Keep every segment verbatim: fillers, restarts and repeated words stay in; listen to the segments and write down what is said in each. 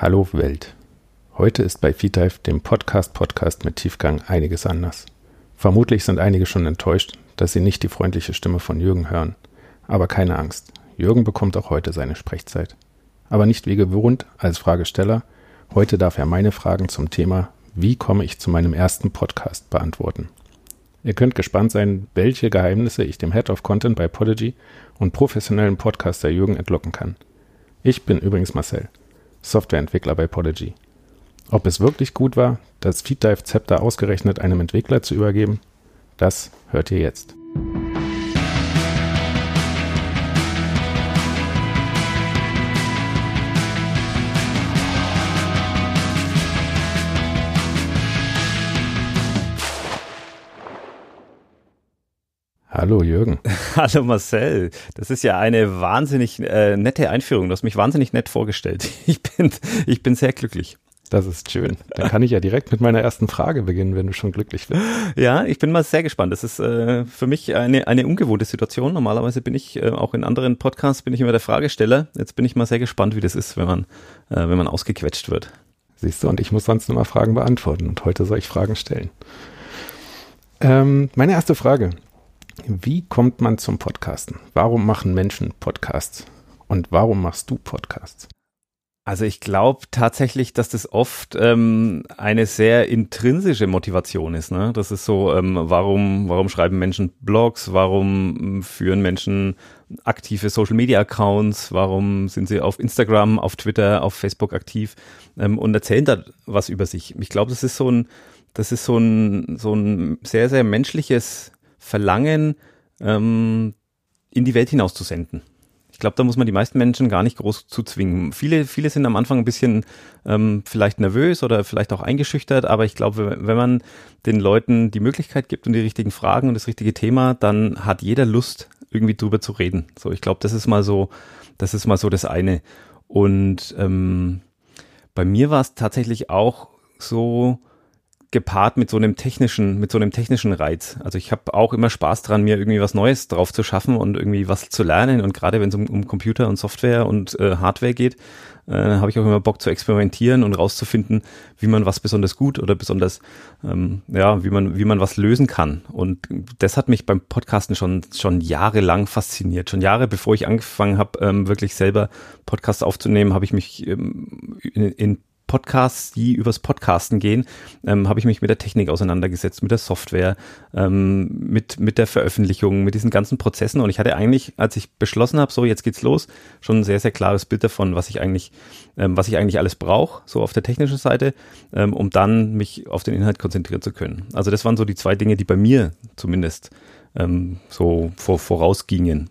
Hallo Welt. Heute ist bei Feeddive, dem Podcast-Podcast mit Tiefgang, einiges anders. Vermutlich sind einige schon enttäuscht, dass sie nicht die freundliche Stimme von Jürgen hören. Aber keine Angst, Jürgen bekommt auch heute seine Sprechzeit. Aber nicht wie gewohnt als Fragesteller. Heute darf er meine Fragen zum Thema "Wie komme ich zu meinem ersten Podcast?" beantworten. Ihr könnt gespannt sein, welche Geheimnisse ich dem Head of Content bei Podigy und professionellen Podcaster Jürgen entlocken kann. Ich bin übrigens Marcel, Softwareentwickler bei Podigy. Ob es wirklich gut war, das Feeddive-Zepter ausgerechnet einem Entwickler zu übergeben, das hört ihr jetzt. Hallo Jürgen. Hallo Marcel. Das ist ja eine wahnsinnig äh, nette Einführung. Du hast mich wahnsinnig nett vorgestellt. Ich bin, ich bin sehr glücklich. Das ist schön. Dann kann ich ja direkt mit meiner ersten Frage beginnen, wenn du schon glücklich bist. Ja, ich bin mal sehr gespannt. Das ist äh, für mich eine, eine ungewohnte Situation. Normalerweise bin ich äh, auch in anderen Podcasts bin ich immer der Fragesteller. Jetzt bin ich mal sehr gespannt, wie das ist, wenn man, äh, wenn man ausgequetscht wird. Siehst du, und ich muss sonst immer Fragen beantworten und heute soll ich Fragen stellen. Ähm, meine erste Frage. Wie kommt man zum Podcasten? Warum machen Menschen Podcasts? Und warum machst du Podcasts? Also ich glaube tatsächlich, dass das oft ähm, eine sehr intrinsische Motivation ist. Ne? Das ist so, ähm, warum, warum schreiben Menschen Blogs? Warum führen Menschen aktive Social-Media-Accounts? Warum sind sie auf Instagram, auf Twitter, auf Facebook aktiv ähm, und erzählen da was über sich? Ich glaube, das ist so ein, das ist so ein, so ein sehr, sehr menschliches Verlangen, ähm, in die Welt hinaus zu senden. Ich glaube, da muss man die meisten Menschen gar nicht groß zu zwingen. Viele, viele sind am Anfang ein bisschen ähm, vielleicht nervös oder vielleicht auch eingeschüchtert, aber ich glaube, wenn man den Leuten die Möglichkeit gibt und die richtigen Fragen und das richtige Thema, dann hat jeder Lust, irgendwie drüber zu reden. So, ich glaube, das ist mal so, das ist mal so das eine. Und ähm, bei mir war es tatsächlich auch so gepaart mit so einem technischen, mit so einem technischen Reiz. Also ich habe auch immer Spaß dran, mir irgendwie was Neues drauf zu schaffen und irgendwie was zu lernen. Und gerade wenn es um, um Computer und Software und äh, Hardware geht, äh, habe ich auch immer Bock zu experimentieren und rauszufinden, wie man was besonders gut oder besonders, ähm, ja, wie man, wie man was lösen kann. Und das hat mich beim Podcasten schon, schon jahrelang fasziniert. Schon Jahre bevor ich angefangen habe, ähm, wirklich selber Podcasts aufzunehmen, habe ich mich ähm, in, in Podcasts, die übers Podcasten gehen, ähm, habe ich mich mit der Technik auseinandergesetzt, mit der Software, ähm, mit mit der Veröffentlichung, mit diesen ganzen Prozessen. Und ich hatte eigentlich, als ich beschlossen habe, so jetzt geht's los, schon ein sehr, sehr klares Bild davon, was ich eigentlich, ähm, was ich eigentlich alles brauche, so auf der technischen Seite, ähm, um dann mich auf den Inhalt konzentrieren zu können. Also das waren so die zwei Dinge, die bei mir zumindest ähm, so vor, vorausgingen.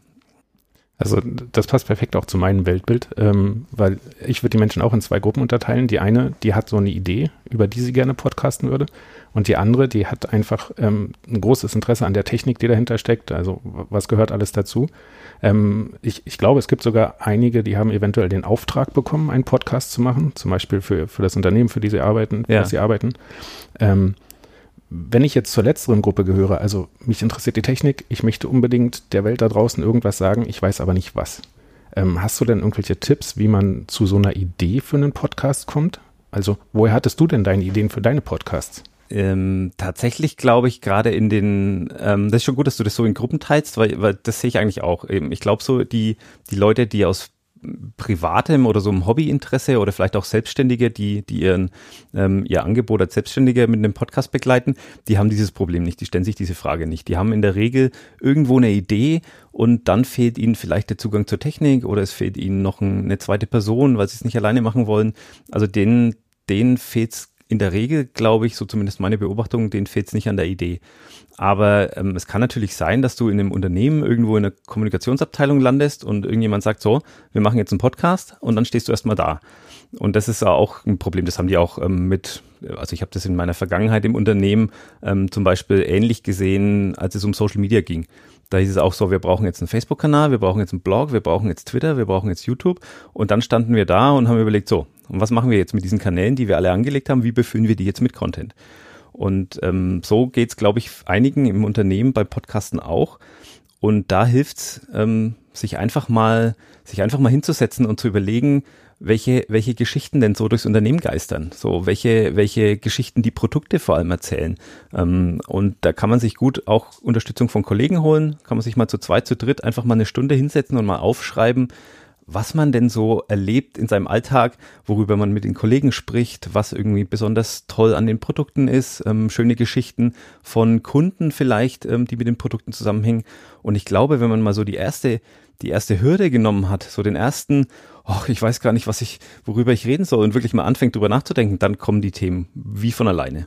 Also das passt perfekt auch zu meinem Weltbild, ähm, weil ich würde die Menschen auch in zwei Gruppen unterteilen. Die eine, die hat so eine Idee, über die sie gerne podcasten würde, und die andere, die hat einfach ähm, ein großes Interesse an der Technik, die dahinter steckt, also was gehört alles dazu. Ähm, ich, ich glaube, es gibt sogar einige, die haben eventuell den Auftrag bekommen, einen Podcast zu machen, zum Beispiel für, für das Unternehmen, für die sie arbeiten, für ja. das sie arbeiten. Ähm, Wenn ich jetzt zur letzteren Gruppe gehöre, also mich interessiert die Technik, ich möchte unbedingt der Welt da draußen irgendwas sagen, ich weiß aber nicht was. Ähm, hast du denn irgendwelche Tipps, wie man zu so einer Idee für einen Podcast kommt? Also woher hattest du denn deine Ideen für deine Podcasts? Ähm, tatsächlich glaube ich gerade in den, ähm, das ist schon gut, dass du das so in Gruppen teilst, weil, weil das sehe ich eigentlich auch. Ich glaube so, die, die Leute, die aus privatem oder so einem Hobbyinteresse oder vielleicht auch Selbstständige, die die ihren ähm, ihr Angebot als Selbstständige mit einem Podcast begleiten, die haben dieses Problem nicht, die stellen sich diese Frage nicht. Die haben in der Regel irgendwo eine Idee und dann fehlt ihnen vielleicht der Zugang zur Technik oder es fehlt ihnen noch ein, eine zweite Person, weil sie es nicht alleine machen wollen. Also denen, denen fehlt es in der Regel, glaube ich, so zumindest meine Beobachtung, denen fehlt es nicht an der Idee. Aber ähm, es kann natürlich sein, dass du in einem Unternehmen irgendwo in einer Kommunikationsabteilung landest und irgendjemand sagt so, wir machen jetzt einen Podcast und dann stehst du erstmal da. Und das ist auch ein Problem, das haben die auch ähm, mit, also ich habe das in meiner Vergangenheit im Unternehmen ähm, zum Beispiel ähnlich gesehen, als es um Social Media ging. Da hieß es auch so, wir brauchen jetzt einen Facebook-Kanal, wir brauchen jetzt einen Blog, wir brauchen jetzt Twitter, wir brauchen jetzt YouTube. Und dann standen wir da und haben überlegt, so, und was machen wir jetzt mit diesen Kanälen, die wir alle angelegt haben, wie befüllen wir die jetzt mit Content? Und ähm, so geht's, glaube ich, einigen im Unternehmen bei Podcasten auch. Und da hilft's, ähm, sich einfach mal, sich einfach mal hinzusetzen und zu überlegen, welche, welche Geschichten denn so durchs Unternehmen geistern, so welche, welche Geschichten die Produkte vor allem erzählen. Ähm, und da kann man sich gut auch Unterstützung von Kollegen holen, kann man sich mal zu zweit, zu dritt einfach mal eine Stunde hinsetzen und mal aufschreiben, was man denn so erlebt in seinem Alltag, worüber man mit den Kollegen spricht, was irgendwie besonders toll an den Produkten ist, ähm, schöne Geschichten von Kunden vielleicht, ähm, die mit den Produkten zusammenhängen. Und ich glaube, wenn man mal so die erste, die erste Hürde genommen hat, so den ersten, ach, ich weiß gar nicht, was ich, worüber ich reden soll und wirklich mal anfängt, drüber nachzudenken, dann kommen die Themen wie von alleine.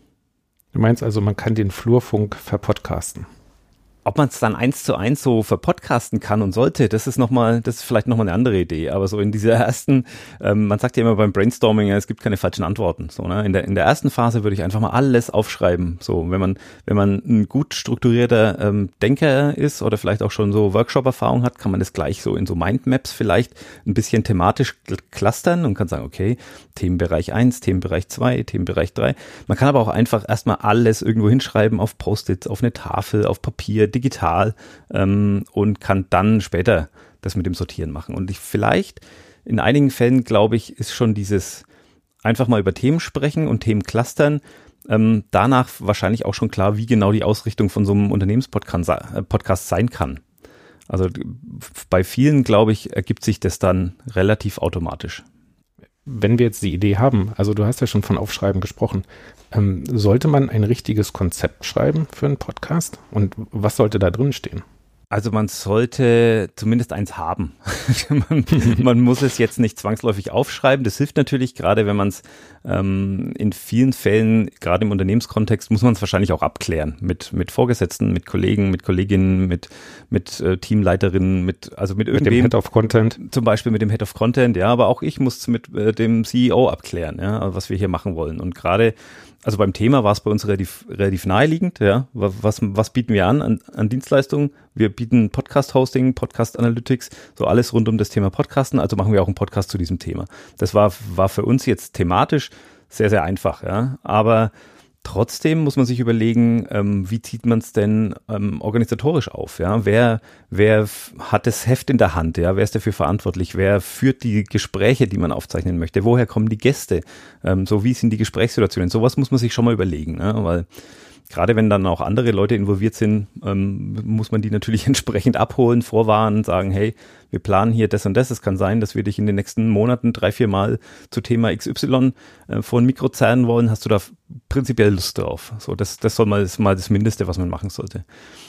Du meinst also, man kann den Flurfunk verpodcasten? Ob man es dann eins zu eins so verpodcasten kann und sollte, das ist noch mal, das ist vielleicht nochmal eine andere Idee. Aber so in dieser ersten, ähm, man sagt ja immer beim Brainstorming, ja, es gibt keine falschen Antworten. So, ne? In der in der ersten Phase würde ich einfach mal alles aufschreiben. So, wenn man wenn man ein gut strukturierter ähm, Denker ist oder vielleicht auch schon so Workshop-Erfahrung hat, kann man das gleich so in so Mindmaps vielleicht ein bisschen thematisch clustern und kann sagen, okay, Themenbereich eins, Themenbereich zwei, Themenbereich drei. Man kann aber auch einfach erstmal alles irgendwo hinschreiben auf Post-its, auf eine Tafel, auf Papier, digital ähm, und kann dann später das mit dem Sortieren machen. Und ich vielleicht, in einigen Fällen, glaube ich, ist schon dieses einfach mal über Themen sprechen und Themen clustern, ähm, danach wahrscheinlich auch schon klar, wie genau die Ausrichtung von so einem Unternehmenspodcast äh, Podcast sein kann. Also bei vielen, glaube ich, ergibt sich das dann relativ automatisch. Wenn wir jetzt die Idee haben, also du hast ja schon von Aufschreiben gesprochen, ähm, sollte man ein richtiges Konzept schreiben für einen Podcast? Und was sollte da drin stehen? Also man sollte zumindest eins haben. man, man muss es jetzt nicht zwangsläufig aufschreiben. Das hilft natürlich, gerade wenn man es ähm, in vielen Fällen, gerade im Unternehmenskontext, muss man es wahrscheinlich auch abklären mit mit Vorgesetzten, mit Kollegen, mit Kolleginnen, mit mit äh, Teamleiterinnen, mit also mit irgendwem. Mit dem Head of Content. Zum Beispiel mit dem Head of Content, ja, aber auch ich muss mit äh, dem C E O abklären, ja, was wir hier machen wollen. Und gerade Also beim Thema war es bei uns relativ, relativ naheliegend, ja. Was, was bieten wir an, an an Dienstleistungen? Wir bieten Podcast-Hosting, Podcast-Analytics, so alles rund um das Thema Podcasten. Also machen wir auch einen Podcast zu diesem Thema. Das war, war für uns jetzt thematisch sehr, sehr einfach, ja. Aber trotzdem muss man sich überlegen, ähm, wie zieht man es denn ähm, organisatorisch auf? Ja? Wer, wer hat das Heft in der Hand? Ja? Wer ist dafür verantwortlich? Wer führt die Gespräche, die man aufzeichnen möchte? Woher kommen die Gäste? Ähm, so wie sind die Gesprächssituationen? Sowas muss man sich schon mal überlegen, ne? Weil gerade wenn dann auch andere Leute involviert sind, ähm, muss man die natürlich entsprechend abholen, vorwarnen, sagen, hey, wir planen hier das und das. Es kann sein, dass wir dich in den nächsten Monaten drei, vier Mal zu Thema X Y äh, vor ein Mikro zerren wollen. Hast du da prinzipiell Lust drauf? So, das, das soll mal, das mal das Mindeste, was man machen sollte.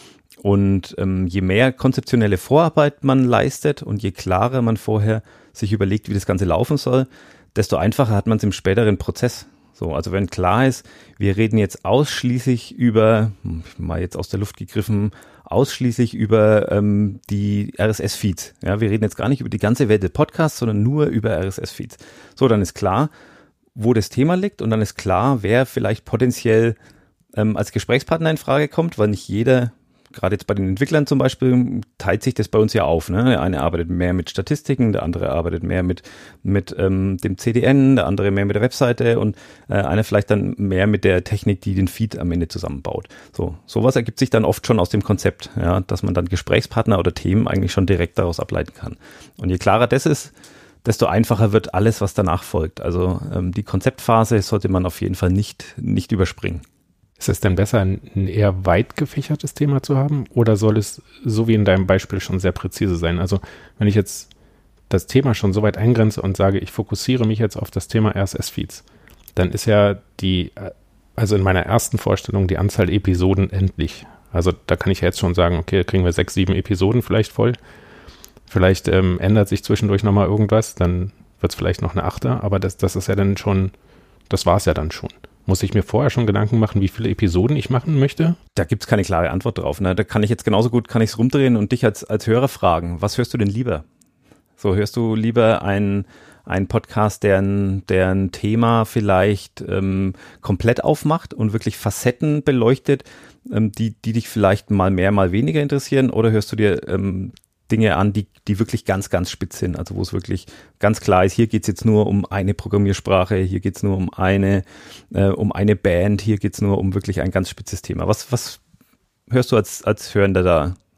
Und ähm, je mehr konzeptionelle Vorarbeit man leistet und je klarer man vorher sich überlegt, wie das Ganze laufen soll, desto einfacher hat man es im späteren Prozess. So, also wenn klar ist, wir reden jetzt ausschließlich über, mal jetzt aus der Luft gegriffen, ausschließlich über ähm, die R S S-Feeds. Ja, wir reden jetzt gar nicht über die ganze Welt der Podcasts, sondern nur über R S S-Feeds. So, dann ist klar, wo das Thema liegt und dann ist klar, wer vielleicht potenziell ähm, als Gesprächspartner in Frage kommt, weil nicht jeder, gerade jetzt bei den Entwicklern zum Beispiel, teilt sich das bei uns ja auf. Ne? Der eine arbeitet mehr mit Statistiken, der andere arbeitet mehr mit mit ähm, dem C D N, der andere mehr mit der Webseite und äh, einer vielleicht dann mehr mit der Technik, die den Feed am Ende zusammenbaut. So, sowas ergibt sich dann oft schon aus dem Konzept, ja, dass man dann Gesprächspartner oder Themen eigentlich schon direkt daraus ableiten kann. Und je klarer das ist, desto einfacher wird alles, was danach folgt. Also ähm, die Konzeptphase sollte man auf jeden Fall nicht nicht überspringen. Ist es denn besser, ein eher weit gefächertes Thema zu haben oder soll es, so wie in deinem Beispiel, schon sehr präzise sein? Also wenn ich jetzt das Thema schon so weit eingrenze und sage, ich fokussiere mich jetzt auf das Thema R S S-Feeds, dann ist ja die, also in meiner ersten Vorstellung, die Anzahl Episoden endlich. Also da kann ich ja jetzt schon sagen, okay, da kriegen wir sechs, sieben Episoden vielleicht voll. Vielleicht ähm, ändert sich zwischendurch nochmal irgendwas, dann wird es vielleicht noch eine Achte, aber das, das ist ja dann schon, das war es ja dann schon. Muss ich mir vorher schon Gedanken machen, wie viele Episoden ich machen möchte? Da gibt's keine klare Antwort drauf. Ne? Da kann ich jetzt genauso gut, kann ich es rumdrehen und dich als, als Hörer fragen, was hörst du denn lieber? So, hörst du lieber einen, einen Podcast, der ein, der ein Thema vielleicht ähm, komplett aufmacht und wirklich Facetten beleuchtet, ähm, die, die dich vielleicht mal mehr, mal weniger interessieren? Oder hörst du dir ähm, Dinge an, die, die wirklich ganz, ganz spitz sind, also wo es wirklich ganz klar ist, hier geht's jetzt nur um eine Programmiersprache, hier geht's nur um eine, äh, um eine Band, hier geht's nur um wirklich ein ganz spitzes Thema. Was, was hörst du als, als Hörender da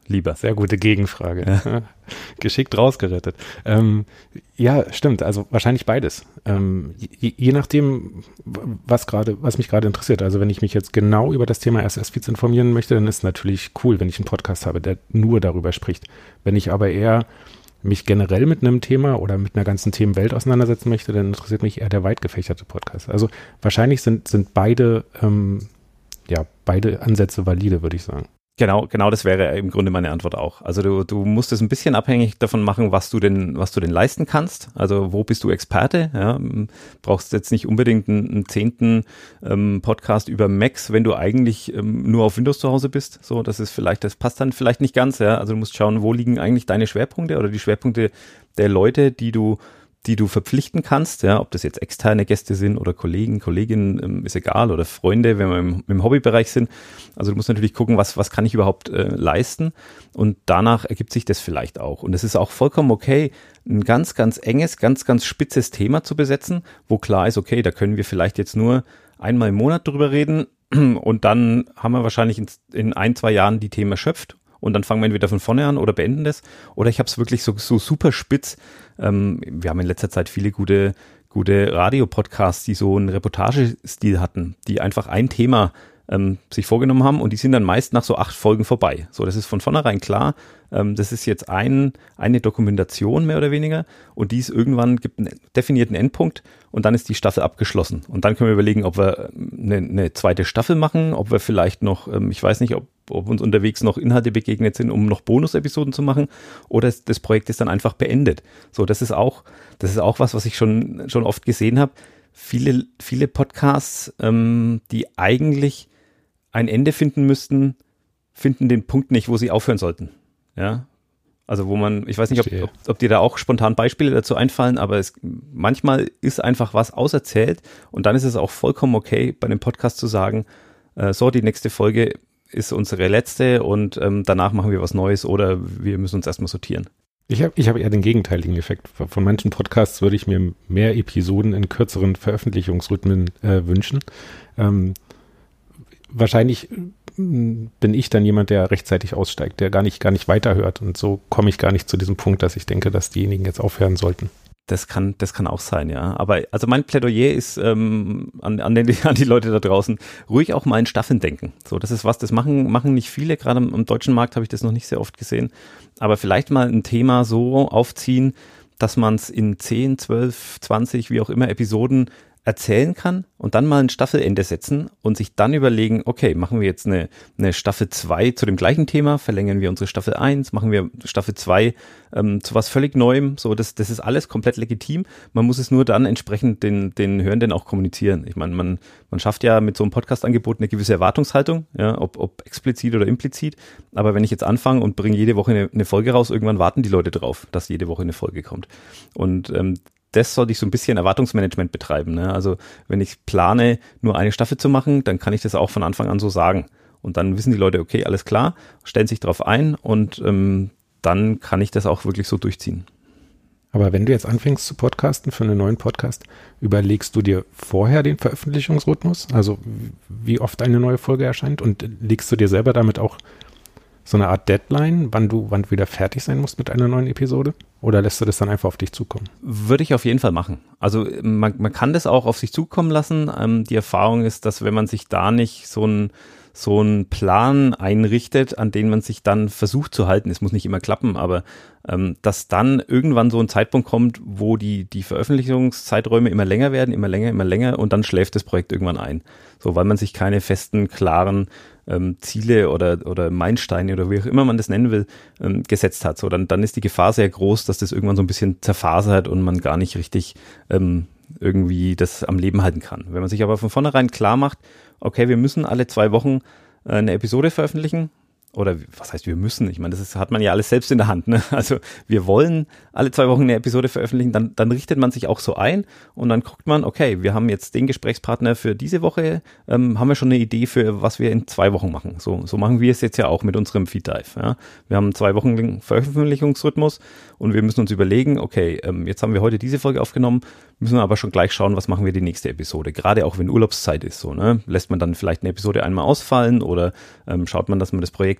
lieber? Sehr gute Gegenfrage. Ja. Geschickt rausgerettet. Ähm, ja, stimmt. Also wahrscheinlich beides. Ähm, je, je nachdem, was gerade, was mich gerade interessiert. Also wenn ich mich jetzt genau über das Thema R S S-Feeds informieren möchte, dann ist es natürlich cool, wenn ich einen Podcast habe, der nur darüber spricht. Wenn ich aber eher mich generell mit einem Thema oder mit einer ganzen Themenwelt auseinandersetzen möchte, dann interessiert mich eher der weit gefächerte Podcast. Also wahrscheinlich sind, sind beide, ähm, ja, beide Ansätze valide, würde ich sagen. Genau, genau, das wäre im Grunde meine Antwort auch. Also du, du musst es ein bisschen abhängig davon machen, was du denn, was du denn leisten kannst. Also wo bist du Experte? Ja, brauchst jetzt nicht unbedingt einen, einen zehnten ähm, Podcast über Macs, wenn du eigentlich ähm, nur auf Windows zu Hause bist. So, das ist vielleicht, das passt dann vielleicht nicht ganz. Ja, also du musst schauen, wo liegen eigentlich deine Schwerpunkte oder die Schwerpunkte der Leute, die du die du verpflichten kannst, ja, ob das jetzt externe Gäste sind oder Kollegen, Kolleginnen, ähm, ist egal, oder Freunde, wenn wir im, im Hobbybereich sind. Also du musst natürlich gucken, was, was kann ich überhaupt äh, leisten, und danach ergibt sich das vielleicht auch. Und es ist auch vollkommen okay, ein ganz, ganz enges, ganz, ganz spitzes Thema zu besetzen, wo klar ist, okay, da können wir vielleicht jetzt nur einmal im Monat drüber reden und dann haben wir wahrscheinlich in, in ein, zwei Jahren die Themen erschöpft. Und dann fangen wir entweder von vorne an oder beenden das. Oder ich habe es wirklich so, so super spitz. Ähm, wir haben in letzter Zeit viele gute, gute Radio-Podcasts, die so einen Reportagestil hatten, die einfach ein Thema ähm, sich vorgenommen haben, und die sind dann meist nach so acht Folgen vorbei. So, das ist von vornherein klar. Ähm, das ist jetzt ein, eine Dokumentation mehr oder weniger, und die ist irgendwann, gibt einen definierten Endpunkt, und dann ist die Staffel abgeschlossen. Und dann können wir überlegen, ob wir eine, eine zweite Staffel machen, ob wir vielleicht noch, ähm, ich weiß nicht, ob ob uns unterwegs noch Inhalte begegnet sind, um noch Bonus-Episoden zu machen, oder das Projekt ist dann einfach beendet. So, das ist auch, das ist auch was, was ich schon, schon oft gesehen habe. Viele, viele Podcasts, ähm, die eigentlich ein Ende finden müssten, finden den Punkt nicht, wo sie aufhören sollten. Ja. Also wo man, ich weiß nicht, ob, ob, ob dir da auch spontan Beispiele dazu einfallen, aber es, manchmal ist einfach was auserzählt, und dann ist es auch vollkommen okay, bei einem Podcast zu sagen, äh, so, die nächste Folge ist unsere letzte, und ähm, danach machen wir was Neues, oder wir müssen uns erstmal sortieren. Ich habe ich hab eher den gegenteiligen Effekt. Von manchen Podcasts würde ich mir mehr Episoden in kürzeren Veröffentlichungsrhythmen äh, wünschen. Ähm, wahrscheinlich bin ich dann jemand, der rechtzeitig aussteigt, der gar nicht, gar nicht weiterhört, und so komme ich gar nicht zu diesem Punkt, dass ich denke, dass diejenigen jetzt aufhören sollten. Das kann, das kann auch sein, ja. Aber also mein Plädoyer ist ähm, an, an, den, an die Leute da draußen, ruhig auch mal in Staffeln denken. So, das ist was, das machen, machen nicht viele. Gerade im, im deutschen Markt habe ich das noch nicht sehr oft gesehen. Aber vielleicht mal ein Thema so aufziehen, dass man es in zehn, zwölf, zwanzig, wie auch immer Episoden erzählen kann, und dann mal ein Staffelende setzen und sich dann überlegen, okay, machen wir jetzt eine, eine Staffel zwei zu dem gleichen Thema, verlängern wir unsere Staffel eins, machen wir Staffel zwei ähm, zu was völlig Neuem, so, das, das ist alles komplett legitim. Man muss es nur dann entsprechend den, den Hörenden auch kommunizieren. Ich meine, man, man schafft ja mit so einem Podcast-Angebot eine gewisse Erwartungshaltung, ja, ob, ob explizit oder implizit, aber wenn ich jetzt anfange und bringe jede Woche eine, eine Folge raus, irgendwann warten die Leute drauf, dass jede Woche eine Folge kommt. Und ähm, das sollte ich so ein bisschen Erwartungsmanagement betreiben. Ne? Also wenn ich plane, nur eine Staffel zu machen, dann kann ich das auch von Anfang an so sagen. Und dann wissen die Leute, okay, alles klar, stellen sich drauf ein, und ähm, dann kann ich das auch wirklich so durchziehen. Aber wenn du jetzt anfängst zu podcasten für einen neuen Podcast, überlegst du dir vorher den Veröffentlichungsrhythmus, also wie oft eine neue Folge erscheint, und legst du dir selber damit auch so eine Art Deadline, wann du, wann du wieder fertig sein musst mit einer neuen Episode? Oder lässt du das dann einfach auf dich zukommen? Würde ich auf jeden Fall machen. Also man, man kann das auch auf sich zukommen lassen. Ähm, die Erfahrung ist, dass wenn man sich da nicht so ein so einen Plan einrichtet, an den man sich dann versucht zu halten, es muss nicht immer klappen, aber ähm, dass dann irgendwann so ein Zeitpunkt kommt, wo die die Veröffentlichungszeiträume immer länger werden, immer länger, immer länger, und dann schläft das Projekt irgendwann ein. So, weil man sich keine festen, klaren ähm, Ziele oder oder Meilensteine oder wie auch immer man das nennen will, ähm, gesetzt hat. So, dann dann ist die Gefahr sehr groß, dass das irgendwann so ein bisschen zerfasert und man gar nicht richtig ähm, irgendwie das am Leben halten kann. Wenn man sich aber von vornherein klar macht, okay, wir müssen alle zwei Wochen äh, eine Episode veröffentlichen, oder was heißt wir müssen? Ich meine, das ist, hat man ja alles selbst in der Hand, ne? Also wir wollen alle zwei Wochen eine Episode veröffentlichen, dann, dann richtet man sich auch so ein, und dann guckt man, okay, wir haben jetzt den Gesprächspartner für diese Woche, ähm, haben wir schon eine Idee für, was wir in zwei Wochen machen. So, so machen wir es jetzt ja auch mit unserem Feed Dive. Ja? Wir haben zwei Wochen Veröffentlichungsrhythmus, und wir müssen uns überlegen, okay, ähm, jetzt haben wir heute diese Folge aufgenommen, müssen wir aber schon gleich schauen, was machen wir die nächste Episode. Gerade auch wenn Urlaubszeit ist, so, ne? Lässt man dann vielleicht eine Episode einmal ausfallen, oder ähm, schaut man, dass man das Projekt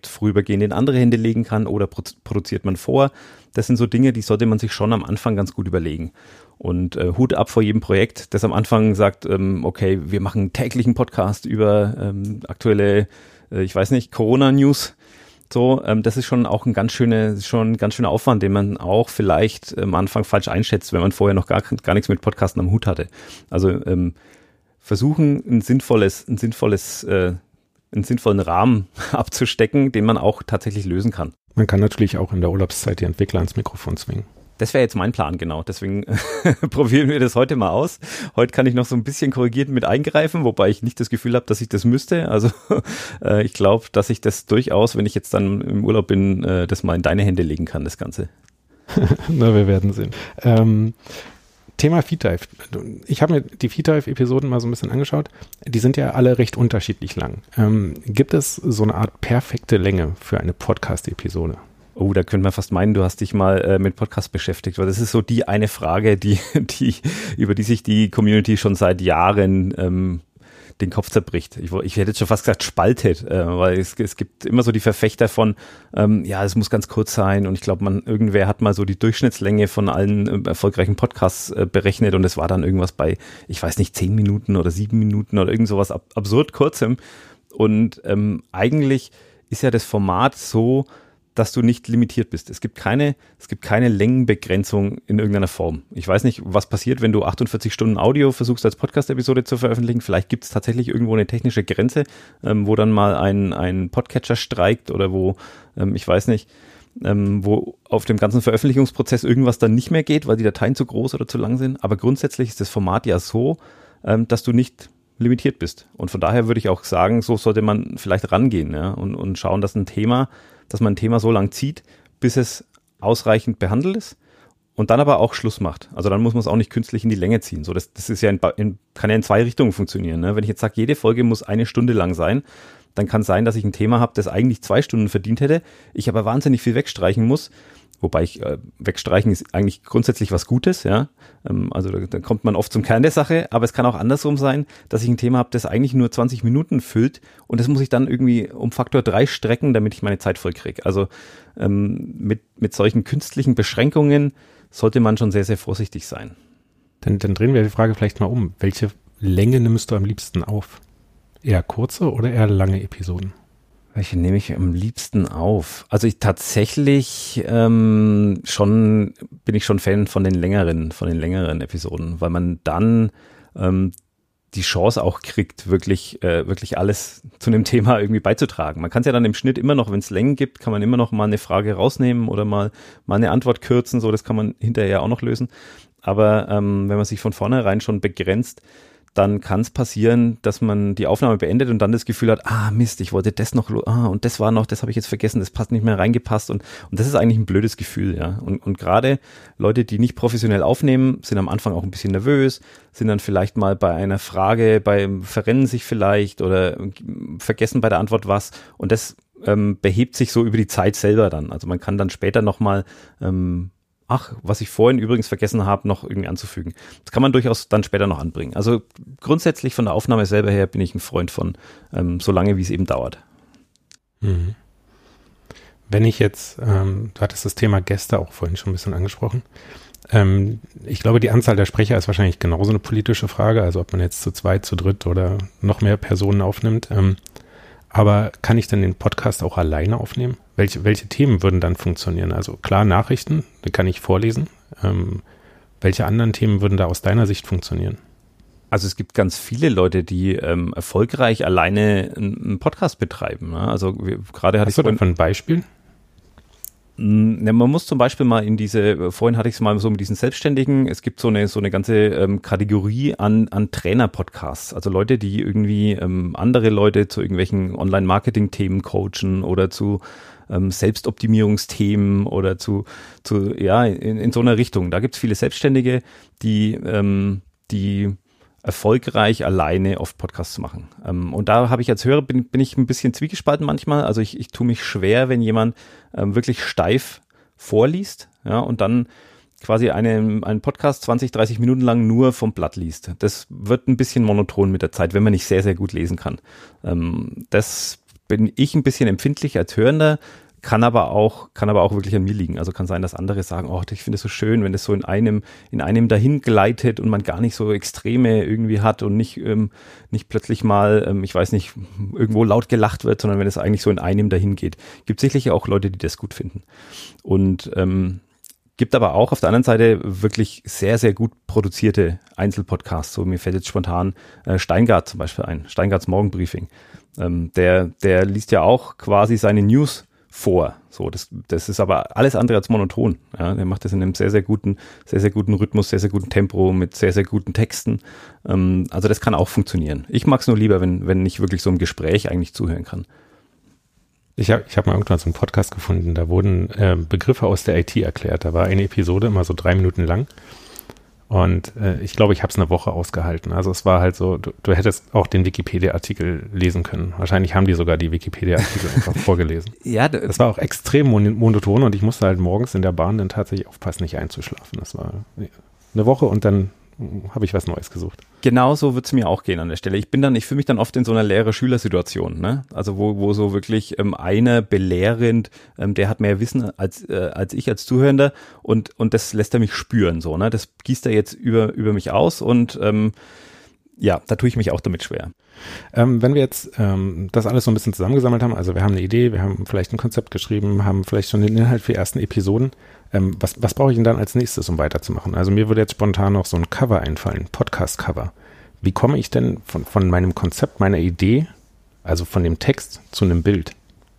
Podcast vorübergehend in andere Hände legen kann oder pro- produziert man vor. Das sind so Dinge, die sollte man sich schon am Anfang ganz gut überlegen. Und äh, Hut ab vor jedem Projekt, das am Anfang sagt, ähm, okay, wir machen einen täglichen Podcast über ähm, aktuelle, äh, ich weiß nicht, Corona-News. So, ähm, das ist schon auch ein ganz schöner, schon ein ganz schöner Aufwand, den man auch vielleicht am Anfang falsch einschätzt, wenn man vorher noch gar, gar nichts mit Podcasten am Hut hatte. Also ähm, versuchen, ein sinnvolles, ein sinnvolles, äh, einen sinnvollen Rahmen abzustecken, den man auch tatsächlich lösen kann. Man kann natürlich auch in der Urlaubszeit die Entwickler ans Mikrofon zwingen. Das wäre jetzt mein Plan, genau. Deswegen probieren wir das heute mal aus. Heute kann ich noch so ein bisschen korrigiert mit eingreifen, wobei ich nicht das Gefühl habe, dass ich das müsste. Also äh, ich glaube, dass ich das durchaus, wenn ich jetzt dann im Urlaub bin, äh, das mal in deine Hände legen kann, das Ganze. Na, wir werden sehen. Ähm, Thema Feeddive. Ich habe mir die Feeddive-Episoden mal so ein bisschen angeschaut. Die sind ja alle recht unterschiedlich lang. Ähm, gibt es so eine Art perfekte Länge für eine Podcast-Episode? Oh, da könnte man fast meinen, du hast dich mal äh, mit Podcast beschäftigt, weil das ist so die eine Frage, die, die, über die sich die Community schon seit Jahren ähm, den Kopf zerbricht. Ich, ich hätte jetzt schon fast gesagt spaltet, äh, weil es, es gibt immer so die Verfechter von, ähm, ja, es muss ganz kurz sein und ich glaube, man irgendwer hat mal so die Durchschnittslänge von allen äh, erfolgreichen Podcasts äh, berechnet und es war dann irgendwas bei, ich weiß nicht, zehn Minuten oder sieben Minuten oder irgend sowas ab, absurd kurzem. Und ähm, eigentlich ist ja das Format so, dass du nicht limitiert bist. Es gibt keine, es gibt keine Längenbegrenzung in irgendeiner Form. Ich weiß nicht, was passiert, wenn du achtundvierzig Stunden Audio versuchst als Podcast-Episode zu veröffentlichen. Vielleicht gibt es tatsächlich irgendwo eine technische Grenze, ähm, wo dann mal ein, ein Podcatcher streikt oder wo, ähm, ich weiß nicht, ähm, wo auf dem ganzen Veröffentlichungsprozess irgendwas dann nicht mehr geht, weil die Dateien zu groß oder zu lang sind. Aber grundsätzlich ist das Format ja so, ähm, dass du nicht limitiert bist. Und von daher würde ich auch sagen, so sollte man vielleicht rangehen, ja, und, und schauen, dass ein Thema dass man ein Thema so lang zieht, bis es ausreichend behandelt ist und dann aber auch Schluss macht. Also dann muss man es auch nicht künstlich in die Länge ziehen. So, das, das ist ja in, in, kann ja in zwei Richtungen funktionieren. Ne? Wenn ich jetzt sage, jede Folge muss eine Stunde lang sein, dann kann es sein, dass ich ein Thema habe, das eigentlich zwei Stunden verdient hätte, ich aber wahnsinnig viel wegstreichen muss. Wobei ich äh, wegstreichen ist eigentlich grundsätzlich was Gutes, ja. Ähm, also da, da kommt man oft zum Kern der Sache, aber es kann auch andersrum sein, dass ich ein Thema habe, das eigentlich nur zwanzig Minuten füllt und das muss ich dann irgendwie um Faktor drei strecken, damit ich meine Zeit voll kriege. Also ähm, mit, mit solchen künstlichen Beschränkungen sollte man schon sehr, sehr vorsichtig sein. Dann, dann drehen wir die Frage vielleicht mal um. Welche Länge nimmst du am liebsten auf? Eher kurze oder eher lange Episoden? Welche nehme ich am liebsten auf? Also ich tatsächlich ähm, schon bin ich schon Fan von den längeren, von den längeren Episoden, weil man dann ähm, die Chance auch kriegt, wirklich, äh, wirklich alles zu einem Thema irgendwie beizutragen. Man kann es ja dann im Schnitt immer noch, wenn es Längen gibt, kann man immer noch mal eine Frage rausnehmen oder mal mal eine Antwort kürzen. So, das kann man hinterher auch noch lösen. Aber ähm, wenn man sich von vornherein schon begrenzt, dann kann es passieren, dass man die Aufnahme beendet und dann das Gefühl hat, ah Mist, ich wollte das noch, ah und das war noch, das habe ich jetzt vergessen, das passt nicht mehr reingepasst und und das ist eigentlich ein blödes Gefühl, ja. Und und gerade Leute, die nicht professionell aufnehmen, sind am Anfang auch ein bisschen nervös, sind dann vielleicht mal bei einer Frage, beim verrennen sich vielleicht oder vergessen bei der Antwort was und das ähm, behebt sich so über die Zeit selber dann. Also man kann dann später nochmal ähm, ach, was ich vorhin übrigens vergessen habe, noch irgendwie anzufügen. Das kann man durchaus dann später noch anbringen. Also grundsätzlich von der Aufnahme selber her bin ich ein Freund von, ähm, so lange wie es eben dauert. Mhm. Wenn ich jetzt, ähm, du hattest das Thema Gäste auch vorhin schon ein bisschen angesprochen. Ähm, ich glaube, die Anzahl der Sprecher ist wahrscheinlich genauso eine politische Frage, also ob man jetzt zu zweit, zu dritt oder noch mehr Personen aufnimmt. Ähm, aber kann ich denn den Podcast auch alleine aufnehmen? Welche, welche Themen würden dann funktionieren? Also klar, Nachrichten, die kann ich vorlesen. Ähm, welche anderen Themen würden da aus deiner Sicht funktionieren? Also es gibt ganz viele Leute, die ähm, erfolgreich alleine einen Podcast betreiben. Ne? Also wir, gerade hatte Hast ich du davon ein Beispiel? Ne, man muss zum Beispiel mal in diese, vorhin hatte ich es mal so mit diesen Selbstständigen, es gibt so eine so eine ganze ähm, Kategorie an an Trainer-Podcasts, also Leute, die irgendwie ähm, andere Leute zu irgendwelchen Online-Marketing-Themen coachen oder zu ähm, Selbstoptimierungsthemen oder zu zu ja in, in so einer Richtung. Da gibt es viele Selbstständige, die ähm, die erfolgreich alleine oft Podcasts machen. Ähm, und da habe ich als Hörer, bin, bin ich ein bisschen zwiegespalten manchmal. Also ich, ich tue mich schwer, wenn jemand ähm, wirklich steif vorliest, ja, und dann quasi eine, einen Podcast zwanzig, dreißig Minuten lang nur vom Blatt liest. Das wird ein bisschen monoton mit der Zeit, wenn man nicht sehr, sehr gut lesen kann. Ähm, das bin ich ein bisschen empfindlich als Hörender, kann aber auch, kann aber auch wirklich an mir liegen. Also kann sein, dass andere sagen, oh, ich finde es so schön, wenn das so in einem, in einem dahin gleitet und man gar nicht so Extreme irgendwie hat und nicht, ähm, nicht plötzlich mal, ähm, ich weiß nicht, irgendwo laut gelacht wird, sondern wenn es eigentlich so in einem dahin geht. Gibt sicherlich auch Leute, die das gut finden. Und, ähm, gibt aber auch auf der anderen Seite wirklich sehr, sehr gut produzierte Einzelpodcasts. So, mir fällt jetzt spontan äh, Steingart zum Beispiel ein, Steingarts Morgenbriefing. Ähm, der, der liest ja auch quasi seine News vor. So, das, das ist aber alles andere als monoton. Ja, der macht das in einem sehr, sehr guten, sehr, sehr guten Rhythmus, sehr, sehr guten Tempo, mit sehr, sehr guten Texten. Ähm, also das kann auch funktionieren. Ich mag es nur lieber, wenn, wenn ich wirklich so im Gespräch eigentlich zuhören kann. Ich habe ich hab mal irgendwann so einen Podcast gefunden, da wurden äh, Begriffe aus der I T erklärt. Da war eine Episode immer so drei Minuten lang. Und äh, ich glaube, ich habe es eine Woche ausgehalten. Also es war halt so, du, du hättest auch den Wikipedia-Artikel lesen können. Wahrscheinlich haben die sogar die Wikipedia-Artikel einfach vorgelesen. Ja, das war auch extrem mon- monoton und ich musste halt morgens in der Bahn dann tatsächlich aufpassen, nicht einzuschlafen. Das war eine Woche und dann habe ich was Neues gesucht. Genau so wird es mir auch gehen an der Stelle. Ich bin dann, ich fühle mich dann oft in so einer Lehrer-Schüler-Situation, ne? Also wo, wo so wirklich ähm, einer belehrend, ähm, der hat mehr Wissen als äh, als ich als Zuhörender und und das lässt er mich spüren, so, ne? Das gießt er jetzt über über mich aus und ähm, ja, da tue ich mich auch damit schwer. Ähm, wenn wir jetzt ähm, das alles so ein bisschen zusammengesammelt haben, also wir haben eine Idee, wir haben vielleicht ein Konzept geschrieben, haben vielleicht schon den Inhalt für die ersten Episoden. Ähm, was, was brauche ich denn dann als nächstes, um weiterzumachen? Also mir würde jetzt spontan noch so ein Cover einfallen, Podcast-Cover. Wie komme ich denn von, von meinem Konzept, meiner Idee, also von dem Text zu einem Bild?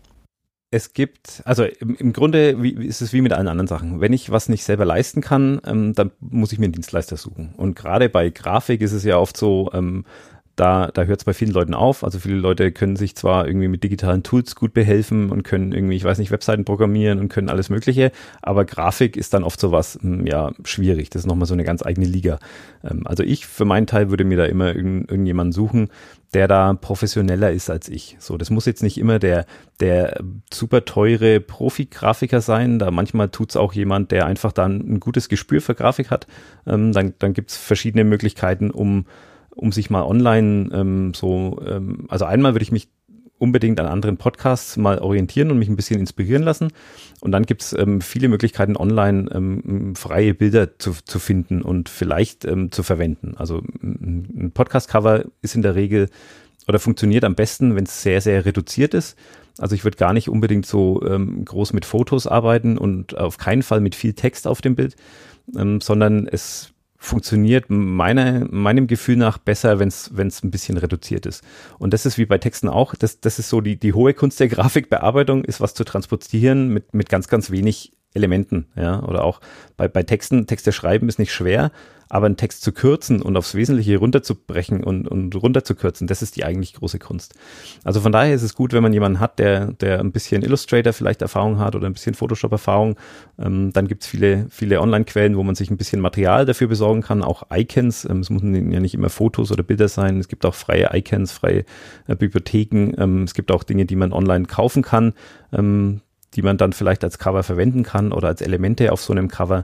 Es gibt, also im, im Grunde wie, ist es wie mit allen anderen Sachen. Wenn ich was nicht selber leisten kann, ähm, dann muss ich mir einen Dienstleister suchen. Und gerade bei Grafik ist es ja oft so, ähm, Da, da hört es bei vielen Leuten auf. Also viele Leute können sich zwar irgendwie mit digitalen Tools gut behelfen und können irgendwie, ich weiß nicht, Webseiten programmieren und können alles Mögliche, aber Grafik ist dann oft sowas, ja, schwierig. Das ist nochmal so eine ganz eigene Liga. Ähm, also ich für meinen Teil würde mir da immer irgend, irgendjemanden suchen, der da professioneller ist als ich. So, das muss jetzt nicht immer der, der super teure Profi-Grafiker sein. Da manchmal tut's auch jemand, der einfach dann ein gutes Gespür für Grafik hat. Ähm, dann dann gibt's verschiedene Möglichkeiten, um um sich mal online ähm, so, ähm, also einmal würde ich mich unbedingt an anderen Podcasts mal orientieren und mich ein bisschen inspirieren lassen. Und dann gibt's ähm, viele Möglichkeiten online ähm, freie Bilder zu, zu finden und vielleicht ähm, zu verwenden. Also ein Podcast-Cover ist in der Regel oder funktioniert am besten, wenn es sehr, sehr reduziert ist. Also ich würde gar nicht unbedingt so ähm, groß mit Fotos arbeiten und auf keinen Fall mit viel Text auf dem Bild, ähm, sondern es funktioniert meiner, meinem Gefühl nach besser, wenn es wenn es ein bisschen reduziert ist. Und das ist wie bei Texten auch, das, das ist so die, die hohe Kunst der Grafikbearbeitung, ist was zu transportieren mit, mit ganz, ganz wenig Elementen, ja, oder auch bei, bei Texten, Texte schreiben ist nicht schwer, aber einen Text zu kürzen und aufs Wesentliche runterzubrechen und, und runterzukürzen, das ist die eigentlich große Kunst. Also von daher ist es gut, wenn man jemanden hat, der, der ein bisschen Illustrator vielleicht Erfahrung hat oder ein bisschen Photoshop-Erfahrung. Ähm, dann gibt's viele, viele Online-Quellen, wo man sich ein bisschen Material dafür besorgen kann, auch Icons. Ähm, es müssen ja nicht immer Fotos oder Bilder sein. Es gibt auch freie Icons, freie äh, Bibliotheken. Ähm, es gibt auch Dinge, die man online kaufen kann, ähm, die man dann vielleicht als Cover verwenden kann oder als Elemente auf so einem Cover.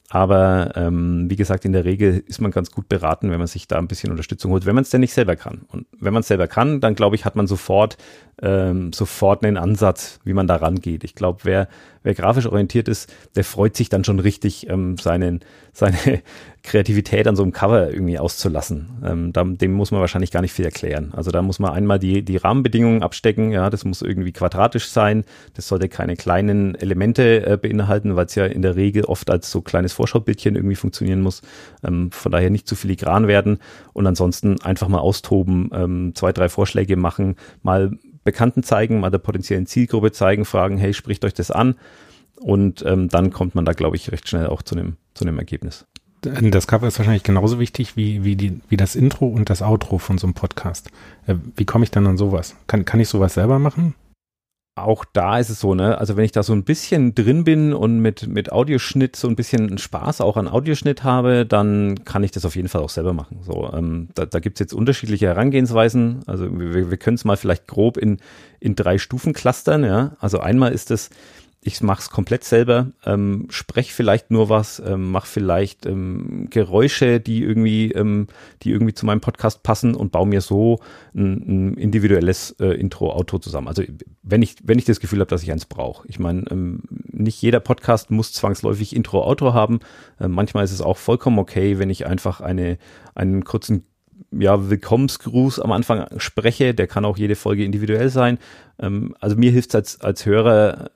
Aber ähm, wie gesagt, in der Regel ist man ganz gut beraten, wenn man sich da ein bisschen Unterstützung holt, wenn man es denn nicht selber kann. Und wenn man es selber kann, dann glaube ich, hat man sofort ähm, sofort einen Ansatz, wie man da rangeht. Ich glaube, wer wer grafisch orientiert ist, der freut sich dann schon richtig, ähm, seinen seine Kreativität an so einem Cover irgendwie auszulassen. Ähm, da, dem muss man wahrscheinlich gar nicht viel erklären. Also da muss man einmal die die Rahmenbedingungen abstecken. Ja, das muss irgendwie quadratisch sein. Das sollte keine kleinen Elemente äh, beinhalten, weil es ja in der Regel oft als so kleines Vorschaubildchen irgendwie funktionieren muss. Ähm, von daher nicht zu filigran werden und ansonsten einfach mal austoben, ähm, zwei, drei Vorschläge machen, mal Bekannten zeigen, mal der potenziellen Zielgruppe zeigen, fragen, hey, spricht euch das an? Und ähm, dann kommt man da, glaube ich, recht schnell auch zu einem zu einem Ergebnis. Das Cover ist wahrscheinlich genauso wichtig wie wie die wie das Intro und das Outro von so einem Podcast. Äh, wie komme ich dann an sowas? Kann kann ich sowas selber machen? Auch da ist es so, ne? Also wenn ich da so ein bisschen drin bin und mit mit Audioschnitt so ein bisschen Spaß auch an Audioschnitt habe, dann kann ich das auf jeden Fall auch selber machen. So, ähm, da, da gibt's jetzt unterschiedliche Herangehensweisen. Also wir, wir können es mal vielleicht grob in in drei Stufen clustern. Ja, also einmal ist es, ich mache es komplett selber, ähm, spreche vielleicht nur was, ähm, mache vielleicht ähm, Geräusche, die irgendwie, ähm, die irgendwie zu meinem Podcast passen und baue mir so ein, ein individuelles äh, Intro-Outro zusammen. Also wenn ich, wenn ich das Gefühl habe, dass ich eins brauche. Ich meine, ähm, nicht jeder Podcast muss zwangsläufig Intro-Outro haben. Äh, manchmal ist es auch vollkommen okay, wenn ich einfach eine, einen kurzen ja, Willkommensgruß am Anfang spreche. Der kann auch jede Folge individuell sein. Ähm, also mir hilft es als, als Hörer,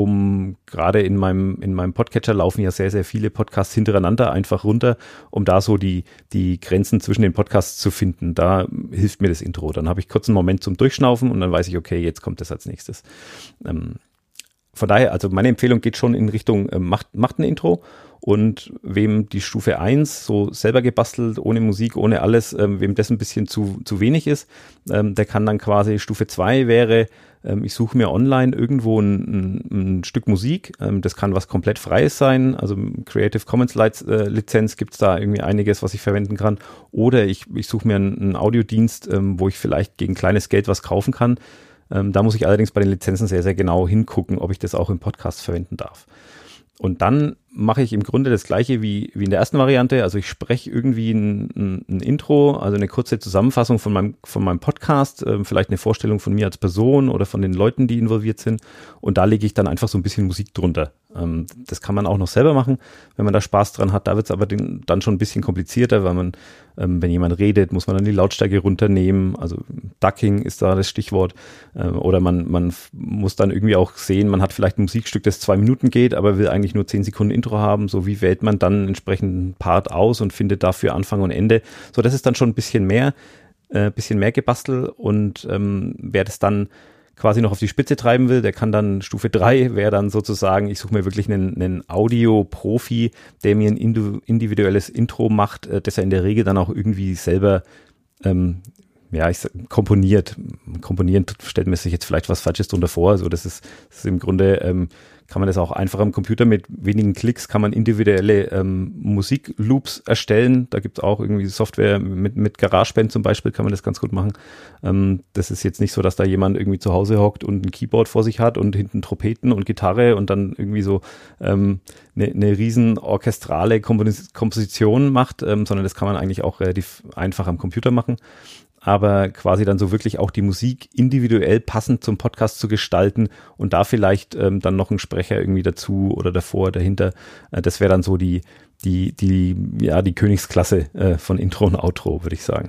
um gerade in meinem, in meinem Podcatcher laufen ja sehr, sehr viele Podcasts hintereinander einfach runter, um da so die, die Grenzen zwischen den Podcasts zu finden. Da hilft mir das Intro. Dann habe ich kurz einen Moment zum Durchschnaufen und dann weiß ich, okay, jetzt kommt das als nächstes. Ähm, von daher, also meine Empfehlung geht schon in Richtung, äh, macht, macht ein Intro. Und wem die Stufe eins so selber gebastelt, ohne Musik, ohne alles, ähm, wem das ein bisschen zu, zu wenig ist, ähm, der kann dann quasi Stufe zwei wäre, ähm, ich suche mir online irgendwo ein, ein, ein Stück Musik, ähm, das kann was komplett Freies sein, also Creative Commons äh, Lizenz gibt's da irgendwie einiges, was ich verwenden kann, oder ich, ich suche mir einen, einen Audiodienst, ähm, wo ich vielleicht gegen kleines Geld was kaufen kann. Ähm, da muss ich allerdings bei den Lizenzen sehr, sehr genau hingucken, ob ich das auch im Podcast verwenden darf. Und dann mache ich im Grunde das Gleiche wie, wie in der ersten Variante. Also ich spreche irgendwie ein, ein, ein Intro, also eine kurze Zusammenfassung von meinem, von meinem Podcast, äh, vielleicht eine Vorstellung von mir als Person oder von den Leuten, die involviert sind. Und da lege ich dann einfach so ein bisschen Musik drunter. Ähm, das kann man auch noch selber machen, wenn man da Spaß dran hat. Da wird es aber den, dann schon ein bisschen komplizierter, weil man, ähm, wenn jemand redet, muss man dann die Lautstärke runternehmen. Also Ducking ist da das Stichwort. Ähm, oder man, man muss dann irgendwie auch sehen, man hat vielleicht ein Musikstück, das zwei Minuten geht, aber will eigentlich nur zehn Sekunden Intro haben, so wie wählt man dann entsprechend einen Part aus und findet dafür Anfang und Ende. So, das ist dann schon ein bisschen mehr, äh, bisschen mehr gebastelt und ähm, wer das dann quasi noch auf die Spitze treiben will, der kann dann Stufe drei, wäre dann sozusagen, ich suche mir wirklich einen, einen Audio-Profi, der mir ein individuelles Intro macht, äh, das er in der Regel dann auch irgendwie selber ähm, ja, ich sag, komponiert. Komponieren stellt man sich jetzt vielleicht was Falsches drunter vor. Also das ist, das ist im Grunde, ähm, kann man das auch einfach am Computer mit wenigen Klicks, kann man individuelle ähm, Musikloops erstellen. Da gibt es auch irgendwie Software mit, mit GarageBand zum Beispiel, kann man das ganz gut machen. Ähm, das ist jetzt nicht so, dass da jemand irgendwie zu Hause hockt und ein Keyboard vor sich hat und hinten Trompeten und Gitarre und dann irgendwie so ähm, eine, eine riesen orchestrale Kompos- Komposition macht, ähm, sondern das kann man eigentlich auch relativ einfach am Computer machen. Aber quasi dann so wirklich auch die Musik individuell passend zum Podcast zu gestalten und da vielleicht ähm, dann noch ein Sprecher irgendwie dazu oder davor, dahinter. Äh, das wäre dann so die, die, die, ja, die Königsklasse äh, von Intro und Outro, würde ich sagen.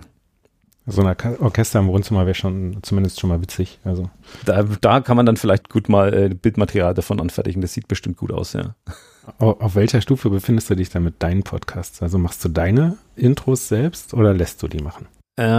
So ein Orchester im Wohnzimmer wäre schon zumindest schon mal witzig. Also da, da kann man dann vielleicht gut mal äh, Bildmaterial davon anfertigen. Das sieht bestimmt gut aus, ja. Auf welcher Stufe befindest du dich dann mit deinen Podcasts? Also machst du deine Intros selbst oder lässt du die machen?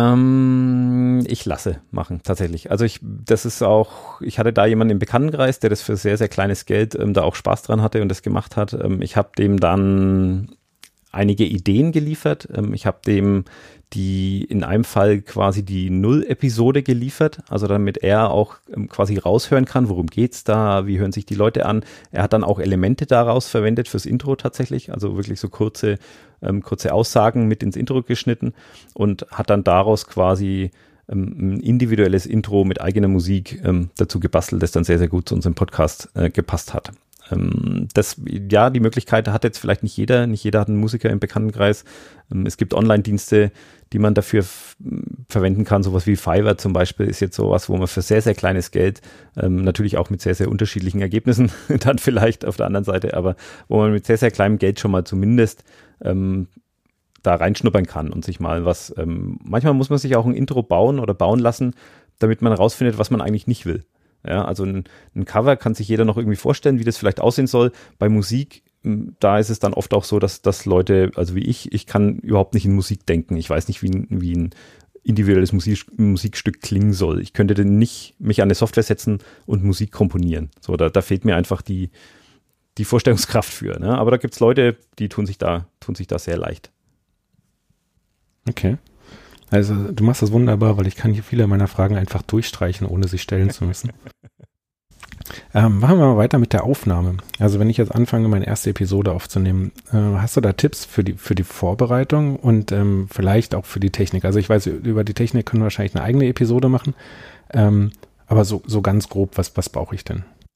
Ähm, ich lasse machen, tatsächlich. Also ich, das ist auch, ich hatte da jemanden im Bekanntenkreis, der das für sehr, sehr kleines Geld ähm, da auch Spaß dran hatte und das gemacht hat. Ähm, ich habe dem dann einige Ideen geliefert. Ähm, ich habe dem die in einem Fall quasi die Null-Episode geliefert, also damit er auch ähm, quasi raushören kann, worum geht's da, wie hören sich die Leute an. Er hat dann auch Elemente daraus verwendet fürs Intro tatsächlich, also wirklich so kurze, ähm, kurze Aussagen mit ins Intro geschnitten und hat dann daraus quasi ähm, ein individuelles Intro mit eigener Musik ähm, dazu gebastelt, das dann sehr, sehr gut zu unserem Podcast äh, gepasst hat. Das, ja, die Möglichkeit hat jetzt vielleicht nicht jeder, nicht jeder hat einen Musiker im Bekanntenkreis. Es gibt Online-Dienste, die man dafür f- verwenden kann, sowas wie Fiverr zum Beispiel ist jetzt sowas, wo man für sehr, sehr kleines Geld, ähm, natürlich auch mit sehr, sehr unterschiedlichen Ergebnissen dann vielleicht auf der anderen Seite, aber wo man mit sehr, sehr kleinem Geld schon mal zumindest ähm, da reinschnuppern kann und sich mal was, ähm, manchmal muss man sich auch ein Intro bauen oder bauen lassen, damit man rausfindet, was man eigentlich nicht will. Ja, also ein, ein Cover kann sich jeder noch irgendwie vorstellen, wie das vielleicht aussehen soll. Bei Musik, da ist es dann oft auch so, dass, dass Leute, also wie ich, ich kann überhaupt nicht in Musik denken. Ich weiß nicht, wie, wie ein individuelles Musik, Musikstück klingen soll. Ich könnte denn nicht mich an eine Software setzen und Musik komponieren. So, da, da fehlt mir einfach die, die Vorstellungskraft für. Ne? Aber da gibt's Leute, die tun sich da, tun sich da sehr leicht. Okay. Also du machst das wunderbar, weil ich kann hier viele meiner Fragen einfach durchstreichen, ohne sie stellen zu müssen. ähm, machen wir mal weiter mit der Aufnahme. Also wenn ich jetzt anfange, meine erste Episode aufzunehmen, äh, hast du da Tipps für die für die Vorbereitung und ähm, vielleicht auch für die Technik? Also ich weiß, über die Technik können wir wahrscheinlich eine eigene Episode machen, ähm, aber so so ganz grob, was was brauche ich denn?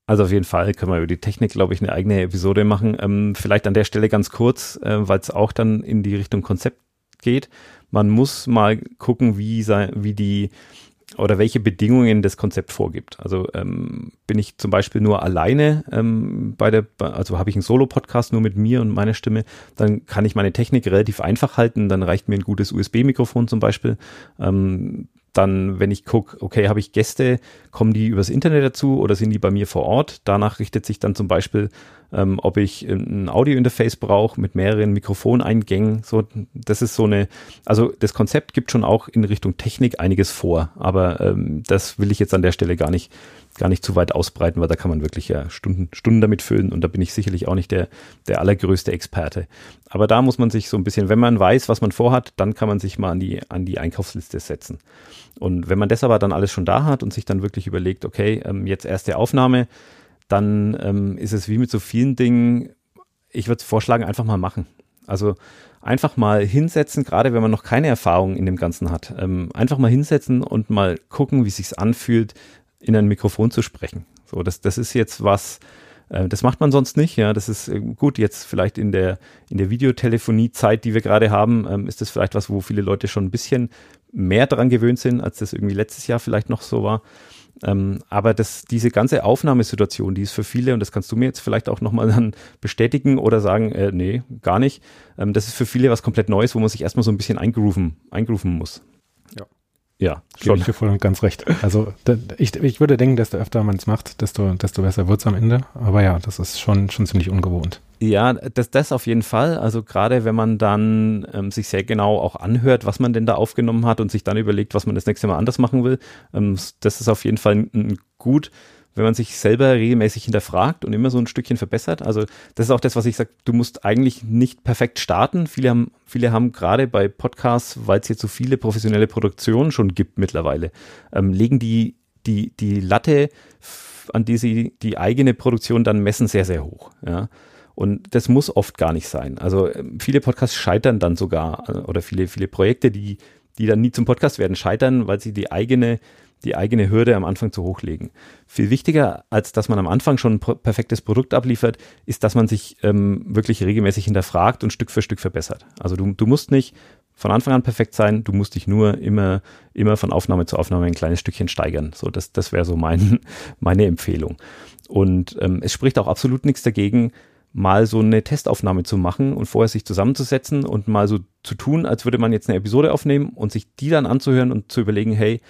Also auf jeden Fall können wir über die Technik, glaube ich, eine eigene Episode machen. Ähm, vielleicht an der Stelle ganz kurz, äh, weil es auch dann in die Richtung Konzept geht. Man muss mal gucken, wie, sei, wie die oder welche Bedingungen das Konzept vorgibt. Also ähm, bin ich zum Beispiel nur alleine ähm, bei der, also habe ich einen Solo-Podcast nur mit mir und meiner Stimme, dann kann ich meine Technik relativ einfach halten. Dann reicht mir ein gutes U S B-Mikrofon zum Beispiel. Ähm, Dann, wenn ich gucke, okay, habe ich Gäste, kommen die übers Internet dazu oder sind die bei mir vor Ort? Danach richtet sich dann zum Beispiel, ähm, ob ich ein Audio-Interface brauche mit mehreren Mikrofoneingängen. So, das ist so eine, also das Konzept gibt schon auch in Richtung Technik einiges vor, aber ähm, das will ich jetzt an der Stelle gar nicht, gar nicht zu weit ausbreiten, weil da kann man wirklich ja Stunden, Stunden damit füllen und da bin ich sicherlich auch nicht der, der allergrößte Experte. Aber da muss man sich so ein bisschen, wenn man weiß, was man vorhat, dann kann man sich mal an die, an die Einkaufsliste setzen. Und wenn man das aber dann alles schon da hat und sich dann wirklich überlegt, okay, ähm, jetzt erste Aufnahme, dann ähm, ist es wie mit so vielen Dingen, ich würde vorschlagen, einfach mal machen. Also einfach mal hinsetzen, gerade wenn man noch keine Erfahrung in dem Ganzen hat, ähm, einfach mal hinsetzen und mal gucken, wie es sich anfühlt, in ein Mikrofon zu sprechen. So, das, das ist jetzt was, äh, das macht man sonst nicht, ja, das ist äh, gut, jetzt vielleicht in der, in der Videotelefonie-Zeit, die wir gerade haben, ähm, ist das vielleicht was, wo viele Leute schon ein bisschen mehr dran gewöhnt sind, als das irgendwie letztes Jahr vielleicht noch so war. Ähm, aber das, diese ganze Aufnahmesituation, die ist für viele, und das kannst du mir jetzt vielleicht auch nochmal dann bestätigen oder sagen, äh, nee, gar nicht. Ähm, das ist für viele was komplett Neues, wo man sich erstmal so ein bisschen eingrooven, eingrooven muss. Ja. Ja, schon. Gebe ich dir voll und ganz recht. Also da, ich, ich würde denken, desto öfter man es macht, desto, desto besser wird es am Ende. Aber ja, das ist schon, schon ziemlich ungewohnt. Ja, das, das auf jeden Fall. Also gerade wenn man dann ähm, sich sehr genau auch anhört, was man denn da aufgenommen hat und sich dann überlegt, was man das nächste Mal anders machen will, ähm, das ist auf jeden Fall ein, ein gut, wenn man sich selber regelmäßig hinterfragt und immer so ein Stückchen verbessert. Also das ist auch das, was ich sage, du musst eigentlich nicht perfekt starten. Viele haben, viele haben gerade bei Podcasts, weil es jetzt so viele professionelle Produktionen schon gibt mittlerweile, ähm, legen die, die, die Latte, an die sie die eigene Produktion dann messen, sehr, sehr hoch. Ja. Und das muss oft gar nicht sein. Also viele Podcasts scheitern dann sogar, oder viele, viele Projekte, die, die dann nie zum Podcast werden, scheitern, weil sie die eigene, die eigene Hürde am Anfang zu hoch legen. Viel wichtiger, als dass man am Anfang schon ein pro- perfektes Produkt abliefert, ist, dass man sich ähm, wirklich regelmäßig hinterfragt und Stück für Stück verbessert. Also du, du musst nicht von Anfang an perfekt sein, du musst dich nur immer, immer von Aufnahme zu Aufnahme ein kleines Stückchen steigern. So, das, das wäre so mein, meine Empfehlung. Und ähm, es spricht auch absolut nichts dagegen, mal so eine Testaufnahme zu machen und vorher sich zusammenzusetzen und mal so zu tun, als würde man jetzt eine Episode aufnehmen und sich die dann anzuhören und zu überlegen, hey,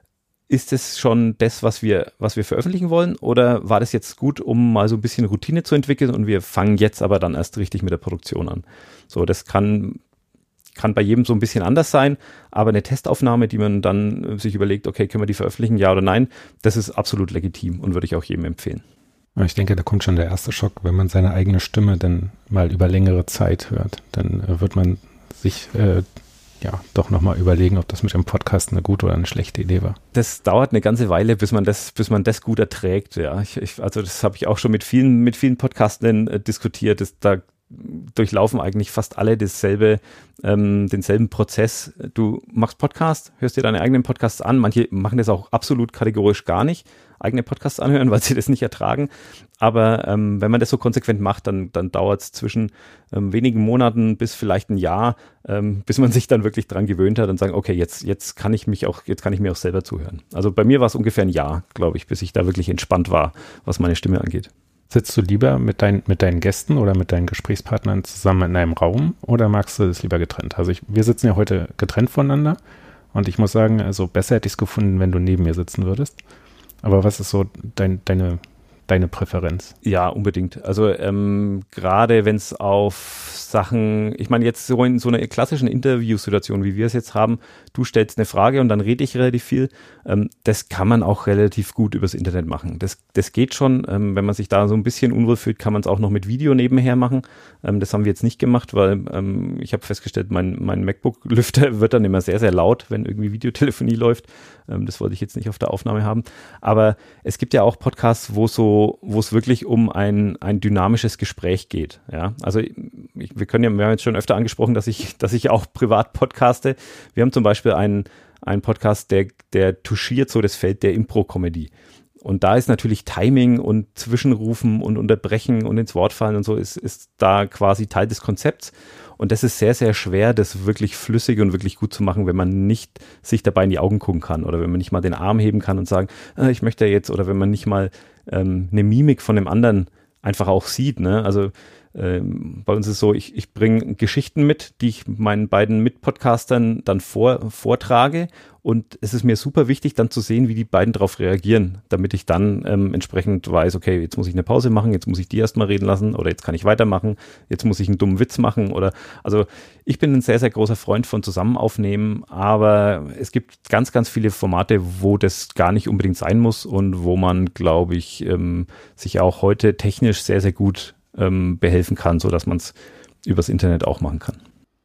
ist das schon das, was wir, was wir veröffentlichen wollen, oder war das jetzt gut, um mal so ein bisschen Routine zu entwickeln und wir fangen jetzt aber dann erst richtig mit der Produktion an. So, das kann, kann bei jedem so ein bisschen anders sein, aber eine Testaufnahme, die man dann sich überlegt, okay, können wir die veröffentlichen, ja oder nein, das ist absolut legitim und würde ich auch jedem empfehlen. Ich denke, da kommt schon der erste Schock, wenn man seine eigene Stimme dann mal über längere Zeit hört. Dann äh, wird man sich äh, ja doch nochmal überlegen, ob das mit dem Podcast eine gute oder eine schlechte Idee war. Das dauert eine ganze Weile, bis man das, bis man das gut erträgt. Ja, ich, ich, also das habe ich auch schon mit vielen, mit vielen Podcastern äh, diskutiert. Das, da durchlaufen eigentlich fast alle dasselbe, ähm, denselben Prozess. Du machst Podcast, hörst dir deine eigenen Podcasts an. Manche machen das auch absolut kategorisch gar nicht, eigene Podcasts anhören, weil sie das nicht ertragen. Aber ähm, wenn man das so konsequent macht, dann, dann dauert es zwischen ähm, wenigen Monaten bis vielleicht ein Jahr, ähm, bis man sich dann wirklich dran gewöhnt hat und sagt, okay, jetzt, jetzt kann ich mich auch, jetzt kann ich mir auch selber zuhören. Also bei mir war es ungefähr ein Jahr, glaube ich, bis ich da wirklich entspannt war, was meine Stimme angeht. Sitzt du lieber mit, dein, mit deinen Gästen oder mit deinen Gesprächspartnern zusammen in einem Raum oder magst du das lieber getrennt? Also ich, wir sitzen ja heute getrennt voneinander und ich muss sagen, also besser hätte ich es gefunden, wenn du neben mir sitzen würdest. Aber was ist so dein, deine, deine Präferenz? Ja, unbedingt. Also ähm, gerade wenn es auf Sachen, ich meine jetzt so in so einer klassischen Interviewsituation, wie wir es jetzt haben, du stellst eine Frage und dann rede ich relativ viel, ähm, das kann man auch relativ gut übers Internet machen. Das, das geht schon. Ähm, wenn man sich da so ein bisschen unwohl fühlt, kann man es auch noch mit Video nebenher machen. Ähm, das haben wir jetzt nicht gemacht, weil ähm, ich habe festgestellt, mein, mein MacBook-Lüfter wird dann immer sehr, sehr laut, wenn irgendwie Videotelefonie läuft. Ähm, das wollte ich jetzt nicht auf der Aufnahme haben. Aber es gibt ja auch Podcasts, wo so, wo es wirklich um ein, ein dynamisches Gespräch geht. Ja, also ich, wir können ja, wir haben jetzt schon öfter angesprochen, dass ich, dass ich auch privat podcaste. Wir haben zum Beispiel einen, einen Podcast, der, der touchiert so das Feld der Impro-Comedy. Und da ist natürlich Timing und Zwischenrufen und Unterbrechen und ins Wort fallen und so ist, ist da quasi Teil des Konzepts. Und das ist sehr, sehr schwer, das wirklich flüssig und wirklich gut zu machen, wenn man nicht sich dabei in die Augen gucken kann oder wenn man nicht mal den Arm heben kann und sagen, äh, ich möchte jetzt, oder wenn man nicht mal ähm, eine Mimik von dem anderen einfach auch sieht. Ne? Also ähm, bei uns ist es so, ich, ich bringe Geschichten mit, die ich meinen beiden Mitpodcastern dann vor, vortrage. Und es ist mir super wichtig, dann zu sehen, wie die beiden darauf reagieren, damit ich dann ähm, entsprechend weiß, okay, jetzt muss ich eine Pause machen, jetzt muss ich die erstmal reden lassen oder jetzt kann ich weitermachen, jetzt muss ich einen dummen Witz machen oder, also ich bin ein sehr, sehr großer Freund von Zusammenaufnehmen, aber es gibt ganz, ganz viele Formate, wo das gar nicht unbedingt sein muss und wo man, glaube ich, ähm, sich auch heute technisch sehr, sehr gut ähm, behelfen kann, sodass man es übers Internet auch machen kann.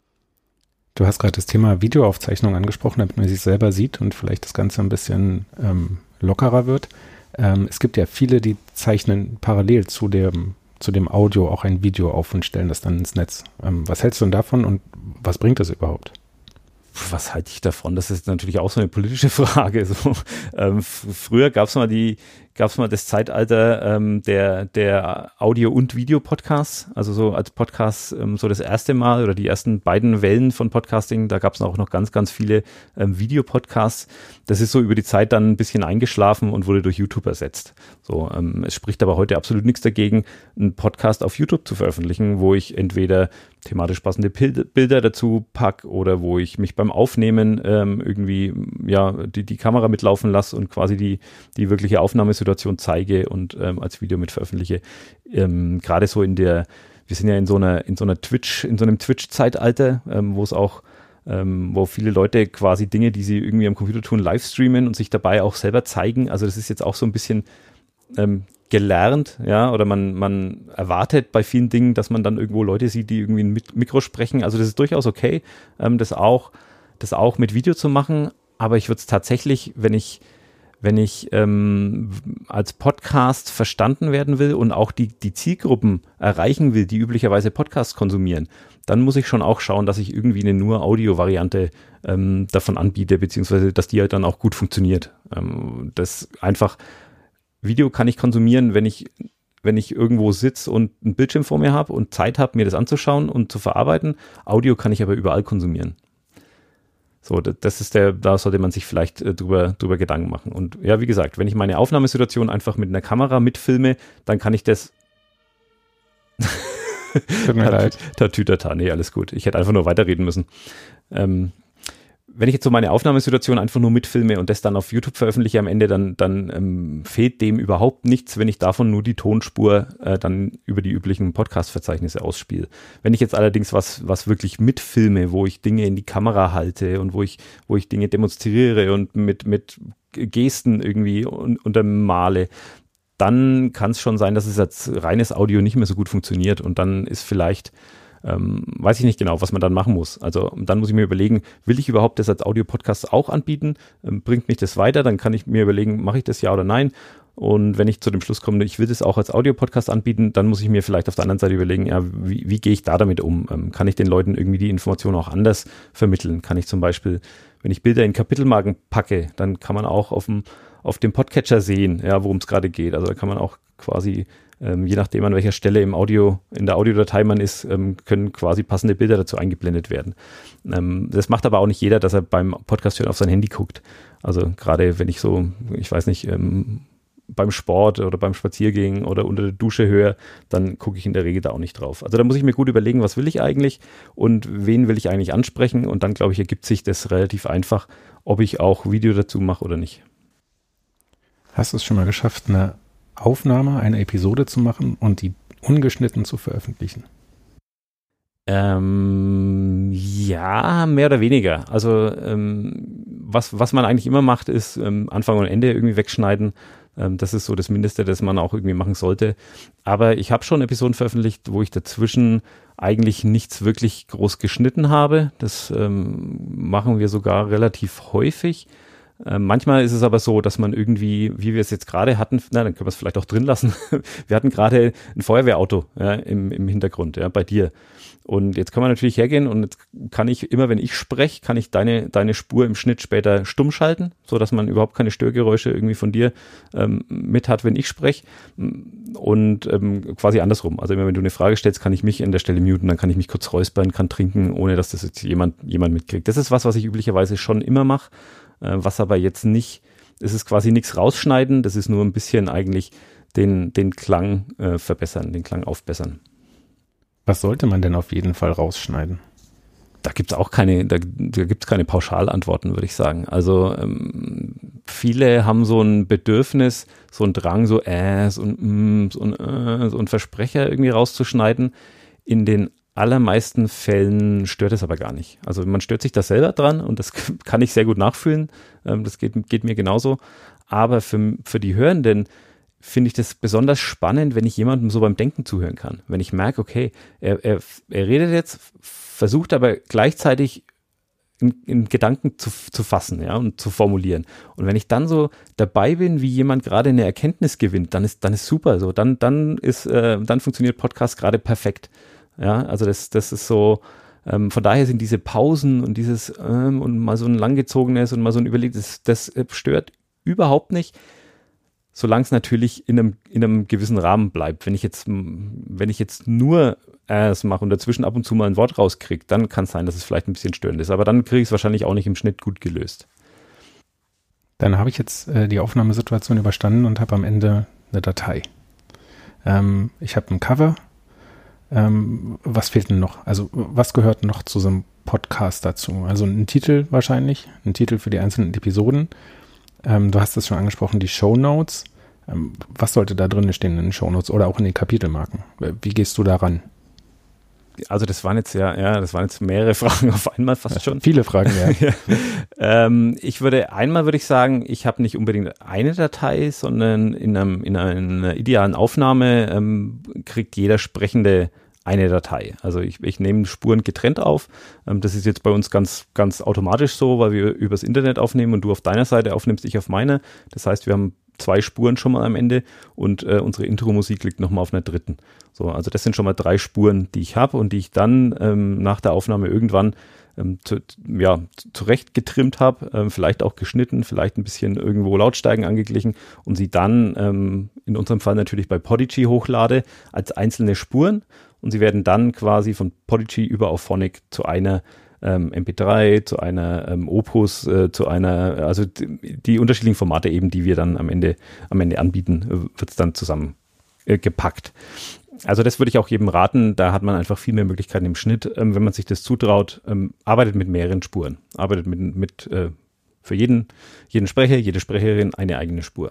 Du hast gerade das Thema Videoaufzeichnung angesprochen, damit man sich selber sieht und vielleicht das Ganze ein bisschen ähm, lockerer wird. Ähm, es gibt ja viele, die zeichnen parallel zu dem, zu dem Audio auch ein Video auf und stellen das dann ins Netz. Ähm, was hältst du denn davon und was bringt das überhaupt? Was halte ich davon? Das ist natürlich auch so eine politische Frage. So, ähm, f- früher gab es mal die, gab es mal das Zeitalter ähm, der der Audio- und Videopodcasts. Also so als Podcast ähm, so das erste Mal oder die ersten beiden Wellen von Podcasting. Da gab es auch noch ganz, ganz viele ähm, Videopodcasts. Das ist so über die Zeit dann ein bisschen eingeschlafen und wurde durch YouTube ersetzt. So, ähm, es spricht aber heute absolut nichts dagegen, einen Podcast auf YouTube zu veröffentlichen, wo ich entweder thematisch passende Bilder dazu pack oder wo ich mich beim Aufnehmen ähm, irgendwie ja die, die Kamera mitlaufen lasse und quasi die, die wirkliche Aufnahmesituation zeige und ähm, als Video mit veröffentliche. Ähm, gerade so in der, wir sind ja in so einer, in so einer Twitch, in so einem Twitch-Zeitalter, ähm, wo es auch Ähm, wo viele Leute quasi Dinge, die sie irgendwie am Computer tun, live streamen und sich dabei auch selber zeigen. Also das ist jetzt auch so ein bisschen ähm, gelernt, ja, oder man, man erwartet bei vielen Dingen, dass man dann irgendwo Leute sieht, die irgendwie ein Mikro sprechen. Also das ist durchaus okay, ähm, das auch, das auch mit Video zu machen. Aber ich würde es tatsächlich, wenn ich wenn ich ähm, als Podcast verstanden werden will und auch die, die Zielgruppen erreichen will, die üblicherweise Podcasts konsumieren, dann muss ich schon auch schauen, dass ich irgendwie eine nur Audio-Variante ähm, davon anbiete, beziehungsweise dass die halt dann auch gut funktioniert. Ähm, das einfach, Video kann ich konsumieren, wenn ich, wenn ich irgendwo sitze und einen Bildschirm vor mir habe und Zeit habe, mir das anzuschauen und zu verarbeiten. Audio kann ich aber überall konsumieren. So, das ist der, da sollte man sich vielleicht äh, drüber, drüber Gedanken machen. Und ja, wie gesagt, wenn ich meine Aufnahmesituation einfach mit einer Kamera mitfilme, dann kann ich das Tut mir leid. Tatütata, nee, alles gut. Ich hätte einfach nur weiterreden müssen. Ähm, wenn ich jetzt so meine Aufnahmesituation einfach nur mitfilme und das dann auf YouTube veröffentliche am Ende, dann, dann ähm, fehlt dem überhaupt nichts, wenn ich davon nur die Tonspur äh, dann über die üblichen Podcast-Verzeichnisse ausspiele. Wenn ich jetzt allerdings was, was wirklich mitfilme, wo ich Dinge in die Kamera halte und wo ich, wo ich Dinge demonstriere und mit, mit Gesten irgendwie un- untermale, dann kann es schon sein, dass es als reines Audio nicht mehr so gut funktioniert und dann ist vielleicht Ähm, weiß ich nicht genau, was man dann machen muss. Also dann muss ich mir überlegen, will ich überhaupt das als Audio-Podcast auch anbieten? Ähm, bringt mich das weiter? Dann kann ich mir überlegen, mache ich das ja oder nein? Und wenn ich zu dem Schluss komme, ich will das auch als Audio-Podcast anbieten, dann muss ich mir vielleicht auf der anderen Seite überlegen, ja, wie, wie gehe ich da damit um? Ähm, kann ich den Leuten irgendwie die Informationen auch anders vermitteln? Kann ich zum Beispiel, wenn ich Bilder in Kapitelmarken packe, dann kann man auch auf dem, auf dem Podcatcher sehen, ja, worum es gerade geht. Also da kann man auch quasi Ähm, je nachdem, an welcher Stelle im Audio, in der Audiodatei man ist, ähm, können quasi passende Bilder dazu eingeblendet werden. Ähm, das macht aber auch nicht jeder, dass er beim Podcast hören auf sein Handy guckt. Also gerade wenn ich so, ich weiß nicht, ähm, beim Sport oder beim Spaziergehen oder unter der Dusche höre, dann gucke ich in der Regel da auch nicht drauf. Also da muss ich mir gut überlegen, was will ich eigentlich und wen will ich eigentlich ansprechen und dann, glaube ich, ergibt sich das relativ einfach, ob ich auch Video dazu mache oder nicht. Hast du es schon mal geschafft, eine Aufnahme, eine Episode zu machen und die ungeschnitten zu veröffentlichen? Ähm, ja, mehr oder weniger. Also ähm, was, was man eigentlich immer macht, ist ähm, Anfang und Ende irgendwie wegschneiden. Ähm, das ist so das Mindeste, das man auch irgendwie machen sollte. Aber ich habe schon Episoden veröffentlicht, wo ich dazwischen eigentlich nichts wirklich groß geschnitten habe. Das ähm, machen wir sogar relativ häufig. Äh, manchmal ist es aber so, dass man irgendwie, wie wir es jetzt gerade hatten, na, dann können wir es vielleicht auch drin lassen. Wir hatten gerade ein Feuerwehrauto ja, im, im Hintergrund, ja, bei dir. Und jetzt kann man natürlich hergehen und jetzt kann ich, immer wenn ich spreche, kann ich deine, deine Spur im Schnitt später stumm schalten, so dass man überhaupt keine Störgeräusche irgendwie von dir ähm, mit hat, wenn ich spreche. Und ähm, quasi andersrum. Also immer wenn du eine Frage stellst, kann ich mich an der Stelle muten, dann kann ich mich kurz räuspern, kann trinken, ohne dass das jetzt jemand, jemand mitkriegt. Das ist was, was ich üblicherweise schon immer mache, äh, was aber jetzt nicht, es ist quasi nichts rausschneiden, das ist nur ein bisschen eigentlich den, den Klang äh, verbessern, den Klang aufbessern. Was sollte man denn auf jeden Fall rausschneiden? Da gibt's auch keine, da, da gibt's keine Pauschalantworten, würde ich sagen. Also ähm, viele haben so ein Bedürfnis, so einen Drang, so Äs und Ms und Äs und Versprecher irgendwie rauszuschneiden. In den allermeisten Fällen stört es aber gar nicht. Also man stört sich da selber dran und das kann ich sehr gut nachfühlen. Ähm, das geht, geht mir genauso. Aber für, für die Hörenden finde ich das besonders spannend, wenn ich jemandem so beim Denken zuhören kann. Wenn ich merke, okay, er, er, er redet jetzt, versucht aber gleichzeitig in, in Gedanken zu, zu fassen, ja, und zu formulieren. Und wenn ich dann so dabei bin, wie jemand gerade eine Erkenntnis gewinnt, dann ist, dann ist super so. Dann, dann ist, äh, dann funktioniert Podcast gerade perfekt. Ja, also das, das ist so, ähm, von daher sind diese Pausen und dieses, ähm, und mal so ein langgezogenes und mal so ein Überleg, das, das stört überhaupt nicht. Solange es natürlich in einem, in einem gewissen Rahmen bleibt. Wenn ich jetzt, wenn ich jetzt nur es mache und dazwischen ab und zu mal ein Wort rauskriege, dann kann es sein, dass es vielleicht ein bisschen störend ist. Aber dann kriege ich es wahrscheinlich auch nicht im Schnitt gut gelöst. Dann habe ich jetzt äh, die Aufnahmesituation überstanden und habe am Ende eine Datei. Ähm, ich habe ein Cover. Ähm, was fehlt denn noch? Also was gehört noch zu so einem Podcast dazu? Also ein Titel wahrscheinlich, ein Titel für die einzelnen Episoden. Ähm, du hast es schon angesprochen, die Shownotes. Ähm, was sollte da drin stehen in den Shownotes oder auch in den Kapitelmarken? Wie gehst du da ran? Also das waren jetzt ja, ja, das waren jetzt mehrere Fragen auf einmal fast schon. Viele Fragen, ja. ja. Ähm, ich würde, einmal würde ich sagen, ich habe nicht unbedingt eine Datei, sondern in, einem, in einer idealen Aufnahme ähm, kriegt jeder Sprechende eine Datei. Also ich, ich nehme Spuren getrennt auf. Ähm, das ist jetzt bei uns ganz, ganz automatisch so, weil wir übers Internet aufnehmen und du auf deiner Seite aufnimmst, ich auf meiner. Das heißt, wir haben zwei Spuren schon mal am Ende und äh, unsere Intro-Musik liegt nochmal auf einer dritten. So, also das sind schon mal drei Spuren, die ich habe und die ich dann ähm, nach der Aufnahme irgendwann ähm, zu, ja, zurecht getrimmt habe, ähm, vielleicht auch geschnitten, vielleicht ein bisschen irgendwo Lautstärken angeglichen und sie dann ähm, in unserem Fall natürlich bei Podigy hochlade als einzelne Spuren und sie werden dann quasi von Podigy über auf Phonic zu einer Ähm, M P drei, zu einer ähm, Opus, äh, zu einer, also die, die unterschiedlichen Formate eben, die wir dann am Ende, am Ende anbieten, äh, wird es dann zusammen äh, gepackt. Also das würde ich auch jedem raten, da hat man einfach viel mehr Möglichkeiten im Schnitt, ähm, wenn man sich das zutraut, ähm, arbeitet mit mehreren Spuren, arbeitet mit, mit äh, für jeden, jeden Sprecher, jede Sprecherin eine eigene Spur.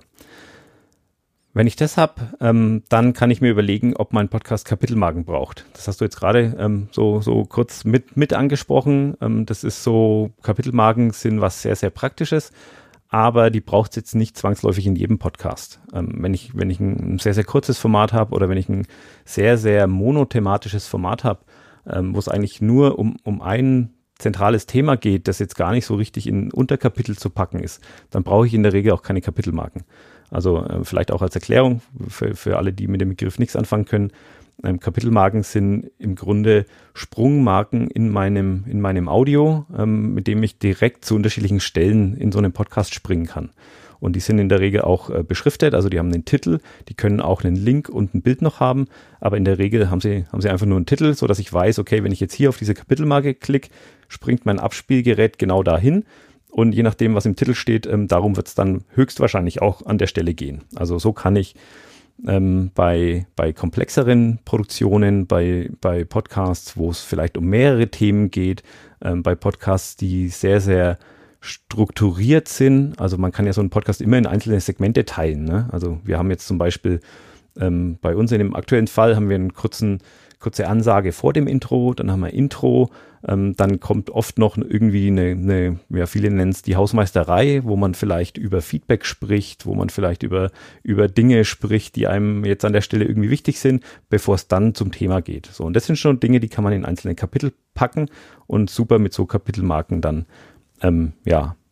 Wenn ich das habe, ähm, dann kann ich mir überlegen, ob mein Podcast Kapitelmarken braucht. Das hast du jetzt gerade ähm, so, so kurz mit, mit angesprochen. Ähm, das ist so, Kapitelmarken sind was sehr, sehr Praktisches, aber die braucht es jetzt nicht zwangsläufig in jedem Podcast. Ähm, wenn ich, wenn ich ein sehr, sehr kurzes Format habe oder wenn ich ein sehr, sehr monothematisches Format habe, ähm, wo es eigentlich nur um, um ein zentrales Thema geht, das jetzt gar nicht so richtig in Unterkapitel zu packen ist, dann brauche ich in der Regel auch keine Kapitelmarken. Also äh, vielleicht auch als Erklärung für, für alle, die mit dem Begriff nichts anfangen können. Ähm, Kapitelmarken sind im Grunde Sprungmarken in meinem, in meinem Audio, ähm, mit dem ich direkt zu unterschiedlichen Stellen in so einem Podcast springen kann. Und die sind in der Regel auch äh, beschriftet, also die haben einen Titel, die können auch einen Link und ein Bild noch haben, aber in der Regel haben sie, haben sie einfach nur einen Titel, so dass ich weiß, okay, wenn ich jetzt hier auf diese Kapitelmarke klicke, springt mein Abspielgerät genau dahin. Und je nachdem, was im Titel steht, ähm, darum wird es dann höchstwahrscheinlich auch an der Stelle gehen. Also so kann ich ähm, bei, bei komplexeren Produktionen, bei, bei Podcasts, wo es vielleicht um mehrere Themen geht, ähm, bei Podcasts, die sehr, sehr strukturiert sind. Also man kann ja so einen Podcast immer in einzelne Segmente teilen, ne? Also wir haben jetzt zum Beispiel ähm, bei uns in dem aktuellen Fall haben wir einen kurzen kurze Ansage vor dem Intro, dann haben wir Intro, ähm, dann kommt oft noch irgendwie eine, eine ja viele nennen es die Hausmeisterei, wo man vielleicht über Feedback spricht, wo man vielleicht über, über Dinge spricht, die einem jetzt an der Stelle irgendwie wichtig sind, bevor es dann zum Thema geht. So, und das sind schon Dinge, die kann man in einzelne Kapitel packen und super mit so Kapitelmarken dann ähm, ja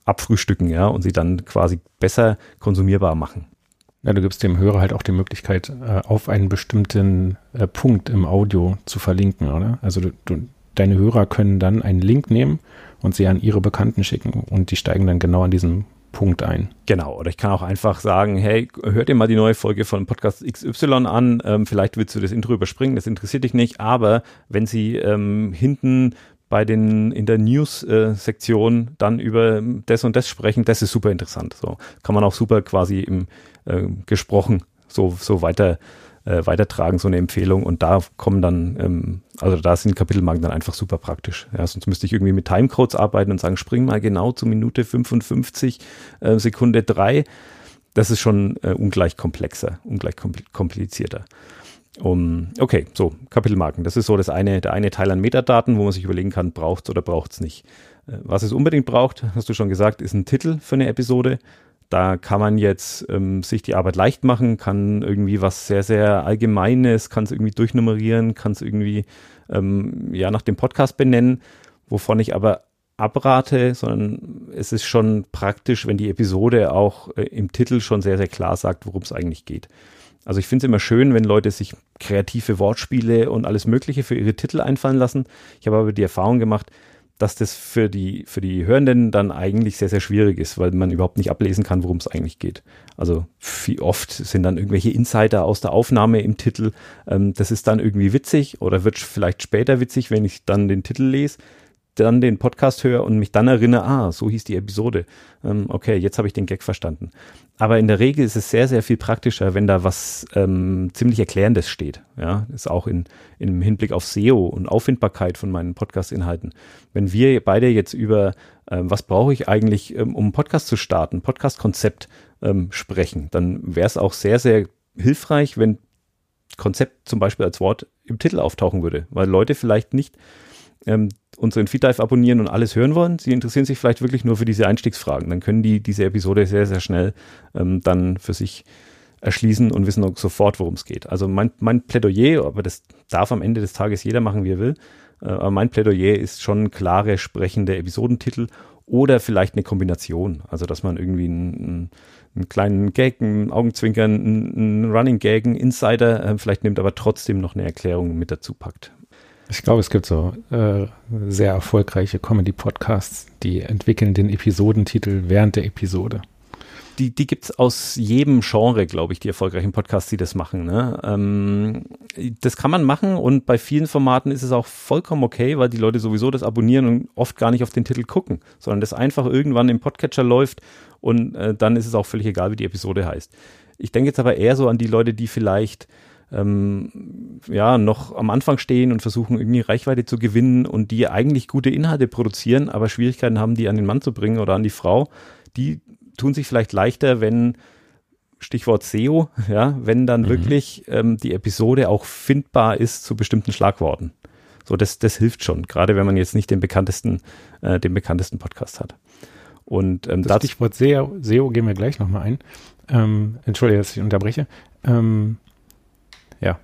abfrühstücken, ja, und sie dann quasi besser konsumierbar machen. Ja, du gibst dem Hörer halt auch die Möglichkeit, äh, auf einen bestimmten äh, Punkt im Audio zu verlinken, oder? Also du, du, deine Hörer können dann einen Link nehmen und sie an ihre Bekannten schicken und die steigen dann genau an diesem Punkt ein. Genau, oder ich kann auch einfach sagen, hey, hört dir mal die neue Folge von Podcast X Y an, ähm, vielleicht willst du das Intro überspringen, das interessiert dich nicht, aber wenn sie ähm, hinten bei den in der News-Sektion äh, dann über das und das sprechen, das ist super interessant. So kann man auch super quasi im äh, gesprochen so so weiter äh, weitertragen, so eine Empfehlung, und da kommen dann, ähm, also da sind Kapitelmarken dann einfach super praktisch. Ja, sonst müsste ich irgendwie mit Timecodes arbeiten und sagen, spring mal genau zur Minute fünfundfünfzig, äh, Sekunde drei. Das ist schon äh, ungleich komplexer, ungleich kompl- komplizierter. Um, okay, so, Kapitelmarken. Das ist so das eine, der eine Teil an Metadaten, wo man sich überlegen kann, braucht es oder braucht es nicht. Was es unbedingt braucht, hast du schon gesagt, ist ein Titel für eine Episode. Da kann man jetzt ähm, sich die Arbeit leicht machen, kann irgendwie was sehr, sehr Allgemeines, kann es irgendwie durchnummerieren, kann es irgendwie ähm, ja nach dem Podcast benennen, wovon ich aber abrate, sondern es ist schon praktisch, wenn die Episode auch äh, im Titel schon sehr, sehr klar sagt, worum es eigentlich geht. Also ich finde es immer schön, wenn Leute sich kreative Wortspiele und alles Mögliche für ihre Titel einfallen lassen. Ich habe aber die Erfahrung gemacht, dass das für die, für die Hörenden dann eigentlich sehr, sehr schwierig ist, weil man überhaupt nicht ablesen kann, worum es eigentlich geht. Also wie oft sind dann irgendwelche Insider aus der Aufnahme im Titel. Ähm, das ist dann irgendwie witzig oder wird vielleicht später witzig, wenn ich dann den Titel lese, dann den Podcast höre und mich dann erinnere, ah, so hieß die Episode. Ähm, okay, jetzt habe ich den Gag verstanden. Aber in der Regel ist es sehr, sehr viel praktischer, wenn da was ähm, ziemlich Erklärendes steht. Ja, ist auch in, im Hinblick auf S E O und Auffindbarkeit von meinen Podcast-Inhalten. Wenn wir beide jetzt über, ähm, was brauche ich eigentlich, ähm, um einen Podcast zu starten, Podcast-Konzept ähm, sprechen, dann wäre es auch sehr, sehr hilfreich, wenn Konzept zum Beispiel als Wort im Titel auftauchen würde, weil Leute vielleicht nicht ähm, unseren Feed-Dive abonnieren und alles hören wollen. Sie interessieren sich vielleicht wirklich nur für diese Einstiegsfragen. Dann können die diese Episode sehr, sehr schnell ähm, dann für sich erschließen und wissen auch sofort, worum es geht. Also mein, mein Plädoyer, aber das darf am Ende des Tages jeder machen, wie er will, äh, aber mein Plädoyer ist schon klare, sprechende Episodentitel oder vielleicht eine Kombination. Also dass man irgendwie einen, einen kleinen Gag, einen Augenzwinkern, einen, einen Running Gag, einen Insider äh, vielleicht nimmt, aber trotzdem noch eine Erklärung mit dazu packt. Ich glaube, es gibt so äh, sehr erfolgreiche Comedy-Podcasts, die entwickeln den Episodentitel während der Episode. Die, die gibt es aus jedem Genre, glaube ich, die erfolgreichen Podcasts, die das machen. Ne? Ähm, das kann man machen und bei vielen Formaten ist es auch vollkommen okay, weil die Leute sowieso das abonnieren und oft gar nicht auf den Titel gucken, sondern das einfach irgendwann im Podcatcher läuft und äh, dann ist es auch völlig egal, wie die Episode heißt. Ich denke jetzt aber eher so an die Leute, die vielleicht Ähm, ja, noch am Anfang stehen und versuchen irgendwie Reichweite zu gewinnen und die eigentlich gute Inhalte produzieren, aber Schwierigkeiten haben, die an den Mann zu bringen oder an die Frau, die tun sich vielleicht leichter, wenn, Stichwort S E O, ja, wenn dann mhm. wirklich ähm, die Episode auch findbar ist zu bestimmten Schlagworten. So, das, das hilft schon, gerade wenn man jetzt nicht den bekanntesten, äh, den bekanntesten Podcast hat. Und ähm, das Stichwort S E O, S E O gehen wir gleich nochmal ein. Ähm, Entschuldige, dass ich unterbreche. Ähm, Ja.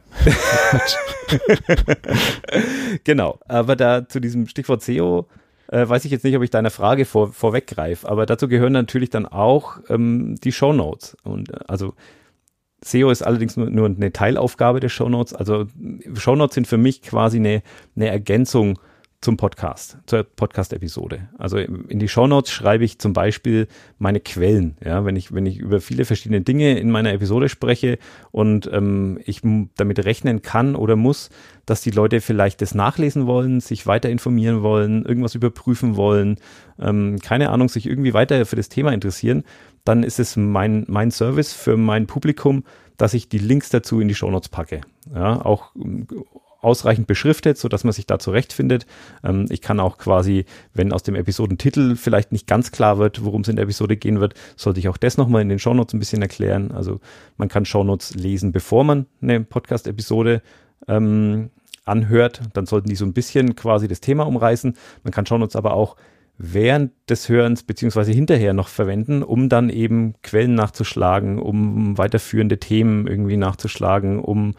Genau, aber da zu diesem Stichwort S E O äh, weiß ich jetzt nicht, ob ich deiner Frage vor, vorweggreife, aber dazu gehören natürlich dann auch ähm, die Shownotes. Und äh, also S E O ist allerdings nur, nur eine Teilaufgabe der Shownotes. Also Shownotes sind für mich quasi eine, eine Ergänzung zum Podcast, zur Podcast-Episode. Also in die Shownotes schreibe ich zum Beispiel meine Quellen, ja, wenn ich, wenn ich über viele verschiedene Dinge in meiner Episode spreche und ähm, ich damit rechnen kann oder muss, dass die Leute vielleicht das nachlesen wollen, sich weiter informieren wollen, irgendwas überprüfen wollen, ähm, keine Ahnung, sich irgendwie weiter für das Thema interessieren, dann ist es mein, mein Service für mein Publikum, dass ich die Links dazu in die Shownotes packe. Ja, auch ausreichend beschriftet, so dass man sich da zurechtfindet. Ähm, ich kann auch quasi, wenn aus dem Episodentitel vielleicht nicht ganz klar wird, worum es in der Episode gehen wird, sollte ich auch das nochmal in den Shownotes ein bisschen erklären. Also man kann Shownotes lesen, bevor man eine Podcast-Episode ähm, anhört. Dann sollten die so ein bisschen quasi das Thema umreißen. Man kann Shownotes aber auch während des Hörens beziehungsweise hinterher noch verwenden, um dann eben Quellen nachzuschlagen, um weiterführende Themen irgendwie nachzuschlagen, um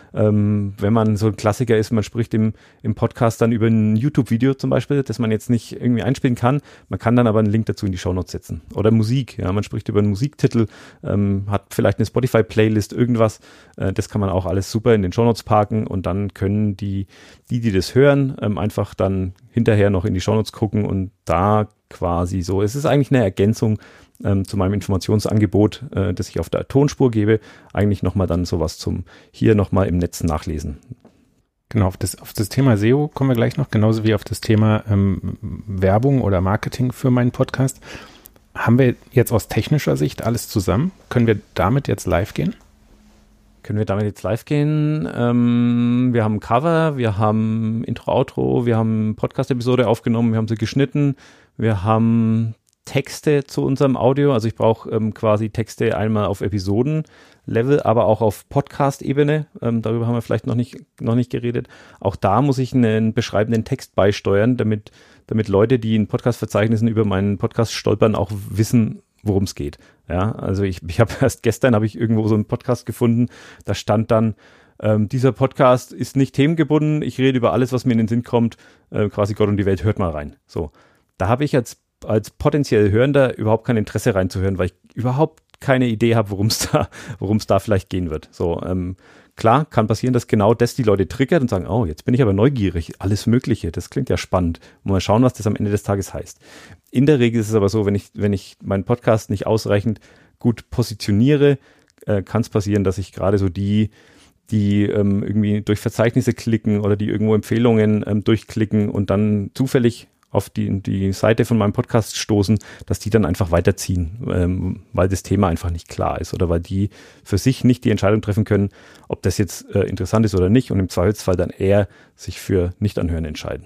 Ähm, wenn man so ein Klassiker ist, man spricht im, im Podcast dann über ein YouTube-Video zum Beispiel, das man jetzt nicht irgendwie einspielen kann. Man kann dann aber einen Link dazu in die Shownotes setzen. Oder Musik, ja, man spricht über einen Musiktitel, ähm, hat vielleicht eine Spotify-Playlist, irgendwas. Äh, das kann man auch alles super in den Shownotes parken und dann können die, die, die das hören, ähm, einfach dann hinterher noch in die Shownotes gucken und da quasi so. Es ist eigentlich eine Ergänzung ähm, zu meinem Informationsangebot, äh, das ich auf der Tonspur gebe. Eigentlich nochmal dann sowas zum hier nochmal im Netz nachlesen. Genau, auf das, auf das Thema S E O kommen wir gleich noch, genauso wie auf das Thema ähm, Werbung oder Marketing für meinen Podcast. Haben wir jetzt aus technischer Sicht alles zusammen? Können wir damit jetzt live gehen? Können wir damit jetzt live gehen? Ähm, wir haben ein Cover, wir haben Intro, Outro, wir haben Podcast-Episode aufgenommen, wir haben sie geschnitten, wir haben Texte zu unserem Audio. Also ich brauche ähm, quasi Texte einmal auf Episoden-Level, aber auch auf Podcast-Ebene. Ähm, darüber haben wir vielleicht noch nicht, noch nicht geredet. Auch da muss ich einen beschreibenden Text beisteuern, damit, damit Leute, die in Podcast-Verzeichnissen über meinen Podcast stolpern, auch wissen, worum es geht. Ja, also ich, ich habe erst gestern habe ich irgendwo so einen Podcast gefunden, da stand dann, ähm, dieser Podcast ist nicht themengebunden, ich rede über alles, was mir in den Sinn kommt, äh, quasi Gott und die Welt, hört mal rein. So, da habe ich als, als potenziell Hörender überhaupt kein Interesse reinzuhören, weil ich überhaupt keine Idee habe, worum es da, worum es da vielleicht gehen wird. So, ähm, klar, kann passieren, dass genau das die Leute triggert und sagen, oh, jetzt bin ich aber neugierig, alles Mögliche, das klingt ja spannend. Mal schauen, was das am Ende des Tages heißt. In der Regel ist es aber so, wenn ich, wenn ich meinen Podcast nicht ausreichend gut positioniere, äh, kann es passieren, dass ich gerade so die, die ähm, irgendwie durch Verzeichnisse klicken oder die irgendwo Empfehlungen ähm, durchklicken und dann zufällig auf die, die Seite von meinem Podcast stoßen, dass die dann einfach weiterziehen, ähm, weil das Thema einfach nicht klar ist oder weil die für sich nicht die Entscheidung treffen können, ob das jetzt äh, interessant ist oder nicht und im Zweifelsfall dann eher sich für Nicht-Anhören entscheiden.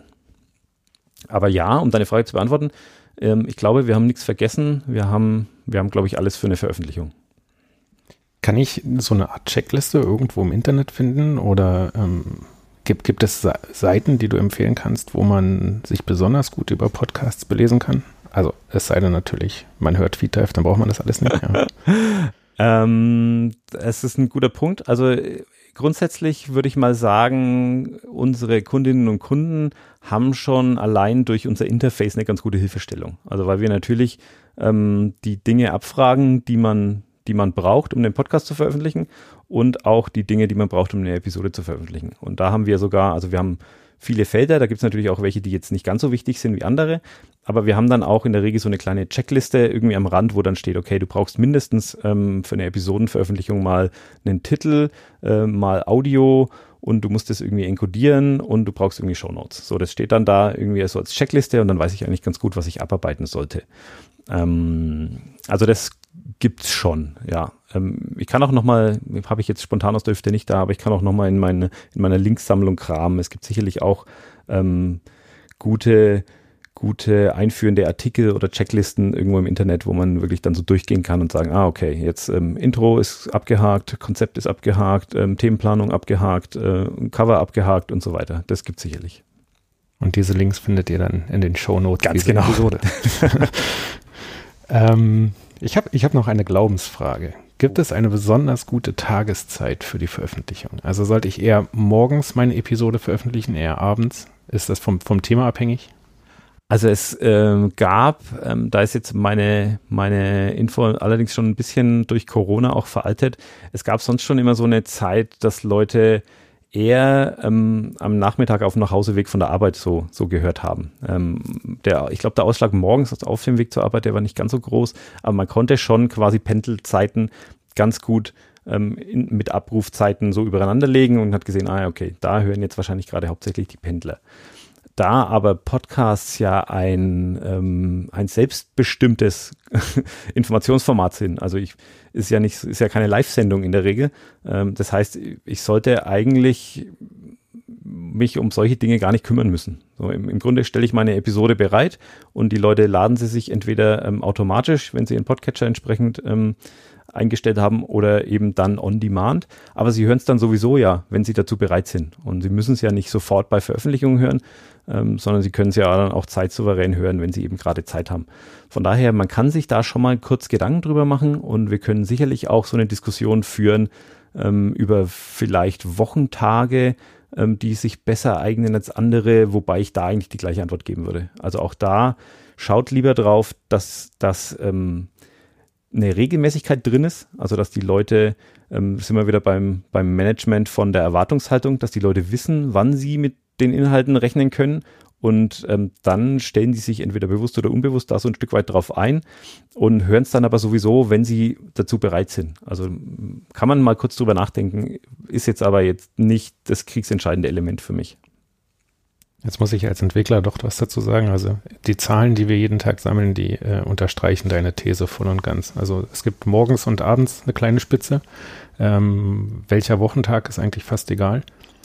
Aber ja, um deine Frage zu beantworten, ähm, ich glaube, wir haben nichts vergessen. Wir haben, wir haben, glaube ich, alles für eine Veröffentlichung. Kann ich so eine Art Checkliste irgendwo im Internet finden oder ähm Gibt, gibt es Seiten, die du empfehlen kannst, wo man sich besonders gut über Podcasts belesen kann? Also es sei denn natürlich, man hört Feeddive, dann braucht man das alles nicht. Ja. ähm, es ist ein guter Punkt. Also grundsätzlich würde ich mal sagen, unsere Kundinnen und Kunden haben schon allein durch unser Interface eine ganz gute Hilfestellung. Also weil wir natürlich ähm, die Dinge abfragen, die man die man braucht, um den Podcast zu veröffentlichen und auch die Dinge, die man braucht, um eine Episode zu veröffentlichen. Und da haben wir sogar, also wir haben viele Felder, da gibt es natürlich auch welche, die jetzt nicht ganz so wichtig sind wie andere, aber wir haben dann auch in der Regel so eine kleine Checkliste irgendwie am Rand, wo dann steht, okay, du brauchst mindestens ähm, für eine Episodenveröffentlichung mal einen Titel, äh, mal Audio und du musst das irgendwie enkodieren und du brauchst irgendwie Shownotes. So, das steht dann da irgendwie so als Checkliste und dann weiß ich eigentlich ganz gut, was ich abarbeiten sollte. Ähm, also das gibt's schon, ja. Ähm, ich kann auch nochmal, habe ich jetzt spontan aus der Hüfte nicht da, aber ich kann auch nochmal in meine, in meiner Linksammlung kramen. Es gibt sicherlich auch ähm, gute, gute einführende Artikel oder Checklisten irgendwo im Internet, wo man wirklich dann so durchgehen kann und sagen, ah, okay, jetzt ähm, Intro ist abgehakt, Konzept ist abgehakt, ähm, Themenplanung abgehakt, äh, Cover abgehakt und so weiter. Das gibt's sicherlich. Und diese Links findet ihr dann in den Shownotes dieser genau. Episode. ähm, ich habe ich hab noch eine Glaubensfrage. Gibt es eine besonders gute Tageszeit für die Veröffentlichung? Also sollte ich eher morgens meine Episode veröffentlichen, eher abends? Ist das vom, vom Thema abhängig? Also es ähm, gab, ähm, da ist jetzt meine, meine Info allerdings schon ein bisschen durch Corona auch veraltet, es gab sonst schon immer so eine Zeit, dass Leute eher ähm, am Nachmittag auf dem Nachhauseweg von der Arbeit so, so gehört haben. Ähm, der, ich glaube, der Ausschlag morgens auf dem Weg zur Arbeit, der war nicht ganz so groß, aber man konnte schon quasi Pendelzeiten ganz gut ähm, in, mit Abrufzeiten so übereinander legen und hat gesehen, ah, okay, da hören jetzt wahrscheinlich gerade hauptsächlich die Pendler. Da aber Podcasts ja ein, ähm, ein selbstbestimmtes Informationsformat sind, also ich ist ja nicht, ist ja keine Live-Sendung in der Regel. Ähm, das heißt, ich sollte eigentlich mich um solche Dinge gar nicht kümmern müssen. So, im, im Grunde stelle ich meine Episode bereit und die Leute laden sie sich entweder ähm, automatisch, wenn sie ihren Podcatcher entsprechend ähm, eingestellt haben oder eben dann on demand. Aber sie hören es dann sowieso ja, wenn sie dazu bereit sind. Und sie müssen es ja nicht sofort bei Veröffentlichungen hören, ähm, sondern sie können es ja dann auch zeitsouverän hören, wenn sie eben gerade Zeit haben. Von daher, man kann sich da schon mal kurz Gedanken drüber machen und wir können sicherlich auch so eine Diskussion führen ähm, über vielleicht Wochentage, ähm, die sich besser eignen als andere, wobei ich da eigentlich die gleiche Antwort geben würde. Also auch da schaut lieber drauf, dass das ähm, eine Regelmäßigkeit drin ist, also dass die Leute, ähm, sind wir wieder beim, beim Management von der Erwartungshaltung, dass die Leute wissen, wann sie mit den Inhalten rechnen können und ähm, dann stellen die sich entweder bewusst oder unbewusst da so ein Stück weit drauf ein und hören es dann aber sowieso, wenn sie dazu bereit sind. Also kann man mal kurz drüber nachdenken, ist jetzt aber jetzt nicht das kriegsentscheidende Element für mich. Jetzt muss ich als Entwickler doch was dazu sagen. Also die Zahlen, die wir jeden Tag sammeln, die äh, unterstreichen deine These voll und ganz. Also es gibt morgens und abends eine kleine Spitze. Ähm, welcher Wochentag ist eigentlich fast egal,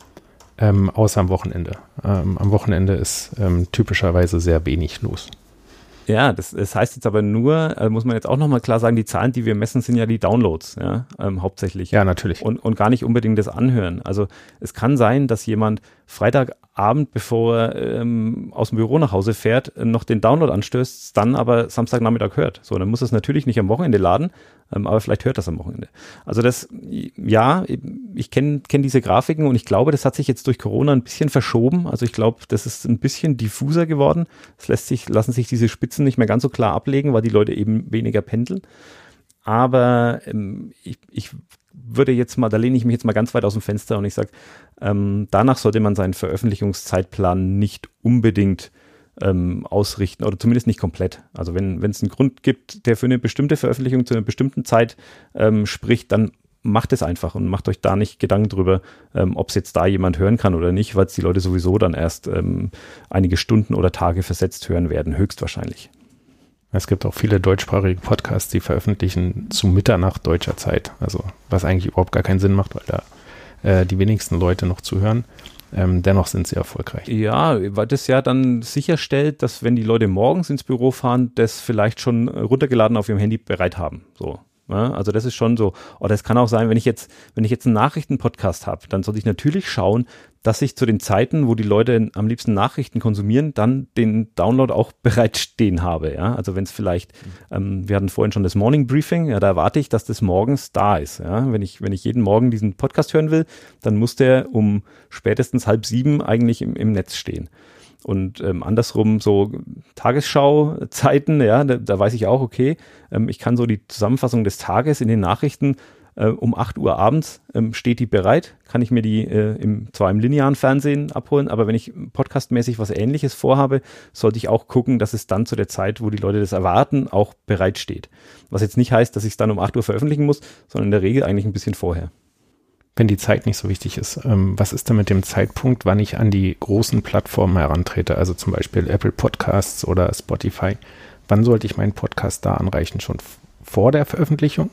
ähm, außer am Wochenende. Ähm, am Wochenende ist ähm, typischerweise sehr wenig los. Ja, das, das heißt jetzt aber nur, äh, muss man jetzt auch nochmal klar sagen, die Zahlen, die wir messen, sind ja die Downloads, ja, ähm, hauptsächlich. Ja, natürlich. Und, und gar nicht unbedingt das Anhören. Also es kann sein, dass jemand Freitagabend, bevor er ähm, aus dem Büro nach Hause fährt, noch den Download anstößt, dann aber Samstagnachmittag hört. So, dann muss es natürlich nicht am Wochenende laden, ähm, aber vielleicht hört das am Wochenende. Also das, ja, ich kenne kenn diese Grafiken und ich glaube, das hat sich jetzt durch Corona ein bisschen verschoben. Also ich glaube, das ist ein bisschen diffuser geworden. Es lässt sich, lassen sich diese Spitzen nicht mehr ganz so klar ablegen, weil die Leute eben weniger pendeln. Aber ähm, ich, ich würde jetzt mal, da lehne ich mich jetzt mal ganz weit aus dem Fenster und ich sage, ähm, danach sollte man seinen Veröffentlichungszeitplan nicht unbedingt ähm, ausrichten oder zumindest nicht komplett. Also wenn wenn es einen Grund gibt, der für eine bestimmte Veröffentlichung zu einer bestimmten Zeit ähm, spricht, dann macht es einfach und macht euch da nicht Gedanken drüber, ähm, ob es jetzt da jemand hören kann oder nicht, weil es die Leute sowieso dann erst ähm, einige Stunden oder Tage versetzt hören werden, höchstwahrscheinlich. Es gibt auch viele deutschsprachige Podcasts, die veröffentlichen zu Mitternacht deutscher Zeit, also was eigentlich überhaupt gar keinen Sinn macht, weil da äh, die wenigsten Leute noch zuhören. Ähm, dennoch sind sie erfolgreich. Ja, weil das ja dann sicherstellt, dass wenn die Leute morgens ins Büro fahren, das vielleicht schon runtergeladen auf ihrem Handy bereit haben. So. Ja, also das ist schon so. Oder es kann auch sein, wenn ich jetzt, wenn ich jetzt einen Nachrichtenpodcast habe, dann sollte ich natürlich schauen, dass ich zu den Zeiten, wo die Leute am liebsten Nachrichten konsumieren, dann den Download auch bereitstehen habe. Ja, also wenn es vielleicht, ähm, wir hatten vorhin schon das Morning Briefing, ja, da erwarte ich, dass das morgens da ist. Ja, wenn ich, wenn ich jeden Morgen diesen Podcast hören will, dann muss der um spätestens halb sieben eigentlich im, im Netz stehen. Und ähm, andersrum so Tagesschau-Zeiten, ja, da, da weiß ich auch, okay, ähm, ich kann so die Zusammenfassung des Tages in den Nachrichten äh, um acht Uhr abends ähm, steht die bereit, kann ich mir die äh, im, zwar im linearen Fernsehen abholen, aber wenn ich podcastmäßig was Ähnliches vorhabe, sollte ich auch gucken, dass es dann zu der Zeit, wo die Leute das erwarten, auch bereit steht. Was jetzt nicht heißt, dass ich es dann um acht Uhr veröffentlichen muss, sondern in der Regel eigentlich ein bisschen vorher. Wenn die Zeit nicht so wichtig ist, ähm, was ist denn mit dem Zeitpunkt, wann ich an die großen Plattformen herantrete, also zum Beispiel Apple Podcasts oder Spotify? Wann sollte ich meinen Podcast da anreichen? Schon f- vor der Veröffentlichung?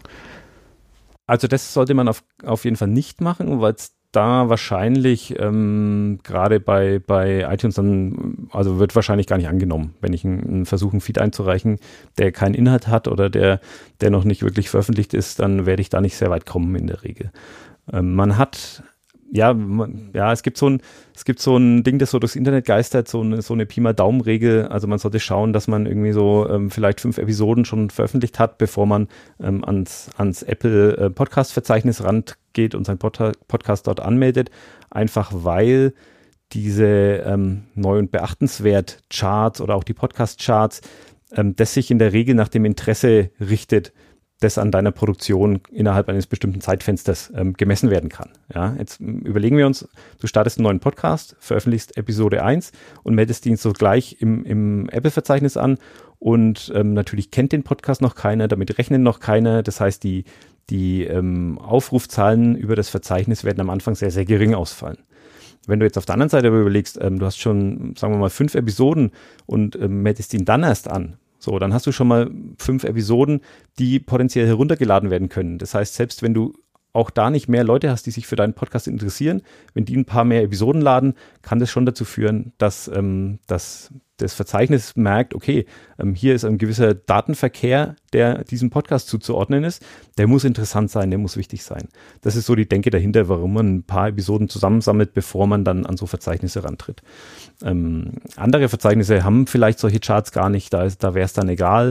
Also das sollte man auf, auf jeden Fall nicht machen, weil es da wahrscheinlich ähm, gerade bei, bei iTunes dann, also wird wahrscheinlich gar nicht angenommen, wenn ich einen, einen versuche, einen Feed einzureichen, der keinen Inhalt hat oder der, der noch nicht wirklich veröffentlicht ist, dann werde ich da nicht sehr weit kommen in der Regel. Man hat, ja, man, ja, es gibt so ein, es gibt so ein Ding, das so durchs Internet geistert, so eine, so eine Pi mal Daumen-Regel. Also man sollte schauen, dass man irgendwie so ähm, vielleicht fünf Episoden schon veröffentlicht hat, bevor man ähm, ans, ans Apple äh, Podcast-Verzeichnis rangeht und seinen Pod- Podcast dort anmeldet. Einfach weil diese ähm, neu und beachtenswert Charts oder auch die Podcast-Charts, ähm, das sich in der Regel nach dem Interesse richtet, das an deiner Produktion innerhalb eines bestimmten Zeitfensters ähm, gemessen werden kann. Ja, jetzt m, überlegen wir uns, du startest einen neuen Podcast, veröffentlichst Episode eins und meldest ihn sogleich im, im Apple-Verzeichnis an und ähm, natürlich kennt den Podcast noch keiner, damit rechnet noch keiner. Das heißt, die, die ähm, Aufrufzahlen über das Verzeichnis werden am Anfang sehr, sehr gering ausfallen. Wenn du jetzt auf der anderen Seite aber überlegst, ähm, du hast schon, sagen wir mal, fünf Episoden und ähm, meldest ihn dann erst an, so, dann hast du schon mal fünf Episoden, die potenziell heruntergeladen werden können. Das heißt, selbst wenn du auch da nicht mehr Leute hast, die sich für deinen Podcast interessieren, wenn die ein paar mehr Episoden laden, kann das schon dazu führen, dass, ähm, dass das Verzeichnis merkt, okay, ähm, hier ist ein gewisser Datenverkehr, der diesem Podcast zuzuordnen ist. Der muss interessant sein, der muss wichtig sein. Das ist so die Denke dahinter, warum man ein paar Episoden zusammensammelt, bevor man dann an so Verzeichnisse rantritt. Ähm, andere Verzeichnisse haben vielleicht solche Charts gar nicht, da, ist, da wäre es dann egal.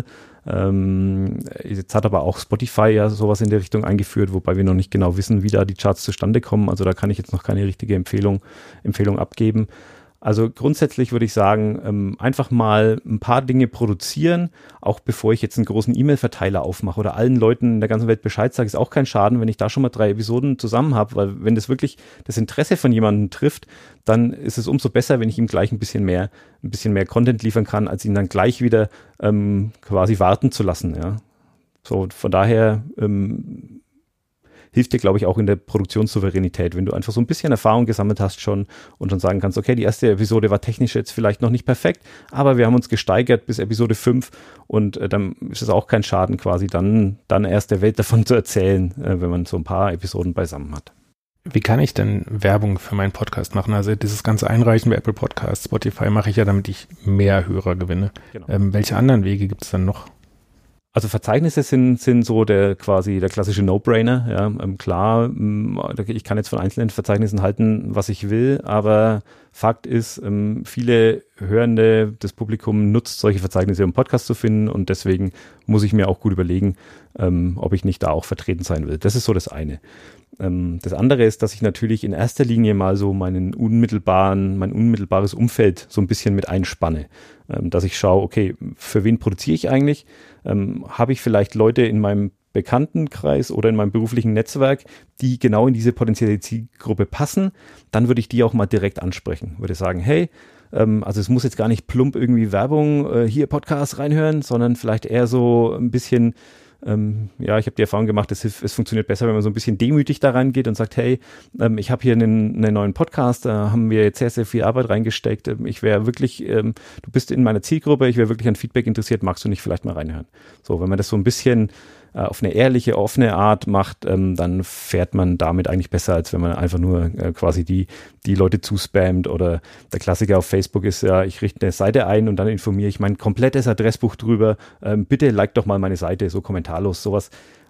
Ähm, jetzt hat aber auch Spotify ja sowas in der Richtung eingeführt, wobei wir noch nicht genau wissen, wie da die Charts zustande kommen. Also da kann ich jetzt noch keine richtige Empfehlung, Empfehlung abgeben. Also grundsätzlich würde ich sagen, ähm, einfach mal ein paar Dinge produzieren, auch bevor ich jetzt einen großen E-Mail-Verteiler aufmache oder allen Leuten in der ganzen Welt Bescheid sage, ist auch kein Schaden, wenn ich da schon mal drei Episoden zusammen habe, weil wenn das wirklich das Interesse von jemandem trifft, dann ist es umso besser, wenn ich ihm gleich ein bisschen mehr, ein bisschen mehr Content liefern kann, als ihn dann gleich wieder ähm, quasi warten zu lassen. Ja. So, von daher ähm, hilft dir, glaube ich, auch in der Produktionssouveränität, wenn du einfach so ein bisschen Erfahrung gesammelt hast schon und dann sagen kannst, okay, die erste Episode war technisch jetzt vielleicht noch nicht perfekt, aber wir haben uns gesteigert bis Episode fünf und äh, dann ist es auch kein Schaden quasi, dann, dann erst der Welt davon zu erzählen, äh, wenn man so ein paar Episoden beisammen hat. Wie kann ich denn Werbung für meinen Podcast machen? Also dieses ganze Einreichen bei Apple Podcasts, Spotify mache ich ja, damit ich mehr Hörer gewinne. Genau. Ähm, welche anderen Wege gibt es dann noch? Also Verzeichnisse sind, sind so der quasi der klassische No-Brainer. Ja, ähm, klar, ich kann jetzt von einzelnen Verzeichnissen halten, was ich will, aber Fakt ist, ähm, viele Hörende, das Publikum nutzt solche Verzeichnisse, um Podcasts zu finden und deswegen muss ich mir auch gut überlegen, ähm, ob ich nicht da auch vertreten sein will. Das ist so das eine. Ähm, das andere ist, dass ich natürlich in erster Linie mal so meinen unmittelbaren, mein unmittelbares Umfeld so ein bisschen mit einspanne. Ähm, dass ich schaue, okay, für wen produziere ich eigentlich? Ähm, habe ich vielleicht Leute in meinem Bekanntenkreis oder in meinem beruflichen Netzwerk, die genau in diese potenzielle Zielgruppe passen, dann würde ich die auch mal direkt ansprechen. Würde sagen, hey, ähm, also es muss jetzt gar nicht plump irgendwie Werbung, äh, hier Podcast reinhören, sondern vielleicht eher so ein bisschen, ähm, ja, ich habe die Erfahrung gemacht, es, es funktioniert besser, wenn man so ein bisschen demütig da reingeht und sagt, hey, ähm, ich habe hier einen, einen neuen Podcast, da haben wir jetzt sehr, sehr viel Arbeit reingesteckt. Ich wäre wirklich, ähm, du bist in meiner Zielgruppe, ich wäre wirklich an Feedback interessiert, magst du nicht vielleicht mal reinhören? So, wenn man das so ein bisschen äh, auf eine ehrliche, offene Art macht, ähm, dann fährt man damit eigentlich besser, als wenn man einfach nur äh, quasi die, die Leute zuspammt oder der Klassiker auf Facebook ist ja, ich richte eine Seite ein und dann informiere ich mein komplettes Adressbuch drüber, ähm, bitte like doch mal meine Seite, so kommentarlos, sowas.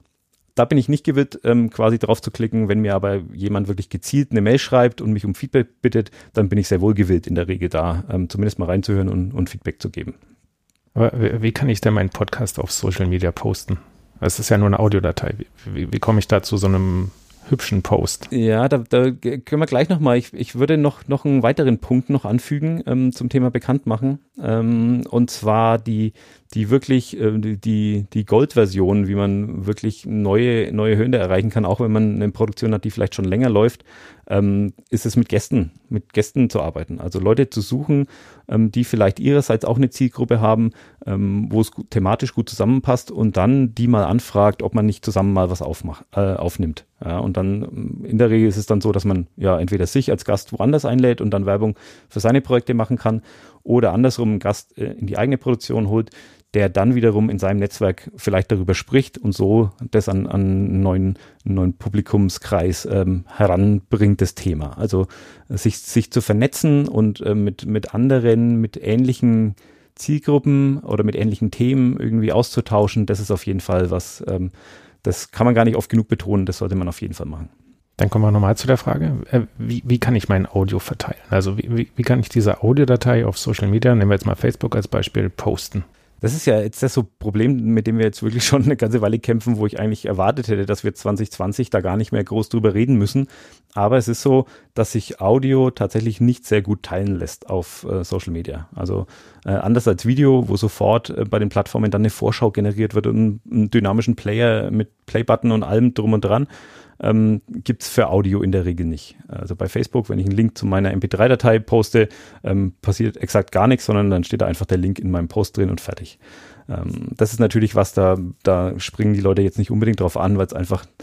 Da bin ich nicht gewillt, ähm, quasi drauf zu klicken. Wenn mir aber jemand wirklich gezielt eine Mail schreibt und mich um Feedback bittet, dann bin ich sehr wohl gewillt, in der Regel da ähm, zumindest mal reinzuhören und, und Feedback zu geben. Aber wie kann ich denn meinen Podcast auf Social Media posten? Es ist ja nur eine Audiodatei. Wie, wie, wie komme ich da zu so einem hübschen Post? Ja, da, da können wir gleich nochmal, ich, ich würde noch, noch einen weiteren Punkt noch anfügen ähm, zum Thema Bekanntmachen. Ähm, und zwar die, die wirklich, äh, die, die Gold-Version, wie man wirklich neue, neue Hörende erreichen kann, auch wenn man eine Produktion hat, die vielleicht schon länger läuft, ähm, ist es mit Gästen, mit Gästen zu arbeiten. Also Leute zu suchen, ähm, die vielleicht ihrerseits auch eine Zielgruppe haben, ähm, wo es gut, thematisch gut zusammenpasst und dann die mal anfragt, ob man nicht zusammen mal was aufmacht, äh, aufnimmt. Ja, und dann in der Regel ist es dann so, dass man ja entweder sich als Gast woanders einlädt und dann Werbung für seine Projekte machen kann oder andersrum einen Gast äh, in die eigene Produktion holt, der dann wiederum in seinem Netzwerk vielleicht darüber spricht und so das an, an einen neuen, einen neuen Publikumskreis ähm, heranbringt, das Thema. Also äh, sich, sich zu vernetzen und äh, mit, mit anderen, mit ähnlichen Zielgruppen oder mit ähnlichen Themen irgendwie auszutauschen, das ist auf jeden Fall was, ähm, das kann man gar nicht oft genug betonen, das sollte man auf jeden Fall machen. Dann kommen wir nochmal zu der Frage, äh, wie, wie kann ich mein Audio verteilen? Also wie, wie, wie kann ich diese Audiodatei auf Social Media, nehmen wir jetzt mal Facebook als Beispiel, posten? Das ist ja jetzt das so Problem, mit dem wir jetzt wirklich schon eine ganze Weile kämpfen, wo ich eigentlich erwartet hätte, dass wir zwanzig zwanzig da gar nicht mehr groß drüber reden müssen. Aber es ist so, dass sich Audio tatsächlich nicht sehr gut teilen lässt auf äh, Social Media. Also äh, anders als Video, wo sofort äh, bei den Plattformen dann eine Vorschau generiert wird und einen dynamischen Player mit Playbutton und allem drum und dran, ähm, gibt es für Audio in der Regel nicht. Also bei Facebook, wenn ich einen Link zu meiner M P drei Datei poste, ähm, passiert exakt gar nichts, sondern dann steht da einfach der Link in meinem Post drin und fertig. Ähm, das ist natürlich was, da, da springen die Leute jetzt nicht unbedingt drauf an, weil es einfach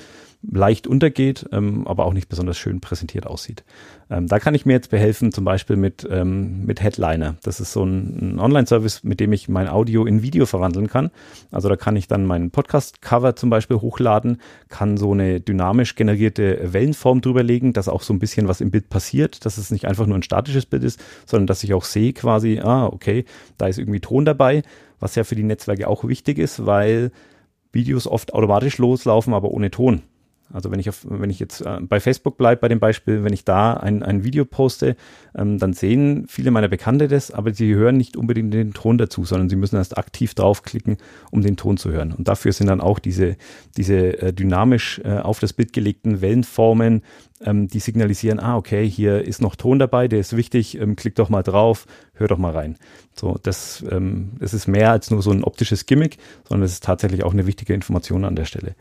leicht untergeht, ähm, aber auch nicht besonders schön präsentiert aussieht. Ähm, da kann ich mir jetzt behelfen, zum Beispiel mit, ähm, mit Headliner. Das ist so ein, ein Online-Service, mit dem ich mein Audio in Video verwandeln kann. Also da kann ich dann meinen Podcast-Cover zum Beispiel hochladen, kann so eine dynamisch generierte Wellenform drüber legen, dass auch so ein bisschen was im Bild passiert, dass es nicht einfach nur ein statisches Bild ist, sondern dass ich auch sehe quasi, ah, okay, da ist irgendwie Ton dabei, was ja für die Netzwerke auch wichtig ist, weil Videos oft automatisch loslaufen, aber ohne Ton. Also wenn ich auf, wenn ich jetzt äh, bei Facebook bleibe, bei dem Beispiel, wenn ich da ein, ein Video poste, ähm, dann sehen viele meiner Bekannte das, aber sie hören nicht unbedingt den Ton dazu, sondern sie müssen erst aktiv draufklicken, um den Ton zu hören. Und dafür sind dann auch diese, diese äh, dynamisch äh, auf das Bild gelegten Wellenformen, ähm, die signalisieren, ah, okay, hier ist noch Ton dabei, der ist wichtig, ähm, klick doch mal drauf, hör doch mal rein. So, das, ähm, das ist mehr als nur so ein optisches Gimmick, sondern es ist tatsächlich auch eine wichtige Information an der Stelle.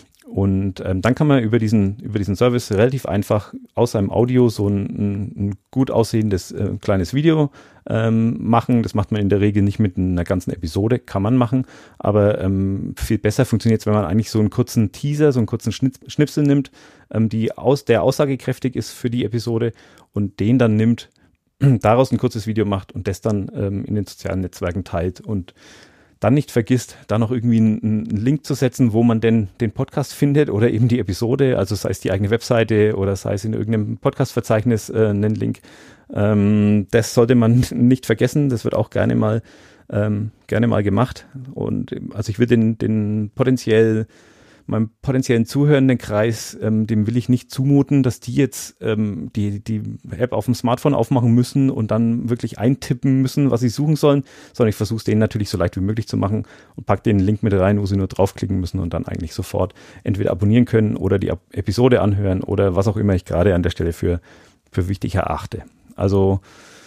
Und ähm, dann kann man über diesen, über diesen Service relativ einfach aus seinem Audio so ein, ein, ein gut aussehendes äh, kleines Video ähm, machen. Das macht man in der Regel nicht mit einer ganzen Episode, kann man machen, aber ähm, viel besser funktioniert es, wenn man eigentlich so einen kurzen Teaser, so einen kurzen Schnitt, Schnipsel nimmt, ähm, die aus, der aussagekräftig ist für die Episode und den dann nimmt, daraus ein kurzes Video macht und das dann ähm, in den sozialen Netzwerken teilt und dann nicht vergisst, da noch irgendwie einen, einen Link zu setzen, wo man denn den Podcast findet oder eben die Episode, also sei es die eigene Webseite oder sei es in irgendeinem Podcast-Verzeichnis äh, einen Link. Ähm, das sollte man nicht vergessen, das wird auch gerne mal ähm, gerne mal gemacht. Und also ich will den, den potenziell meinem potenziellen zuhörenden Kreis, ähm, dem will ich nicht zumuten, dass die jetzt ähm, die, die App auf dem Smartphone aufmachen müssen und dann wirklich eintippen müssen, was sie suchen sollen, sondern ich versuche es denen natürlich so leicht wie möglich zu machen und packe den Link mit rein, wo sie nur draufklicken müssen und dann eigentlich sofort entweder abonnieren können oder die Episode anhören oder was auch immer ich gerade an der Stelle für, für wichtig erachte. Also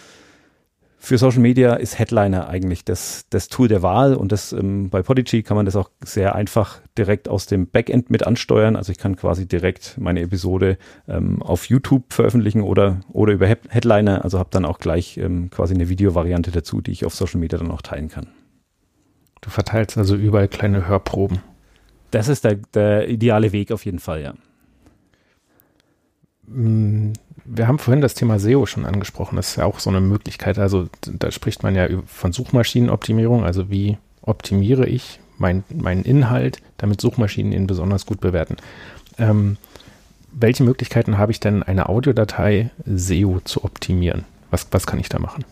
für Social Media ist Headliner eigentlich das, das Tool der Wahl und das ähm, bei Podigy kann man das auch sehr einfach direkt aus dem Backend mit ansteuern. Also ich kann quasi direkt meine Episode ähm, auf YouTube veröffentlichen oder, oder über Headliner, also habe dann auch gleich ähm, quasi eine Videovariante dazu, die ich auf Social Media dann auch teilen kann. Du verteilst also überall kleine Hörproben. Das ist der, der ideale Weg auf jeden Fall, ja. Wir haben vorhin das Thema S E O schon angesprochen. Das ist ja auch so eine Möglichkeit. Also da spricht man ja von Suchmaschinenoptimierung. Also wie optimiere ich mein, meinen Inhalt, damit Suchmaschinen ihn besonders gut bewerten. Ähm, welche Möglichkeiten habe ich denn, eine Audiodatei S E O zu optimieren? Was, was kann ich da machen?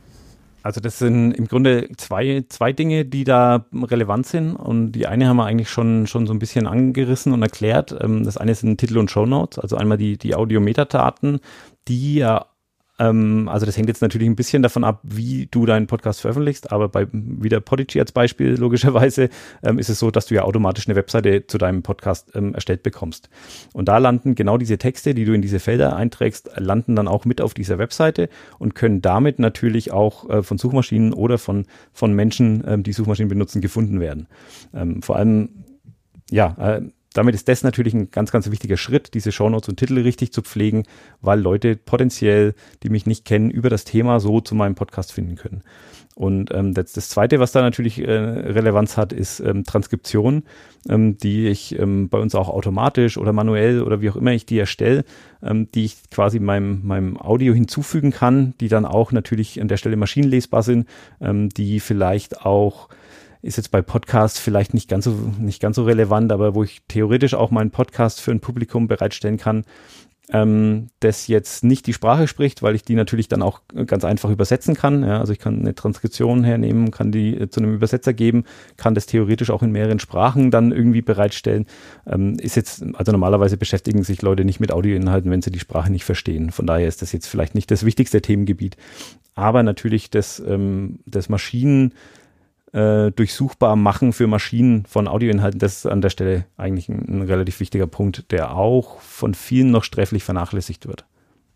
Also das sind im Grunde zwei, zwei Dinge, die da relevant sind und die eine haben wir eigentlich schon, schon so ein bisschen angerissen und erklärt. Das eine sind Titel und Shownotes, also einmal die, die Audio-Metadaten, die ja, ähm, also das hängt jetzt natürlich ein bisschen davon ab, wie du deinen Podcast veröffentlichst, aber bei wieder Podigy als Beispiel logischerweise ähm, ist es so, dass du ja automatisch eine Webseite zu deinem Podcast ähm, erstellt bekommst. Und da landen genau diese Texte, die du in diese Felder einträgst, landen dann auch mit auf dieser Webseite und können damit natürlich auch äh, von Suchmaschinen oder von, von Menschen, ähm, die Suchmaschinen benutzen, gefunden werden. Ähm, vor allem, ja, äh, damit ist das natürlich ein ganz, ganz wichtiger Schritt, diese Shownotes und Titel richtig zu pflegen, weil Leute potenziell, die mich nicht kennen, über das Thema so zu meinem Podcast finden können. Und ähm, das, das Zweite, was da natürlich äh, Relevanz hat, ist ähm, Transkription, ähm, die ich ähm, bei uns auch automatisch oder manuell oder wie auch immer ich die erstelle, ähm, die ich quasi meinem, meinem Audio hinzufügen kann, die dann auch natürlich an der Stelle maschinenlesbar sind, ähm, die vielleicht auch ist jetzt bei Podcasts vielleicht nicht ganz so, nicht ganz so relevant, aber wo ich theoretisch auch meinen Podcast für ein Publikum bereitstellen kann, ähm, das jetzt nicht die Sprache spricht, weil ich die natürlich dann auch ganz einfach übersetzen kann. Ja, also ich kann eine Transkription hernehmen, kann die äh, zu einem Übersetzer geben, kann das theoretisch auch in mehreren Sprachen dann irgendwie bereitstellen. Ähm, ist jetzt, also normalerweise beschäftigen sich Leute nicht mit Audioinhalten, wenn sie die Sprache nicht verstehen. Von daher ist das jetzt vielleicht nicht das wichtigste Themengebiet. Aber natürlich das, ähm, das Maschinen durchsuchbar machen für Maschinen von Audioinhalten, das ist an der Stelle eigentlich ein, ein relativ wichtiger Punkt, der auch von vielen noch sträflich vernachlässigt wird.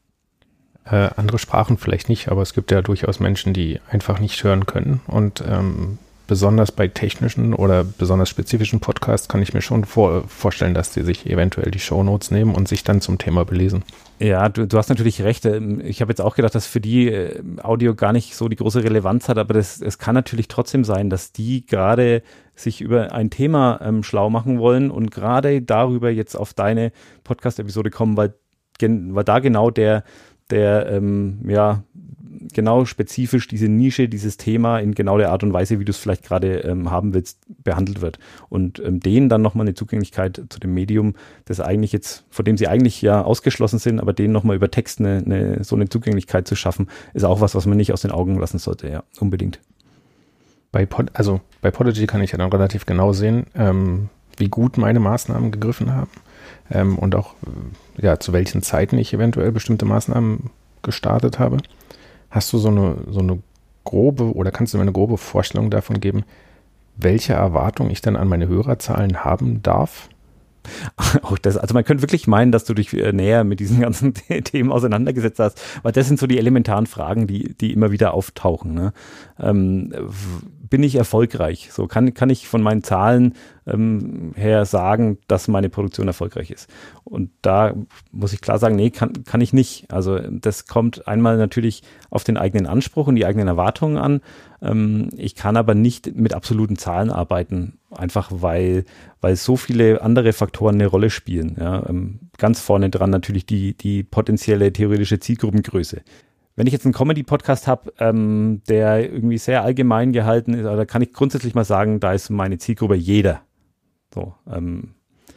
Äh, andere Sprachen vielleicht nicht, aber es gibt ja durchaus Menschen, die einfach nicht hören können und ähm, besonders bei technischen oder besonders spezifischen Podcasts kann ich mir schon vor, vorstellen, dass die sich eventuell die Shownotes nehmen und sich dann zum Thema belesen. Ja, du, du hast natürlich recht. Ich habe jetzt auch gedacht, dass für die Audio gar nicht so die große Relevanz hat, aber das, es kann natürlich trotzdem sein, dass die gerade sich über ein Thema ähm, schlau machen wollen und gerade darüber jetzt auf deine Podcast-Episode kommen, weil, gen, weil da genau der, der ähm, ja, genau spezifisch diese Nische, dieses Thema in genau der Art und Weise, wie du es vielleicht gerade ähm, haben willst, behandelt wird. Und ähm, denen dann nochmal eine Zugänglichkeit zu dem Medium, das eigentlich jetzt, vor dem sie eigentlich ja ausgeschlossen sind, aber denen nochmal über Text eine, eine, so eine Zugänglichkeit zu schaffen, ist auch was, was man nicht aus den Augen lassen sollte, ja, unbedingt. Bei Pod, also bei Podigy kann ich ja dann relativ genau sehen, ähm, wie gut meine Maßnahmen gegriffen haben ähm, und auch ja, zu welchen Zeiten ich eventuell bestimmte Maßnahmen gestartet habe. Hast du so eine, so eine grobe oder kannst du mir eine grobe Vorstellung davon geben, welche Erwartung ich dann an meine Hörerzahlen haben darf? Auch das, also man könnte wirklich meinen, dass du dich näher mit diesen ganzen Themen auseinandergesetzt hast, weil das sind so die elementaren Fragen, die, die immer wieder auftauchen. Ne? Ähm, bin ich erfolgreich? So kann, kann ich von meinen Zahlen ähm, her sagen, dass meine Produktion erfolgreich ist. Und da muss ich klar sagen, nee, kann, kann ich nicht. Also das kommt einmal natürlich auf den eigenen Anspruch und die eigenen Erwartungen an. Ähm, ich kann aber nicht mit absoluten Zahlen arbeiten, einfach weil, weil so viele andere Faktoren eine Rolle spielen. Ja? Ähm, ganz vorne dran natürlich die, die potenzielle theoretische Zielgruppengröße. Wenn ich jetzt einen Comedy-Podcast habe, ähm, der irgendwie sehr allgemein gehalten ist, da kann ich grundsätzlich mal sagen, da ist meine Zielgruppe jeder. So, ähm,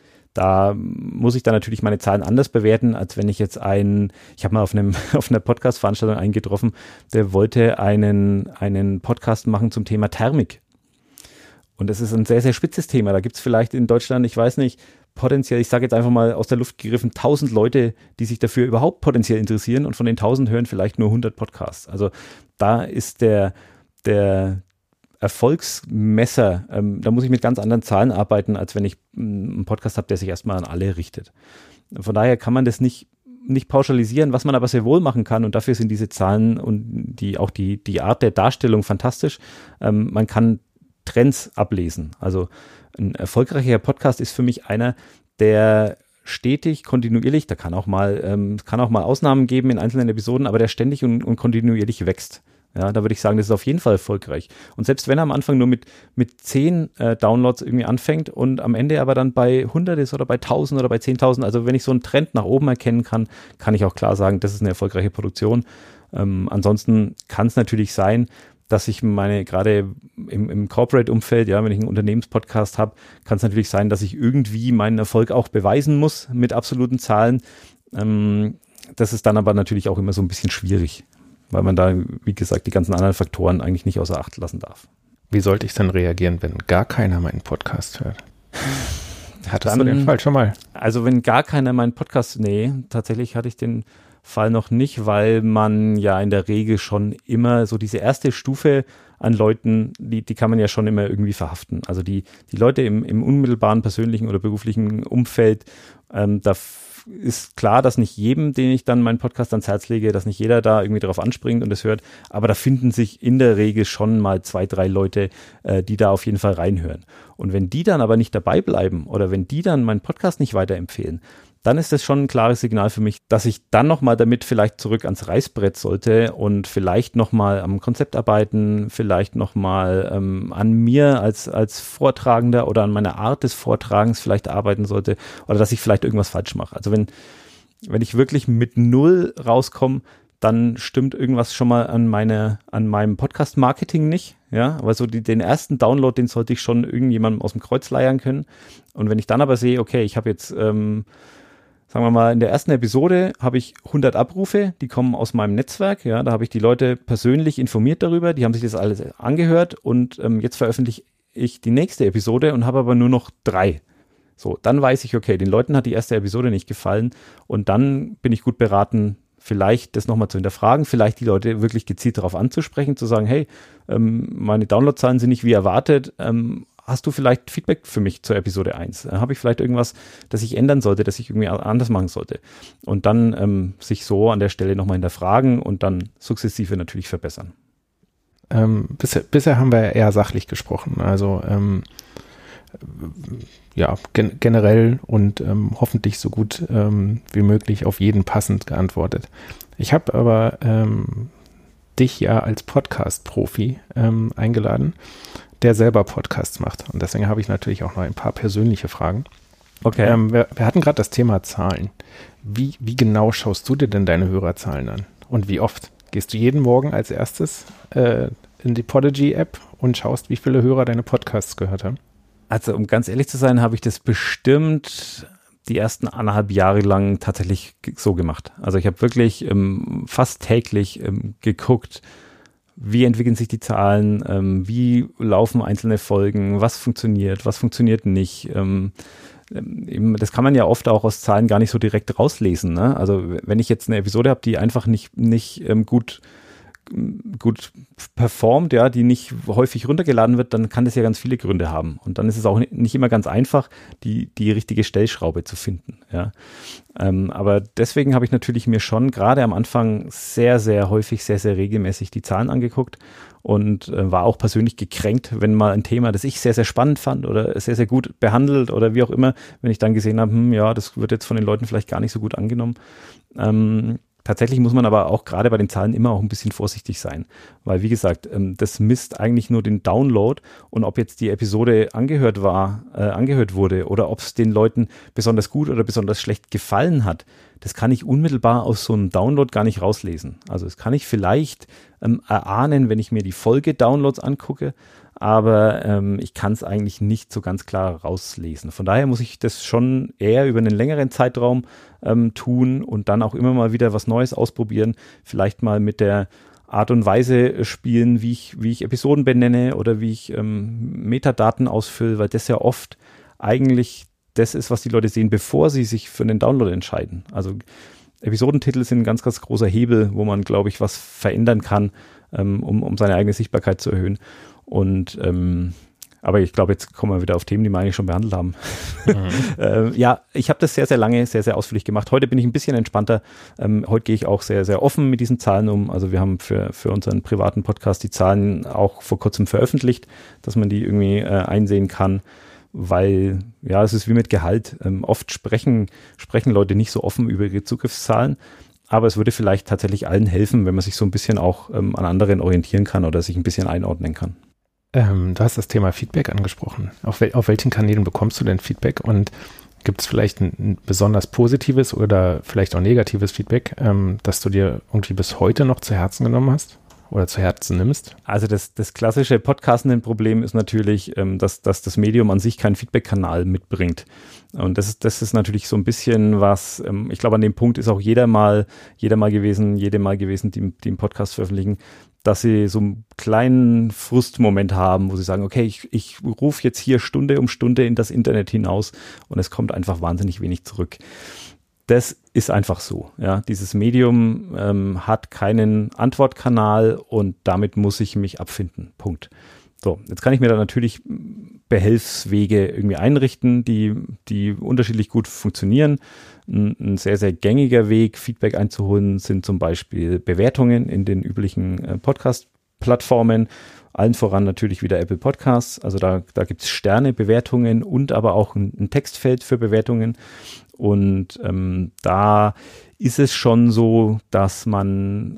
da muss ich dann natürlich meine Zahlen anders bewerten, als wenn ich jetzt einen, ich habe mal auf einem auf einer Podcast-Veranstaltung einen getroffen, der wollte einen, einen Podcast machen zum Thema Thermik. Und das ist ein sehr, sehr spitzes Thema. Da gibt es vielleicht in Deutschland, ich weiß nicht, potenziell, ich sage jetzt einfach mal aus der Luft gegriffen, tausend Leute, die sich dafür überhaupt potenziell interessieren und von den tausend hören vielleicht nur hundert Podcasts. Also da ist der, der Erfolgsmesser, ähm, da muss ich mit ganz anderen Zahlen arbeiten, als wenn ich einen Podcast habe, der sich erstmal an alle richtet. Von daher kann man das nicht, nicht pauschalisieren, was man aber sehr wohl machen kann und dafür sind diese Zahlen und die, auch die, die Art der Darstellung fantastisch. Ähm, man kann Trends ablesen. Also ein erfolgreicher Podcast ist für mich einer, der stetig, kontinuierlich, da kann auch mal, ähm, kann auch mal Ausnahmen geben in einzelnen Episoden, aber der ständig und, und kontinuierlich wächst. Ja, da würde ich sagen, das ist auf jeden Fall erfolgreich. Und selbst wenn er am Anfang nur mit, mit zehn äh, Downloads irgendwie anfängt und am Ende aber dann bei hundert ist oder bei tausend oder bei zehntausend, also wenn ich so einen Trend nach oben erkennen kann, kann ich auch klar sagen, das ist eine erfolgreiche Produktion. Ähm, ansonsten kann es natürlich sein, dass ich meine, gerade im, im Corporate-Umfeld, ja, wenn ich einen Unternehmenspodcast habe, kann es natürlich sein, dass ich irgendwie meinen Erfolg auch beweisen muss mit absoluten Zahlen. Ähm, das ist dann aber natürlich auch immer so ein bisschen schwierig, weil man da, wie gesagt, die ganzen anderen Faktoren eigentlich nicht außer Acht lassen darf. Wie sollte ich dann reagieren, wenn gar keiner meinen Podcast hört? Hattest dann, du den Fall schon mal? Also wenn gar keiner meinen Podcast, nee, tatsächlich hatte ich den Fall noch nicht, weil man ja in der Regel schon immer so diese erste Stufe an Leuten, die, die kann man ja schon immer irgendwie verhaften. Also die, die Leute im, im unmittelbaren persönlichen oder beruflichen Umfeld, ähm, da f- ist klar, dass nicht jedem, den ich dann meinen Podcast ans Herz lege, dass nicht jeder da irgendwie drauf anspringt und es hört, aber da finden sich in der Regel schon mal zwei, drei Leute, äh, die da auf jeden Fall reinhören. Und wenn die dann aber nicht dabei bleiben oder wenn die dann meinen Podcast nicht weiterempfehlen, dann ist das schon ein klares Signal für mich, dass ich dann nochmal damit vielleicht zurück ans Reißbrett sollte und vielleicht nochmal am Konzept arbeiten, vielleicht nochmal ähm, an mir als, als Vortragender oder an meiner Art des Vortragens vielleicht arbeiten sollte oder dass ich vielleicht irgendwas falsch mache. Also wenn, wenn ich wirklich mit Null rauskomme, dann stimmt irgendwas schon mal an meine, an meinem Podcast-Marketing nicht. Ja, aber so die, den ersten Download, den sollte ich schon irgendjemandem aus dem Kreuz leiern können. Und wenn ich dann aber sehe, okay, ich habe jetzt, ähm, sagen wir mal, in der ersten Episode habe ich hundert Abrufe, die kommen aus meinem Netzwerk, ja, da habe ich die Leute persönlich informiert darüber, die haben sich das alles angehört und ähm, jetzt veröffentliche ich die nächste Episode und habe aber nur noch drei. So, dann weiß ich, okay, den Leuten hat die erste Episode nicht gefallen und dann bin ich gut beraten, vielleicht das nochmal zu hinterfragen, vielleicht die Leute wirklich gezielt darauf anzusprechen, zu sagen, hey, ähm, meine Downloadzahlen sind nicht wie erwartet, ähm, hast du vielleicht Feedback für mich zur Episode eins? Habe ich vielleicht irgendwas, das ich ändern sollte, das ich irgendwie anders machen sollte? Und dann ähm, sich so an der Stelle nochmal hinterfragen und dann sukzessive natürlich verbessern. Ähm, bisher, bisher haben wir eher sachlich gesprochen, also ähm, ja, gen- generell und ähm, hoffentlich so gut ähm, wie möglich auf jeden passend geantwortet. Ich habe aber ähm, dich ja als Podcast-Profi ähm, eingeladen, der selber Podcasts macht. Und deswegen habe ich natürlich auch noch ein paar persönliche Fragen. Okay. Ähm, wir, wir hatten gerade das Thema Zahlen. Wie, wie genau schaust du dir denn deine Hörerzahlen an? Und wie oft? Gehst du jeden Morgen als erstes äh, in die Podigy-App und schaust, wie viele Hörer deine Podcasts gehört haben? Also um ganz ehrlich zu sein, habe ich das bestimmt die ersten anderthalb Jahre lang tatsächlich so gemacht. Also ich habe wirklich ähm, fast täglich ähm, geguckt, wie entwickeln sich die Zahlen, ähm, wie laufen einzelne Folgen, was funktioniert, was funktioniert nicht. Ähm, Das kann man ja oft auch aus Zahlen gar nicht so direkt rauslesen. Ne? Also wenn ich jetzt eine Episode habe, die einfach nicht, nicht ähm, gut, gut performt, ja, die nicht häufig runtergeladen wird, dann kann das ja ganz viele Gründe haben. Und dann ist es auch nicht immer ganz einfach, die, die richtige Stellschraube zu finden. Ja? Ähm, aber deswegen habe ich natürlich mir schon gerade am Anfang sehr, sehr häufig, sehr, sehr regelmäßig die Zahlen angeguckt und äh, war auch persönlich gekränkt, wenn mal ein Thema, das ich sehr, sehr spannend fand oder sehr, sehr gut behandelt oder wie auch immer, wenn ich dann gesehen habe, hm, ja, das wird jetzt von den Leuten vielleicht gar nicht so gut angenommen. Ähm, tatsächlich muss man aber auch gerade bei den Zahlen immer auch ein bisschen vorsichtig sein, weil wie gesagt, ähm, das misst eigentlich nur den Download und ob jetzt die Episode angehört war, äh, angehört wurde oder ob es den Leuten besonders gut oder besonders schlecht gefallen hat, das kann ich unmittelbar aus so einem Download gar nicht rauslesen. Also das kann ich vielleicht ähm, erahnen, wenn ich mir die Folge-Downloads angucke, aber ähm, ich kann es eigentlich nicht so ganz klar rauslesen. Von daher muss ich das schon eher über einen längeren Zeitraum ähm, tun und dann auch immer mal wieder was Neues ausprobieren, vielleicht mal mit der Art und Weise spielen, wie ich, wie ich Episoden benenne oder wie ich ähm, Metadaten ausfülle, weil das ja oft eigentlich das ist, was die Leute sehen, bevor sie sich für einen Download entscheiden. Also Episodentitel sind ein ganz, ganz großer Hebel, wo man, glaube ich, was verändern kann, ähm, um, um seine eigene Sichtbarkeit zu erhöhen. Und ähm, aber ich glaube, jetzt kommen wir wieder auf Themen, die wir eigentlich schon behandelt haben. Mhm. äh, ja, ich habe das sehr, sehr lange, sehr, sehr ausführlich gemacht. Heute bin ich ein bisschen entspannter. Ähm, heute gehe ich auch sehr, sehr offen mit diesen Zahlen um. Also wir haben für, für unseren privaten Podcast die Zahlen auch vor kurzem veröffentlicht, dass man die irgendwie äh, einsehen kann. Weil, ja, es ist wie mit Gehalt. Ähm, oft sprechen, sprechen Leute nicht so offen über ihre Zugriffszahlen, aber es würde vielleicht tatsächlich allen helfen, wenn man sich so ein bisschen auch ähm, an anderen orientieren kann oder sich ein bisschen einordnen kann. Ähm, du hast das Thema Feedback angesprochen. Auf, wel- auf welchen Kanälen bekommst du denn Feedback und gibt es vielleicht ein, ein besonders positives oder vielleicht auch negatives Feedback, ähm, das du dir irgendwie bis heute noch zu Herzen genommen hast? Oder zu Herzen nimmst? Also das, das klassische Podcastenden-Problem ist natürlich, ähm, dass, dass das Medium an sich keinen Feedback-Kanal mitbringt. Und das ist, das ist natürlich so ein bisschen was, ähm, ich glaube, an dem Punkt ist auch jeder mal, jeder mal gewesen, jede mal gewesen, die, die einen Podcast veröffentlichen, dass sie so einen kleinen Frustmoment haben, wo sie sagen, okay, ich, ich rufe jetzt hier Stunde um Stunde in das Internet hinaus und es kommt einfach wahnsinnig wenig zurück. Das ist einfach so. Ja, dieses Medium ähm, hat keinen Antwortkanal und damit muss ich mich abfinden. Punkt. So, jetzt kann ich mir da natürlich Behelfswege irgendwie einrichten, die, die unterschiedlich gut funktionieren. Ein, ein sehr, sehr gängiger Weg, Feedback einzuholen, sind zum Beispiel Bewertungen in den üblichen äh, Podcast-Plattformen. Allen voran natürlich wieder Apple Podcasts. Also da, da gibt es Sterne, Bewertungen und aber auch ein, ein Textfeld für Bewertungen. Und ähm, da ist es schon so, dass man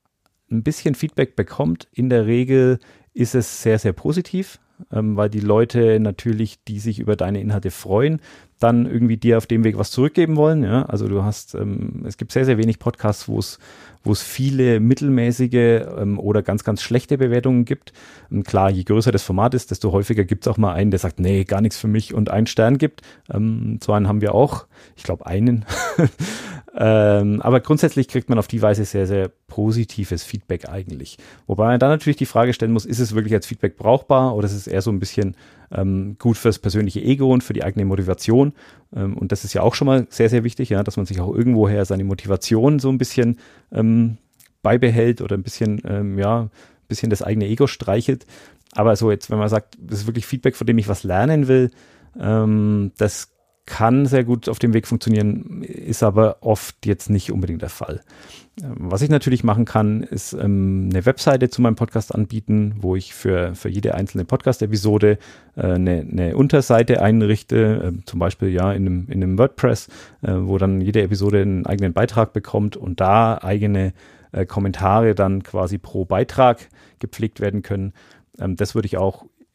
ein bisschen Feedback bekommt. In der Regel ist es sehr, sehr positiv, ähm, weil die Leute natürlich, die sich über deine Inhalte freuen, dann irgendwie dir auf dem Weg was zurückgeben wollen. Ja? Also du hast, ähm, es gibt sehr, sehr wenig Podcasts, wo es wo es viele mittelmäßige ähm, oder ganz, ganz schlechte Bewertungen gibt. Und klar, je größer das Format ist, desto häufiger gibt es auch mal einen, der sagt, nee, gar nichts für mich und einen Stern gibt. Ähm, so einen haben wir auch. Ich glaube, einen. ähm, aber grundsätzlich kriegt man auf die Weise sehr, sehr positives Feedback eigentlich. Wobei man dann natürlich die Frage stellen muss, ist es wirklich als Feedback brauchbar oder ist es eher so ein bisschen ähm, gut fürs persönliche Ego und für die eigene Motivation? Ähm, und das ist ja auch schon mal sehr, sehr wichtig, ja, dass man sich auch irgendwoher seine Motivation so ein bisschen ähm, beibehält oder ein bisschen, ähm, ja, ein bisschen das eigene Ego streichelt. Aber so jetzt, wenn man sagt, das ist wirklich Feedback, von dem ich was lernen will, ähm, das kann sehr gut auf dem Weg funktionieren, ist aber oft jetzt nicht unbedingt der Fall. Was ich natürlich machen kann, ist ähm, eine Webseite zu meinem Podcast anbieten, wo ich für, für jede einzelne Podcast-Episode äh, eine, eine Unterseite einrichte, äh, zum Beispiel ja in einem, in einem WordPress, äh, wo dann jede Episode einen eigenen Beitrag bekommt und da eigene äh, Kommentare dann quasi pro Beitrag gepflegt werden können. Ähm, das würde ich auch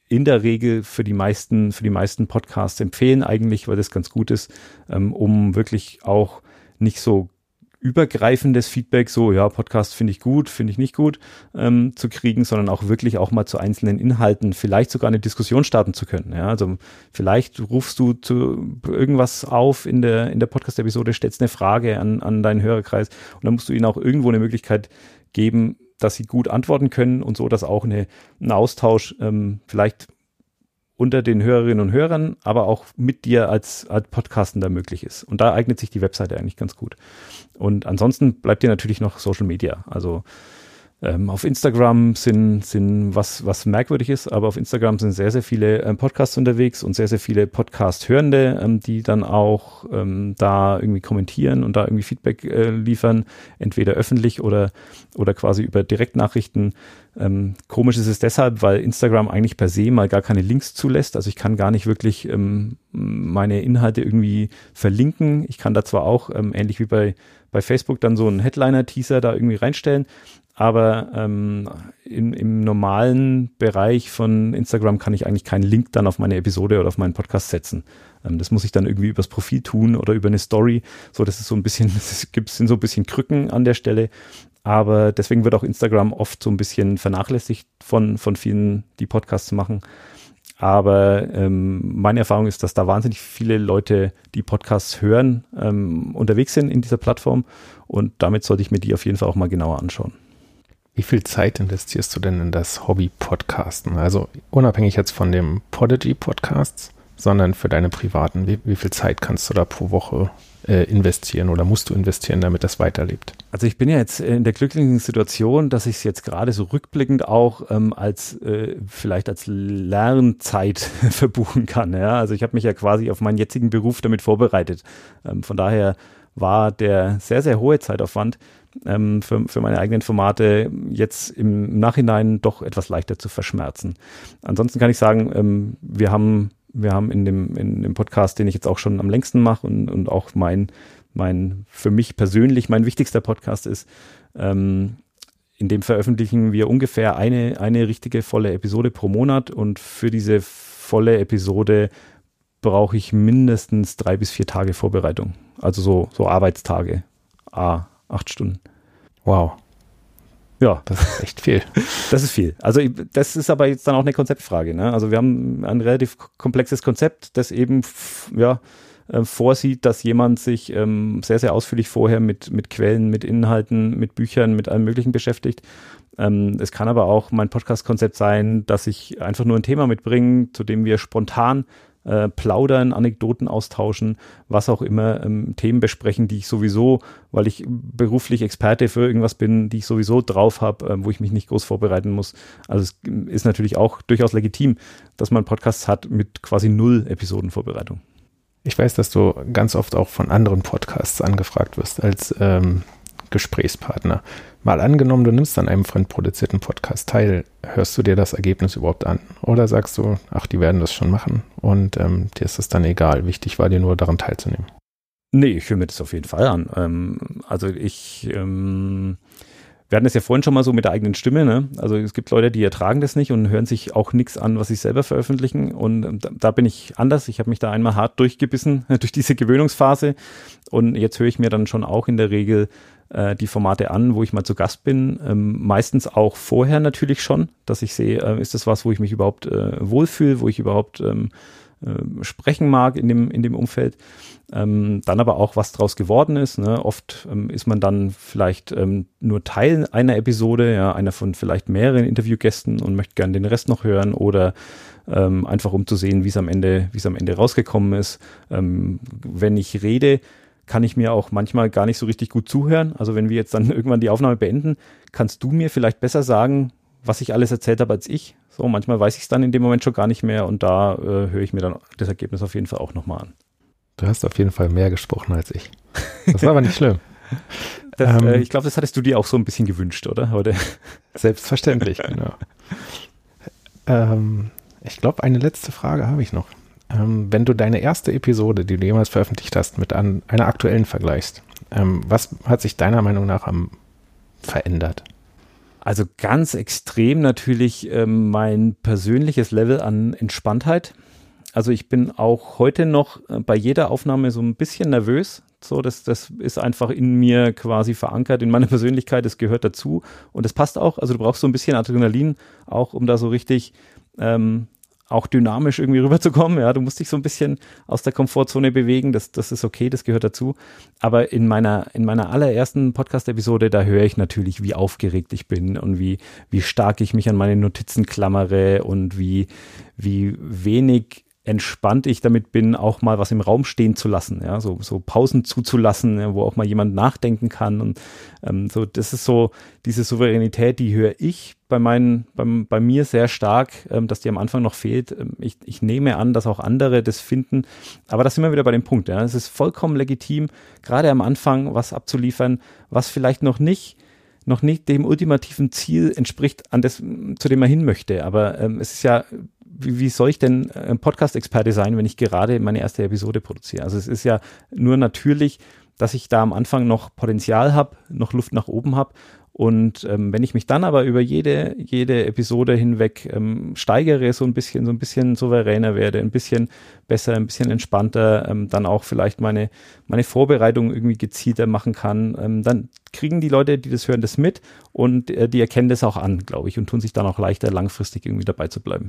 in der Regel für die meisten, für die meisten Podcasts empfehlen eigentlich, weil das ganz gut ist, ähm, um wirklich auch nicht so übergreifendes Feedback, so ja, Podcast finde ich gut, finde ich nicht gut, ähm, zu kriegen, sondern auch wirklich auch mal zu einzelnen Inhalten vielleicht sogar eine Diskussion starten zu können. Ja, also vielleicht rufst du zu irgendwas auf in der in der Podcast-Episode, stellst eine Frage an an deinen Hörerkreis und dann musst du ihnen auch irgendwo eine Möglichkeit geben, dass sie gut antworten können und so, dass auch eine, ein Austausch ähm, vielleicht unter den Hörerinnen und Hörern, aber auch mit dir als, als Podcastender möglich ist. Und da eignet sich die Webseite eigentlich ganz gut. Und ansonsten bleibt dir natürlich noch Social Media. Also ähm, auf Instagram sind, sind was, was merkwürdig ist, aber auf Instagram sind sehr, sehr viele ähm, Podcasts unterwegs und sehr, sehr viele Podcast-Hörende, ähm, die dann auch ähm, da irgendwie kommentieren und da irgendwie Feedback äh, liefern, entweder öffentlich oder, oder quasi über Direktnachrichten. Ähm, komisch ist es deshalb, weil Instagram eigentlich per se mal gar keine Links zulässt. Also ich kann gar nicht wirklich ähm, meine Inhalte irgendwie verlinken. Ich kann da zwar auch, ähm, ähnlich wie bei, bei Facebook, dann so einen Headliner-Teaser da irgendwie reinstellen, aber ähm, im, im normalen Bereich von Instagram kann ich eigentlich keinen Link dann auf meine Episode oder auf meinen Podcast setzen. Ähm, das muss ich dann irgendwie übers Profil tun oder über eine Story. So, das ist so ein bisschen, es gibt sind so ein bisschen Krücken an der Stelle. Aber deswegen wird auch Instagram oft so ein bisschen vernachlässigt von, von vielen, die Podcasts machen. Aber ähm, meine Erfahrung ist, dass da wahnsinnig viele Leute, die Podcasts hören, ähm, unterwegs sind in dieser Plattform. Und damit sollte ich mir die auf jeden Fall auch mal genauer anschauen. Wie viel Zeit investierst du denn in das Hobby-Podcasten? Also unabhängig jetzt von dem Podigy-Podcasts, sondern für deine privaten. Wie, wie viel Zeit kannst du da pro Woche äh, investieren oder musst du investieren, damit das weiterlebt? Also ich bin ja jetzt in der glücklichen Situation, dass ich es jetzt gerade so rückblickend auch ähm, als äh, vielleicht als Lernzeit verbuchen kann. Ja? Also ich habe mich ja quasi auf meinen jetzigen Beruf damit vorbereitet. Ähm, von daher war der sehr, sehr hohe Zeitaufwand ähm, für, für meine eigenen Formate jetzt im Nachhinein doch etwas leichter zu verschmerzen. Ansonsten kann ich sagen, ähm, wir haben wir haben in dem, in dem Podcast, den ich jetzt auch schon am längsten mache und, und auch mein, mein für mich persönlich mein wichtigster Podcast ist, ähm, in dem veröffentlichen wir ungefähr eine, eine richtige volle Episode pro Monat und für diese volle Episode brauche ich mindestens drei bis vier Tage Vorbereitung. Also so, so Arbeitstage, ah, acht Stunden. Wow. Ja. Das ist echt viel. Das ist viel. Also das ist aber jetzt dann auch eine Konzeptfrage. Ne? Also wir haben ein relativ komplexes Konzept, das eben ja, äh, vorsieht, dass jemand sich ähm, sehr, sehr ausführlich vorher mit, mit Quellen, mit Inhalten, mit Büchern, mit allem Möglichen beschäftigt. Ähm, es kann aber auch mein Podcast-Konzept sein, dass ich einfach nur ein Thema mitbringe, zu dem wir spontan Äh, plaudern, Anekdoten austauschen, was auch immer, ähm, Themen besprechen, die ich sowieso, weil ich beruflich Experte für irgendwas bin, die ich sowieso drauf habe, ähm, wo ich mich nicht groß vorbereiten muss. Also es ist natürlich auch durchaus legitim, dass man Podcasts hat mit quasi null Episodenvorbereitung. Ich weiß, dass du ganz oft auch von anderen Podcasts angefragt wirst als ähm, Gesprächspartner. Mal angenommen, du nimmst an einem fremdproduzierten Podcast teil, hörst du dir das Ergebnis überhaupt an? Oder sagst du, ach, die werden das schon machen und ähm, dir ist es dann egal, wichtig war dir nur daran teilzunehmen? Nee, ich höre mir das auf jeden Fall an. Ähm, also ich, ähm, wir hatten das ja vorhin schon mal so mit der eigenen Stimme, ne? Also es gibt Leute, die ertragen das nicht und hören sich auch nichts an, was sie selber veröffentlichen und da, da bin ich anders. Ich habe mich da einmal hart durchgebissen durch diese Gewöhnungsphase und jetzt höre ich mir dann schon auch in der Regel die Formate an, wo ich mal zu Gast bin, ähm, meistens auch vorher natürlich schon, dass ich sehe, äh, ist das was, wo ich mich überhaupt äh, wohlfühle, wo ich überhaupt ähm, äh, sprechen mag in dem, in dem Umfeld. Ähm, dann aber auch, was draus geworden ist. Ne? Oft ähm, ist man dann vielleicht ähm, nur Teil einer Episode, ja, einer von vielleicht mehreren Interviewgästen und möchte gerne den Rest noch hören oder ähm, einfach um zu sehen, wie es am Ende, wie es am Ende rausgekommen ist. Ähm, wenn ich rede, kann ich mir auch manchmal gar nicht so richtig gut zuhören. Also wenn wir jetzt dann irgendwann die Aufnahme beenden, kannst du mir vielleicht besser sagen, was ich alles erzählt habe als ich. So, manchmal weiß ich es dann in dem Moment schon gar nicht mehr und da äh, höre ich mir dann das Ergebnis auf jeden Fall auch nochmal an. Du hast auf jeden Fall mehr gesprochen als ich. Das war aber nicht schlimm. Das, ähm, äh, ich glaube, das hattest du dir auch so ein bisschen gewünscht, oder? Heute? Selbstverständlich, genau. ähm, ich glaube, eine letzte Frage habe ich noch. Ähm, wenn du deine erste Episode, die du jemals veröffentlicht hast, mit an, einer aktuellen vergleichst, ähm, was hat sich deiner Meinung nach am verändert? Also ganz extrem natürlich ähm, mein persönliches Level an Entspanntheit. Also ich bin auch heute noch äh, bei jeder Aufnahme so ein bisschen nervös. So, das, das ist einfach in mir quasi verankert, in meiner Persönlichkeit, das gehört dazu und das passt auch. Also du brauchst so ein bisschen Adrenalin auch, um da so richtig ähm, auch dynamisch irgendwie rüberzukommen. Ja, du musst dich so ein bisschen aus der Komfortzone bewegen, das, das ist okay, das gehört dazu. Aber in meiner, in meiner allerersten Podcast-Episode, da höre ich natürlich, wie aufgeregt ich bin und wie, wie stark ich mich an meine Notizen klammere und wie, wie wenig entspannt ich damit bin, auch mal was im Raum stehen zu lassen, ja, so, so Pausen zuzulassen, ja, wo auch mal jemand nachdenken kann und ähm, so, das ist so diese Souveränität, die höre ich bei meinen, beim, bei mir sehr stark, ähm, dass die am Anfang noch fehlt. Ähm, ich, ich nehme an, dass auch andere das finden, aber da sind wir wieder bei dem Punkt, ja, es ist vollkommen legitim, gerade am Anfang was abzuliefern, was vielleicht noch nicht noch nicht dem ultimativen Ziel entspricht, an das, zu dem man hin möchte, aber ähm, es ist ja Wie, wie soll ich denn ein Podcast-Experte sein, wenn ich gerade meine erste Episode produziere? Also es ist ja nur natürlich, dass ich da am Anfang noch Potenzial habe, noch Luft nach oben habe. Und ähm, wenn ich mich dann aber über jede, jede Episode hinweg ähm, steigere, so ein bisschen, so ein bisschen souveräner werde, ein bisschen besser, ein bisschen entspannter, ähm, dann auch vielleicht meine, meine Vorbereitung irgendwie gezielter machen kann, ähm, dann kriegen die Leute, die das hören, das mit und äh, die erkennen das auch an, glaube ich, und tun sich dann auch leichter, langfristig irgendwie dabei zu bleiben.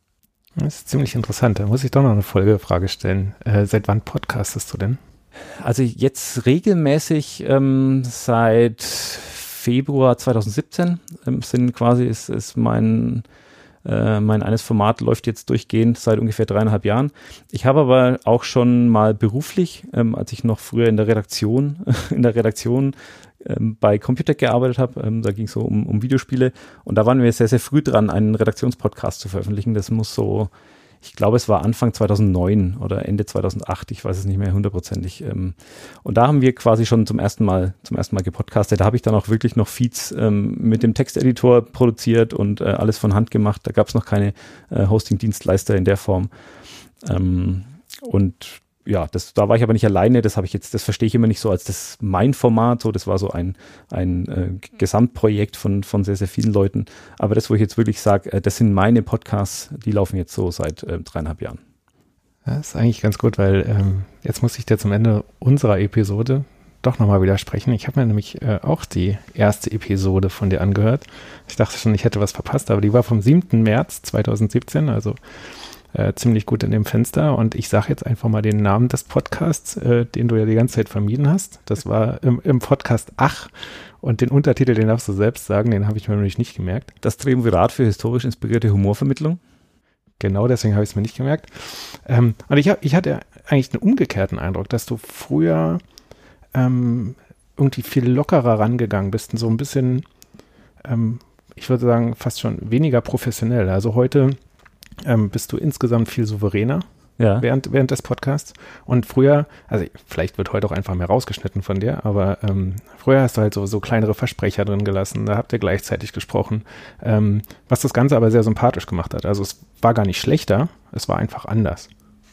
Das ist ziemlich interessant. Da muss ich doch noch eine Folgefrage stellen. Äh, seit wann podcastest du denn? Also jetzt regelmäßig ähm, seit Februar zwanzig siebzehn ähm, sind quasi, ist, ist mein, äh, mein eines Format läuft jetzt durchgehend seit ungefähr dreieinhalb Jahren. Ich habe aber auch schon mal beruflich, ähm, als ich noch früher in der Redaktion, in der Redaktion ähm, bei Computec gearbeitet habe, ähm, da ging es so um, um Videospiele und da waren wir sehr, sehr früh dran, einen Redaktionspodcast zu veröffentlichen. Das muss so, ich glaube, es war Anfang zweitausendneun oder Ende zweitausendacht, ich weiß es nicht mehr hundertprozentig. Ähm, und da haben wir quasi schon zum ersten Mal, zum ersten Mal gepodcastet. Da habe ich dann auch wirklich noch Feeds ähm, mit dem Texteditor produziert und äh, alles von Hand gemacht. Da gab es noch keine äh, Hosting-Dienstleister in der Form. Ähm, und ja, das, da war ich aber nicht alleine, das habe ich jetzt, das verstehe ich immer nicht so als das mein Format, so, das war so ein, ein äh, Gesamtprojekt von, von sehr, sehr vielen Leuten, aber das, wo ich jetzt wirklich sage, äh, das sind meine Podcasts, die laufen jetzt so seit äh, dreieinhalb Jahren. Das ist eigentlich ganz gut, weil ähm, jetzt muss ich dir zum Ende unserer Episode doch nochmal widersprechen. Ich habe mir nämlich äh, auch die erste Episode von dir angehört. Ich dachte schon, ich hätte was verpasst, aber die war vom siebten März zweitausendsiebzehn, also Äh, ziemlich gut in dem Fenster und ich sage jetzt einfach mal den Namen des Podcasts, äh, den du ja die ganze Zeit vermieden hast. Das war im, im Podcast Ach und den Untertitel, den darfst du selbst sagen, den habe ich mir nämlich nicht gemerkt. Das Triumvirat für historisch inspirierte Humorvermittlung. Genau, deswegen habe ich es mir nicht gemerkt. Ähm, und ich, hab, ich hatte eigentlich einen umgekehrten Eindruck, dass du früher ähm, irgendwie viel lockerer rangegangen bist und so ein bisschen, ähm, ich würde sagen, fast schon weniger professionell. Also heute Ähm, bist du insgesamt viel souveräner ja. während, während des Podcasts. Und früher, also vielleicht wird heute auch einfach mehr rausgeschnitten von dir, aber ähm, früher hast du halt so, so kleinere Versprecher drin gelassen, da habt ihr gleichzeitig gesprochen, ähm, was das Ganze aber sehr sympathisch gemacht hat. Also es war gar nicht schlechter, es war einfach anders.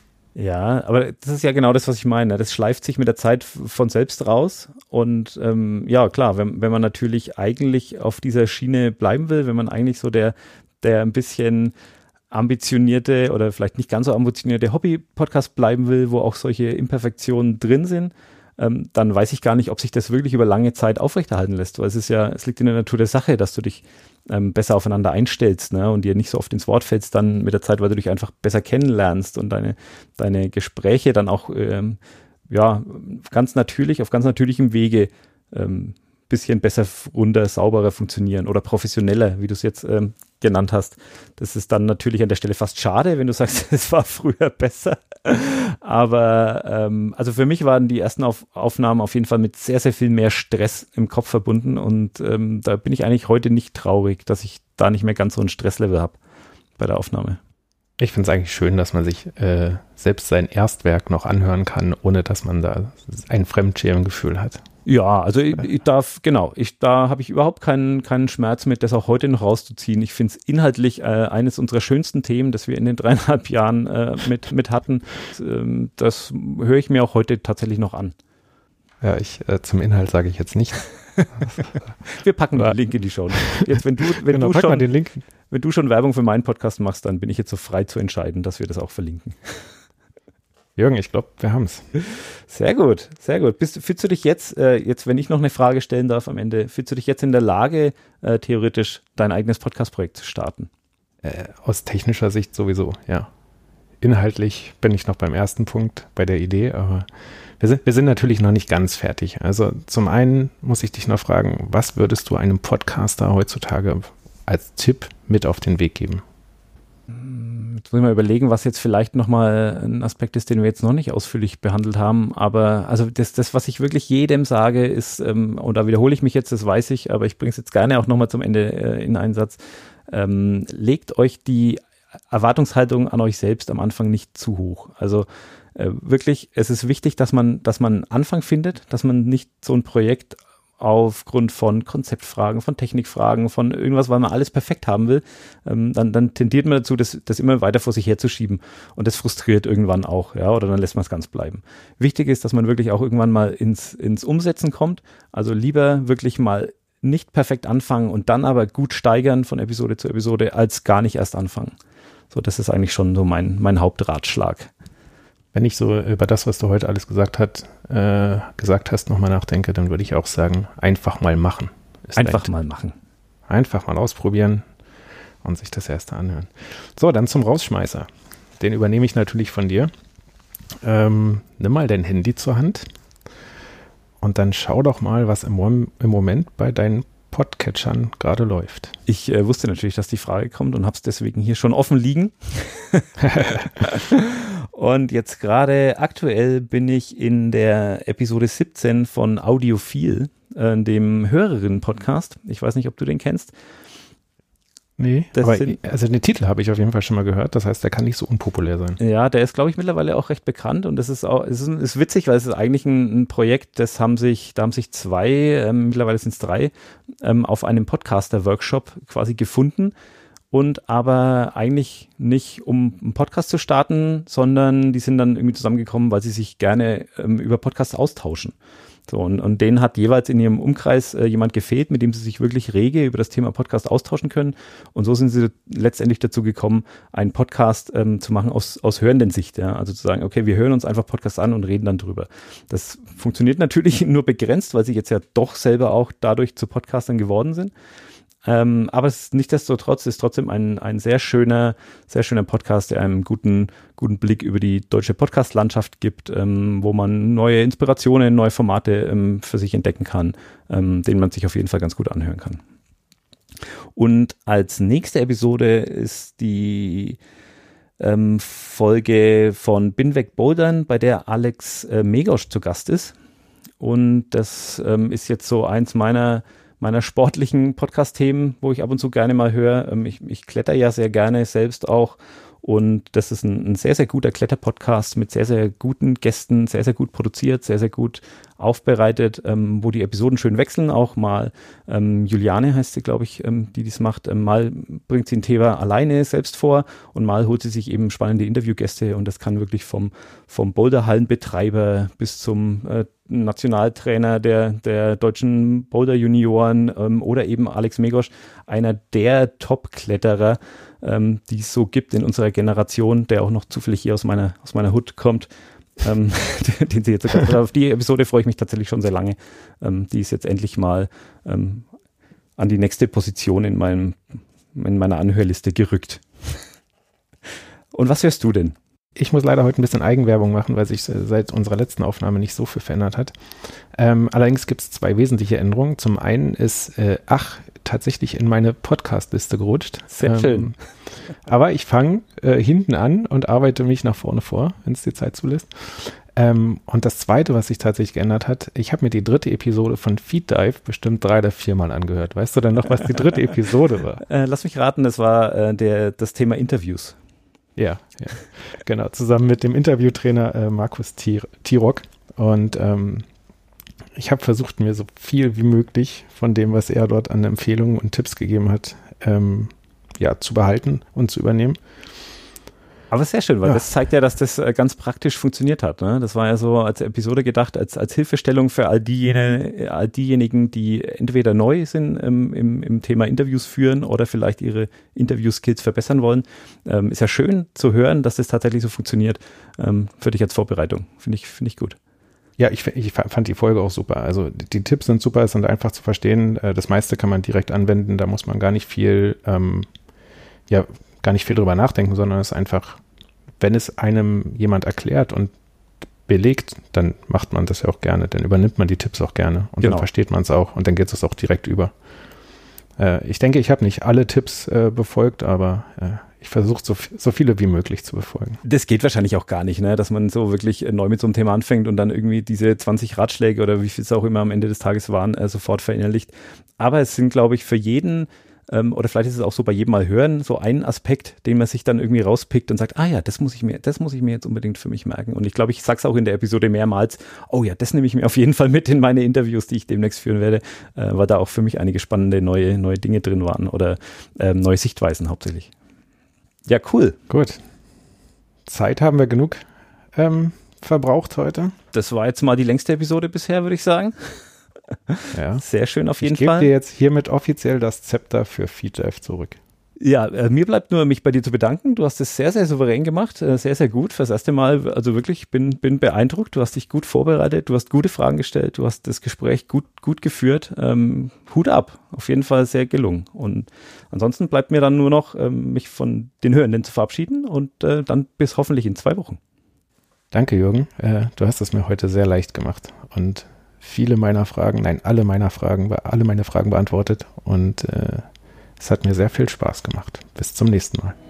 Ja, aber das ist ja genau das, was ich meine. Das schleift sich mit der Zeit von selbst raus. Und ähm, ja, klar, wenn, wenn man natürlich eigentlich auf dieser Schiene bleiben will, wenn man eigentlich so der, der ein bisschen ambitionierte oder vielleicht nicht ganz so ambitionierte Hobby-Podcast bleiben will, wo auch solche Imperfektionen drin sind, ähm, dann weiß ich gar nicht, ob sich das wirklich über lange Zeit aufrechterhalten lässt, weil es ist ja, es liegt in der Natur der Sache, dass du dich ähm, besser aufeinander einstellst, ne, und dir nicht so oft ins Wort fällst dann mit der Zeit, weil du dich einfach besser kennenlernst und deine, deine Gespräche dann auch ähm, ja, ganz natürlich, auf ganz natürlichem Wege ähm, bisschen besser, runder, sauberer funktionieren oder professioneller, wie du es jetzt ähm, genannt hast. Das ist dann natürlich an der Stelle fast schade, wenn du sagst, es war früher besser. Aber ähm, also für mich waren die ersten Auf- Aufnahmen auf jeden Fall mit sehr, sehr viel mehr Stress im Kopf verbunden und ähm, da bin ich eigentlich heute nicht traurig, dass ich da nicht mehr ganz so ein Stresslevel habe bei der Aufnahme. Ich finde es eigentlich schön, dass man sich äh, selbst sein Erstwerk noch anhören kann, ohne dass man da ein Fremdschämengefühl hat. Ja, also ich, ich darf, genau, ich, da habe ich überhaupt keinen, keinen Schmerz mit, das auch heute noch rauszuziehen. Ich finde es inhaltlich äh, eines unserer schönsten Themen, das wir in den dreieinhalb Jahren äh, mit, mit hatten. Ähm, das höre ich mir auch heute tatsächlich noch an. Ja, ich äh, zum Inhalt sage ich jetzt nicht. Wir packen den Link in die Show. Jetzt, wenn du, wenn genau, du pack schon, mal den Link. Wenn du schon Werbung für meinen Podcast machst, dann bin ich jetzt so frei zu entscheiden, dass wir das auch verlinken. Jürgen, ich glaube, wir haben es. Sehr gut, sehr gut. Bist, fühlst du dich jetzt, äh, jetzt, wenn ich noch eine Frage stellen darf am Ende, fühlst du dich jetzt in der Lage, äh, theoretisch dein eigenes Podcast-Projekt zu starten? Äh, aus technischer Sicht sowieso, ja. Inhaltlich bin ich noch beim ersten Punkt, bei der Idee, aber wir sind, wir sind natürlich noch nicht ganz fertig. Also zum einen muss ich dich noch fragen, was würdest du einem Podcaster heutzutage als Tipp mit auf den Weg geben? Jetzt muss ich mal überlegen, was jetzt vielleicht nochmal ein Aspekt ist, den wir jetzt noch nicht ausführlich behandelt haben. Aber also das, das was ich wirklich jedem sage, ist, ähm, und da wiederhole ich mich jetzt, das weiß ich, aber ich bringe es jetzt gerne auch nochmal zum Ende äh, in Einsatz. Ähm, legt euch die Erwartungshaltung an euch selbst am Anfang nicht zu hoch. Also äh, wirklich, es ist wichtig, dass man, dass man einen Anfang findet, dass man nicht so ein Projekt aufgrund von Konzeptfragen, von Technikfragen, von irgendwas, weil man alles perfekt haben will, ähm, dann, dann tendiert man dazu, das, das immer weiter vor sich herzuschieben. Und das frustriert irgendwann auch, ja, oder dann lässt man es ganz bleiben. Wichtig ist, dass man wirklich auch irgendwann mal ins, ins Umsetzen kommt. Also lieber wirklich mal nicht perfekt anfangen und dann aber gut steigern von Episode zu Episode, als gar nicht erst anfangen. So, das ist eigentlich schon so mein, mein Hauptratschlag. Wenn ich so über das, was du heute alles gesagt, hat, äh, gesagt hast, nochmal nachdenke, dann würde ich auch sagen, einfach mal machen. Ist einfach mal machen. Einfach mal ausprobieren und sich das erste anhören. So, dann zum Rausschmeißer. Den übernehme ich natürlich von dir. Ähm, nimm mal dein Handy zur Hand und dann schau doch mal, was im, im Moment bei deinen Podcatchern gerade läuft. Ich äh, wusste natürlich, dass die Frage kommt und habe es deswegen hier schon offen liegen. Und jetzt gerade aktuell bin ich in der Episode siebzehn von Audiophil, äh, dem Hörerinnen-Podcast. Ich weiß nicht, ob du den kennst. Nee, das aber sind, also den Titel habe ich auf jeden Fall schon mal gehört. Das heißt, der kann nicht so unpopulär sein. Ja, der ist, glaube ich, mittlerweile auch recht bekannt und das ist auch, es ist, ist witzig, weil es ist eigentlich ein, ein Projekt, das haben sich, da haben sich zwei, ähm, mittlerweile sind es drei, ähm, auf einem Podcaster-Workshop quasi gefunden und aber eigentlich nicht, um einen Podcast zu starten, sondern die sind dann irgendwie zusammengekommen, weil sie sich gerne ähm, über Podcasts austauschen. So, und, und denen hat jeweils in ihrem Umkreis äh, jemand gefehlt, mit dem sie sich wirklich rege über das Thema Podcast austauschen können. Und so sind sie letztendlich dazu gekommen, einen Podcast ähm, zu machen aus, aus hörenden Sicht. Ja? Also zu sagen, okay, wir hören uns einfach Podcasts an und reden dann drüber. Das funktioniert natürlich nur begrenzt, weil sie jetzt ja doch selber auch dadurch zu Podcastern geworden sind. Ähm, aber es ist nichtsdestotrotz ist trotzdem ein, ein sehr schöner, sehr schöner Podcast, der einem guten, guten Blick über die deutsche Podcast-Landschaft gibt, ähm, wo man neue Inspirationen, neue Formate ähm, für sich entdecken kann, ähm, denen man sich auf jeden Fall ganz gut anhören kann. Und als nächste Episode ist die ähm, Folge von Bin weg Bouldern, bei der Alex äh, Megosch zu Gast ist. Und das ähm, ist jetzt so eins meiner meiner sportlichen Podcast-Themen, wo ich ab und zu gerne mal höre. Ich, ich kletter ja sehr gerne selbst auch und das ist ein, ein sehr, sehr guter Kletter-Podcast mit sehr, sehr guten Gästen, sehr, sehr gut produziert, sehr, sehr gut aufbereitet, ähm, wo die Episoden schön wechseln. Auch mal ähm, Juliane heißt sie, glaube ich, ähm, die dies macht. Ähm, mal bringt sie ein Thema alleine selbst vor und mal holt sie sich eben spannende Interviewgäste und das kann wirklich vom, vom Boulderhallenbetreiber bis zum äh, Nationaltrainer der, der deutschen Boulder-Junioren ähm, oder eben Alex Megosch, einer der Top-Kletterer, ähm, die es so gibt in unserer Generation, der auch noch zufällig hier aus meiner, aus meiner Hut kommt, ähm, den sie jetzt sogar, also auf die Episode freue ich mich tatsächlich schon sehr lange. Ähm, die ist jetzt endlich mal ähm, an die nächste Position in meinem, in meiner Anhörliste gerückt. Und was hörst du denn? Ich muss leider heute ein bisschen Eigenwerbung machen, weil sich seit unserer letzten Aufnahme nicht so viel verändert hat. Ähm, allerdings gibt es zwei wesentliche Änderungen. Zum einen ist äh, Ach tatsächlich in meine Podcast-Liste gerutscht. Sehr ähm, schön. Aber ich fange äh, hinten an und arbeite mich nach vorne vor, wenn es die Zeit zulässt. Ähm, und das Zweite, was sich tatsächlich geändert hat, ich habe mir die dritte Episode von Feed Dive bestimmt drei oder viermal angehört. Weißt du denn noch, was die dritte Episode war? Äh, lass mich raten, das war äh, der, das Thema Interviews. Ja, ja, genau, zusammen mit dem Interviewtrainer äh, Markus Tirok. Und ähm, ich habe versucht, mir so viel wie möglich von dem, was er dort an Empfehlungen und Tipps gegeben hat, ähm, ja, zu behalten und zu übernehmen. Aber sehr schön, weil ja. das zeigt ja, dass das ganz praktisch funktioniert hat. Ne? Das war ja so als Episode gedacht, als, als Hilfestellung für all diejenigen, all diejenigen, die entweder neu sind ähm, im, im Thema Interviews führen oder vielleicht ihre Interview-Skills verbessern wollen. Ähm, ist ja schön zu hören, dass das tatsächlich so funktioniert. Ähm, für dich als Vorbereitung. Finde ich, finde ich gut. Ja, ich, ich fand die Folge auch super. Also die Tipps sind super, es sind einfach zu verstehen. Das meiste kann man direkt anwenden, da muss man gar nicht viel, ähm, ja, gar nicht viel drüber nachdenken, sondern es ist einfach, wenn es einem jemand erklärt und belegt, dann macht man das ja auch gerne, dann übernimmt man die Tipps auch gerne und genau. Dann versteht man es auch und dann geht es auch direkt über. Äh, ich denke, ich habe nicht alle Tipps äh, befolgt, aber äh, ich versuche so, so viele wie möglich zu befolgen. Das geht wahrscheinlich auch gar nicht, ne? Dass man so wirklich neu mit so einem Thema anfängt und dann irgendwie diese zwanzig Ratschläge oder wie viel es auch immer am Ende des Tages waren, äh, sofort verinnerlicht. Aber es sind, glaube ich, für jeden ähm, oder vielleicht ist es auch so bei jedem Mal hören, so ein Aspekt, den man sich dann irgendwie rauspickt und sagt, ah ja, das muss ich mir, das muss ich mir jetzt unbedingt für mich merken. Und ich glaube, ich sage es auch in der Episode mehrmals, oh ja, das nehme ich mir auf jeden Fall mit in meine Interviews, die ich demnächst führen werde, äh, weil da auch für mich einige spannende neue, neue Dinge drin waren oder ähm, neue Sichtweisen hauptsächlich. Ja, cool. Gut. Zeit haben wir genug ähm, verbraucht heute. Das war jetzt mal die längste Episode bisher, würde ich sagen. Ja. Sehr schön auf jeden ich Fall. Ich gebe dir jetzt hiermit offiziell das Zepter für FeedDive zurück. Ja, äh, mir bleibt nur, mich bei dir zu bedanken. Du hast es sehr, sehr souverän gemacht. Äh, sehr, sehr gut. Fürs erste Mal, also wirklich, bin, bin beeindruckt. Du hast dich gut vorbereitet. Du hast gute Fragen gestellt. Du hast das Gespräch gut, gut geführt. Ähm, Hut ab. Auf jeden Fall sehr gelungen. Und ansonsten bleibt mir dann nur noch, ähm, mich von den Hörenden zu verabschieden und äh, dann bis hoffentlich in zwei Wochen. Danke, Jürgen. Äh, du hast es mir heute sehr leicht gemacht und viele meiner Fragen, nein, alle meiner Fragen, alle meine Fragen beantwortet und äh, es hat mir sehr viel Spaß gemacht. Bis zum nächsten Mal.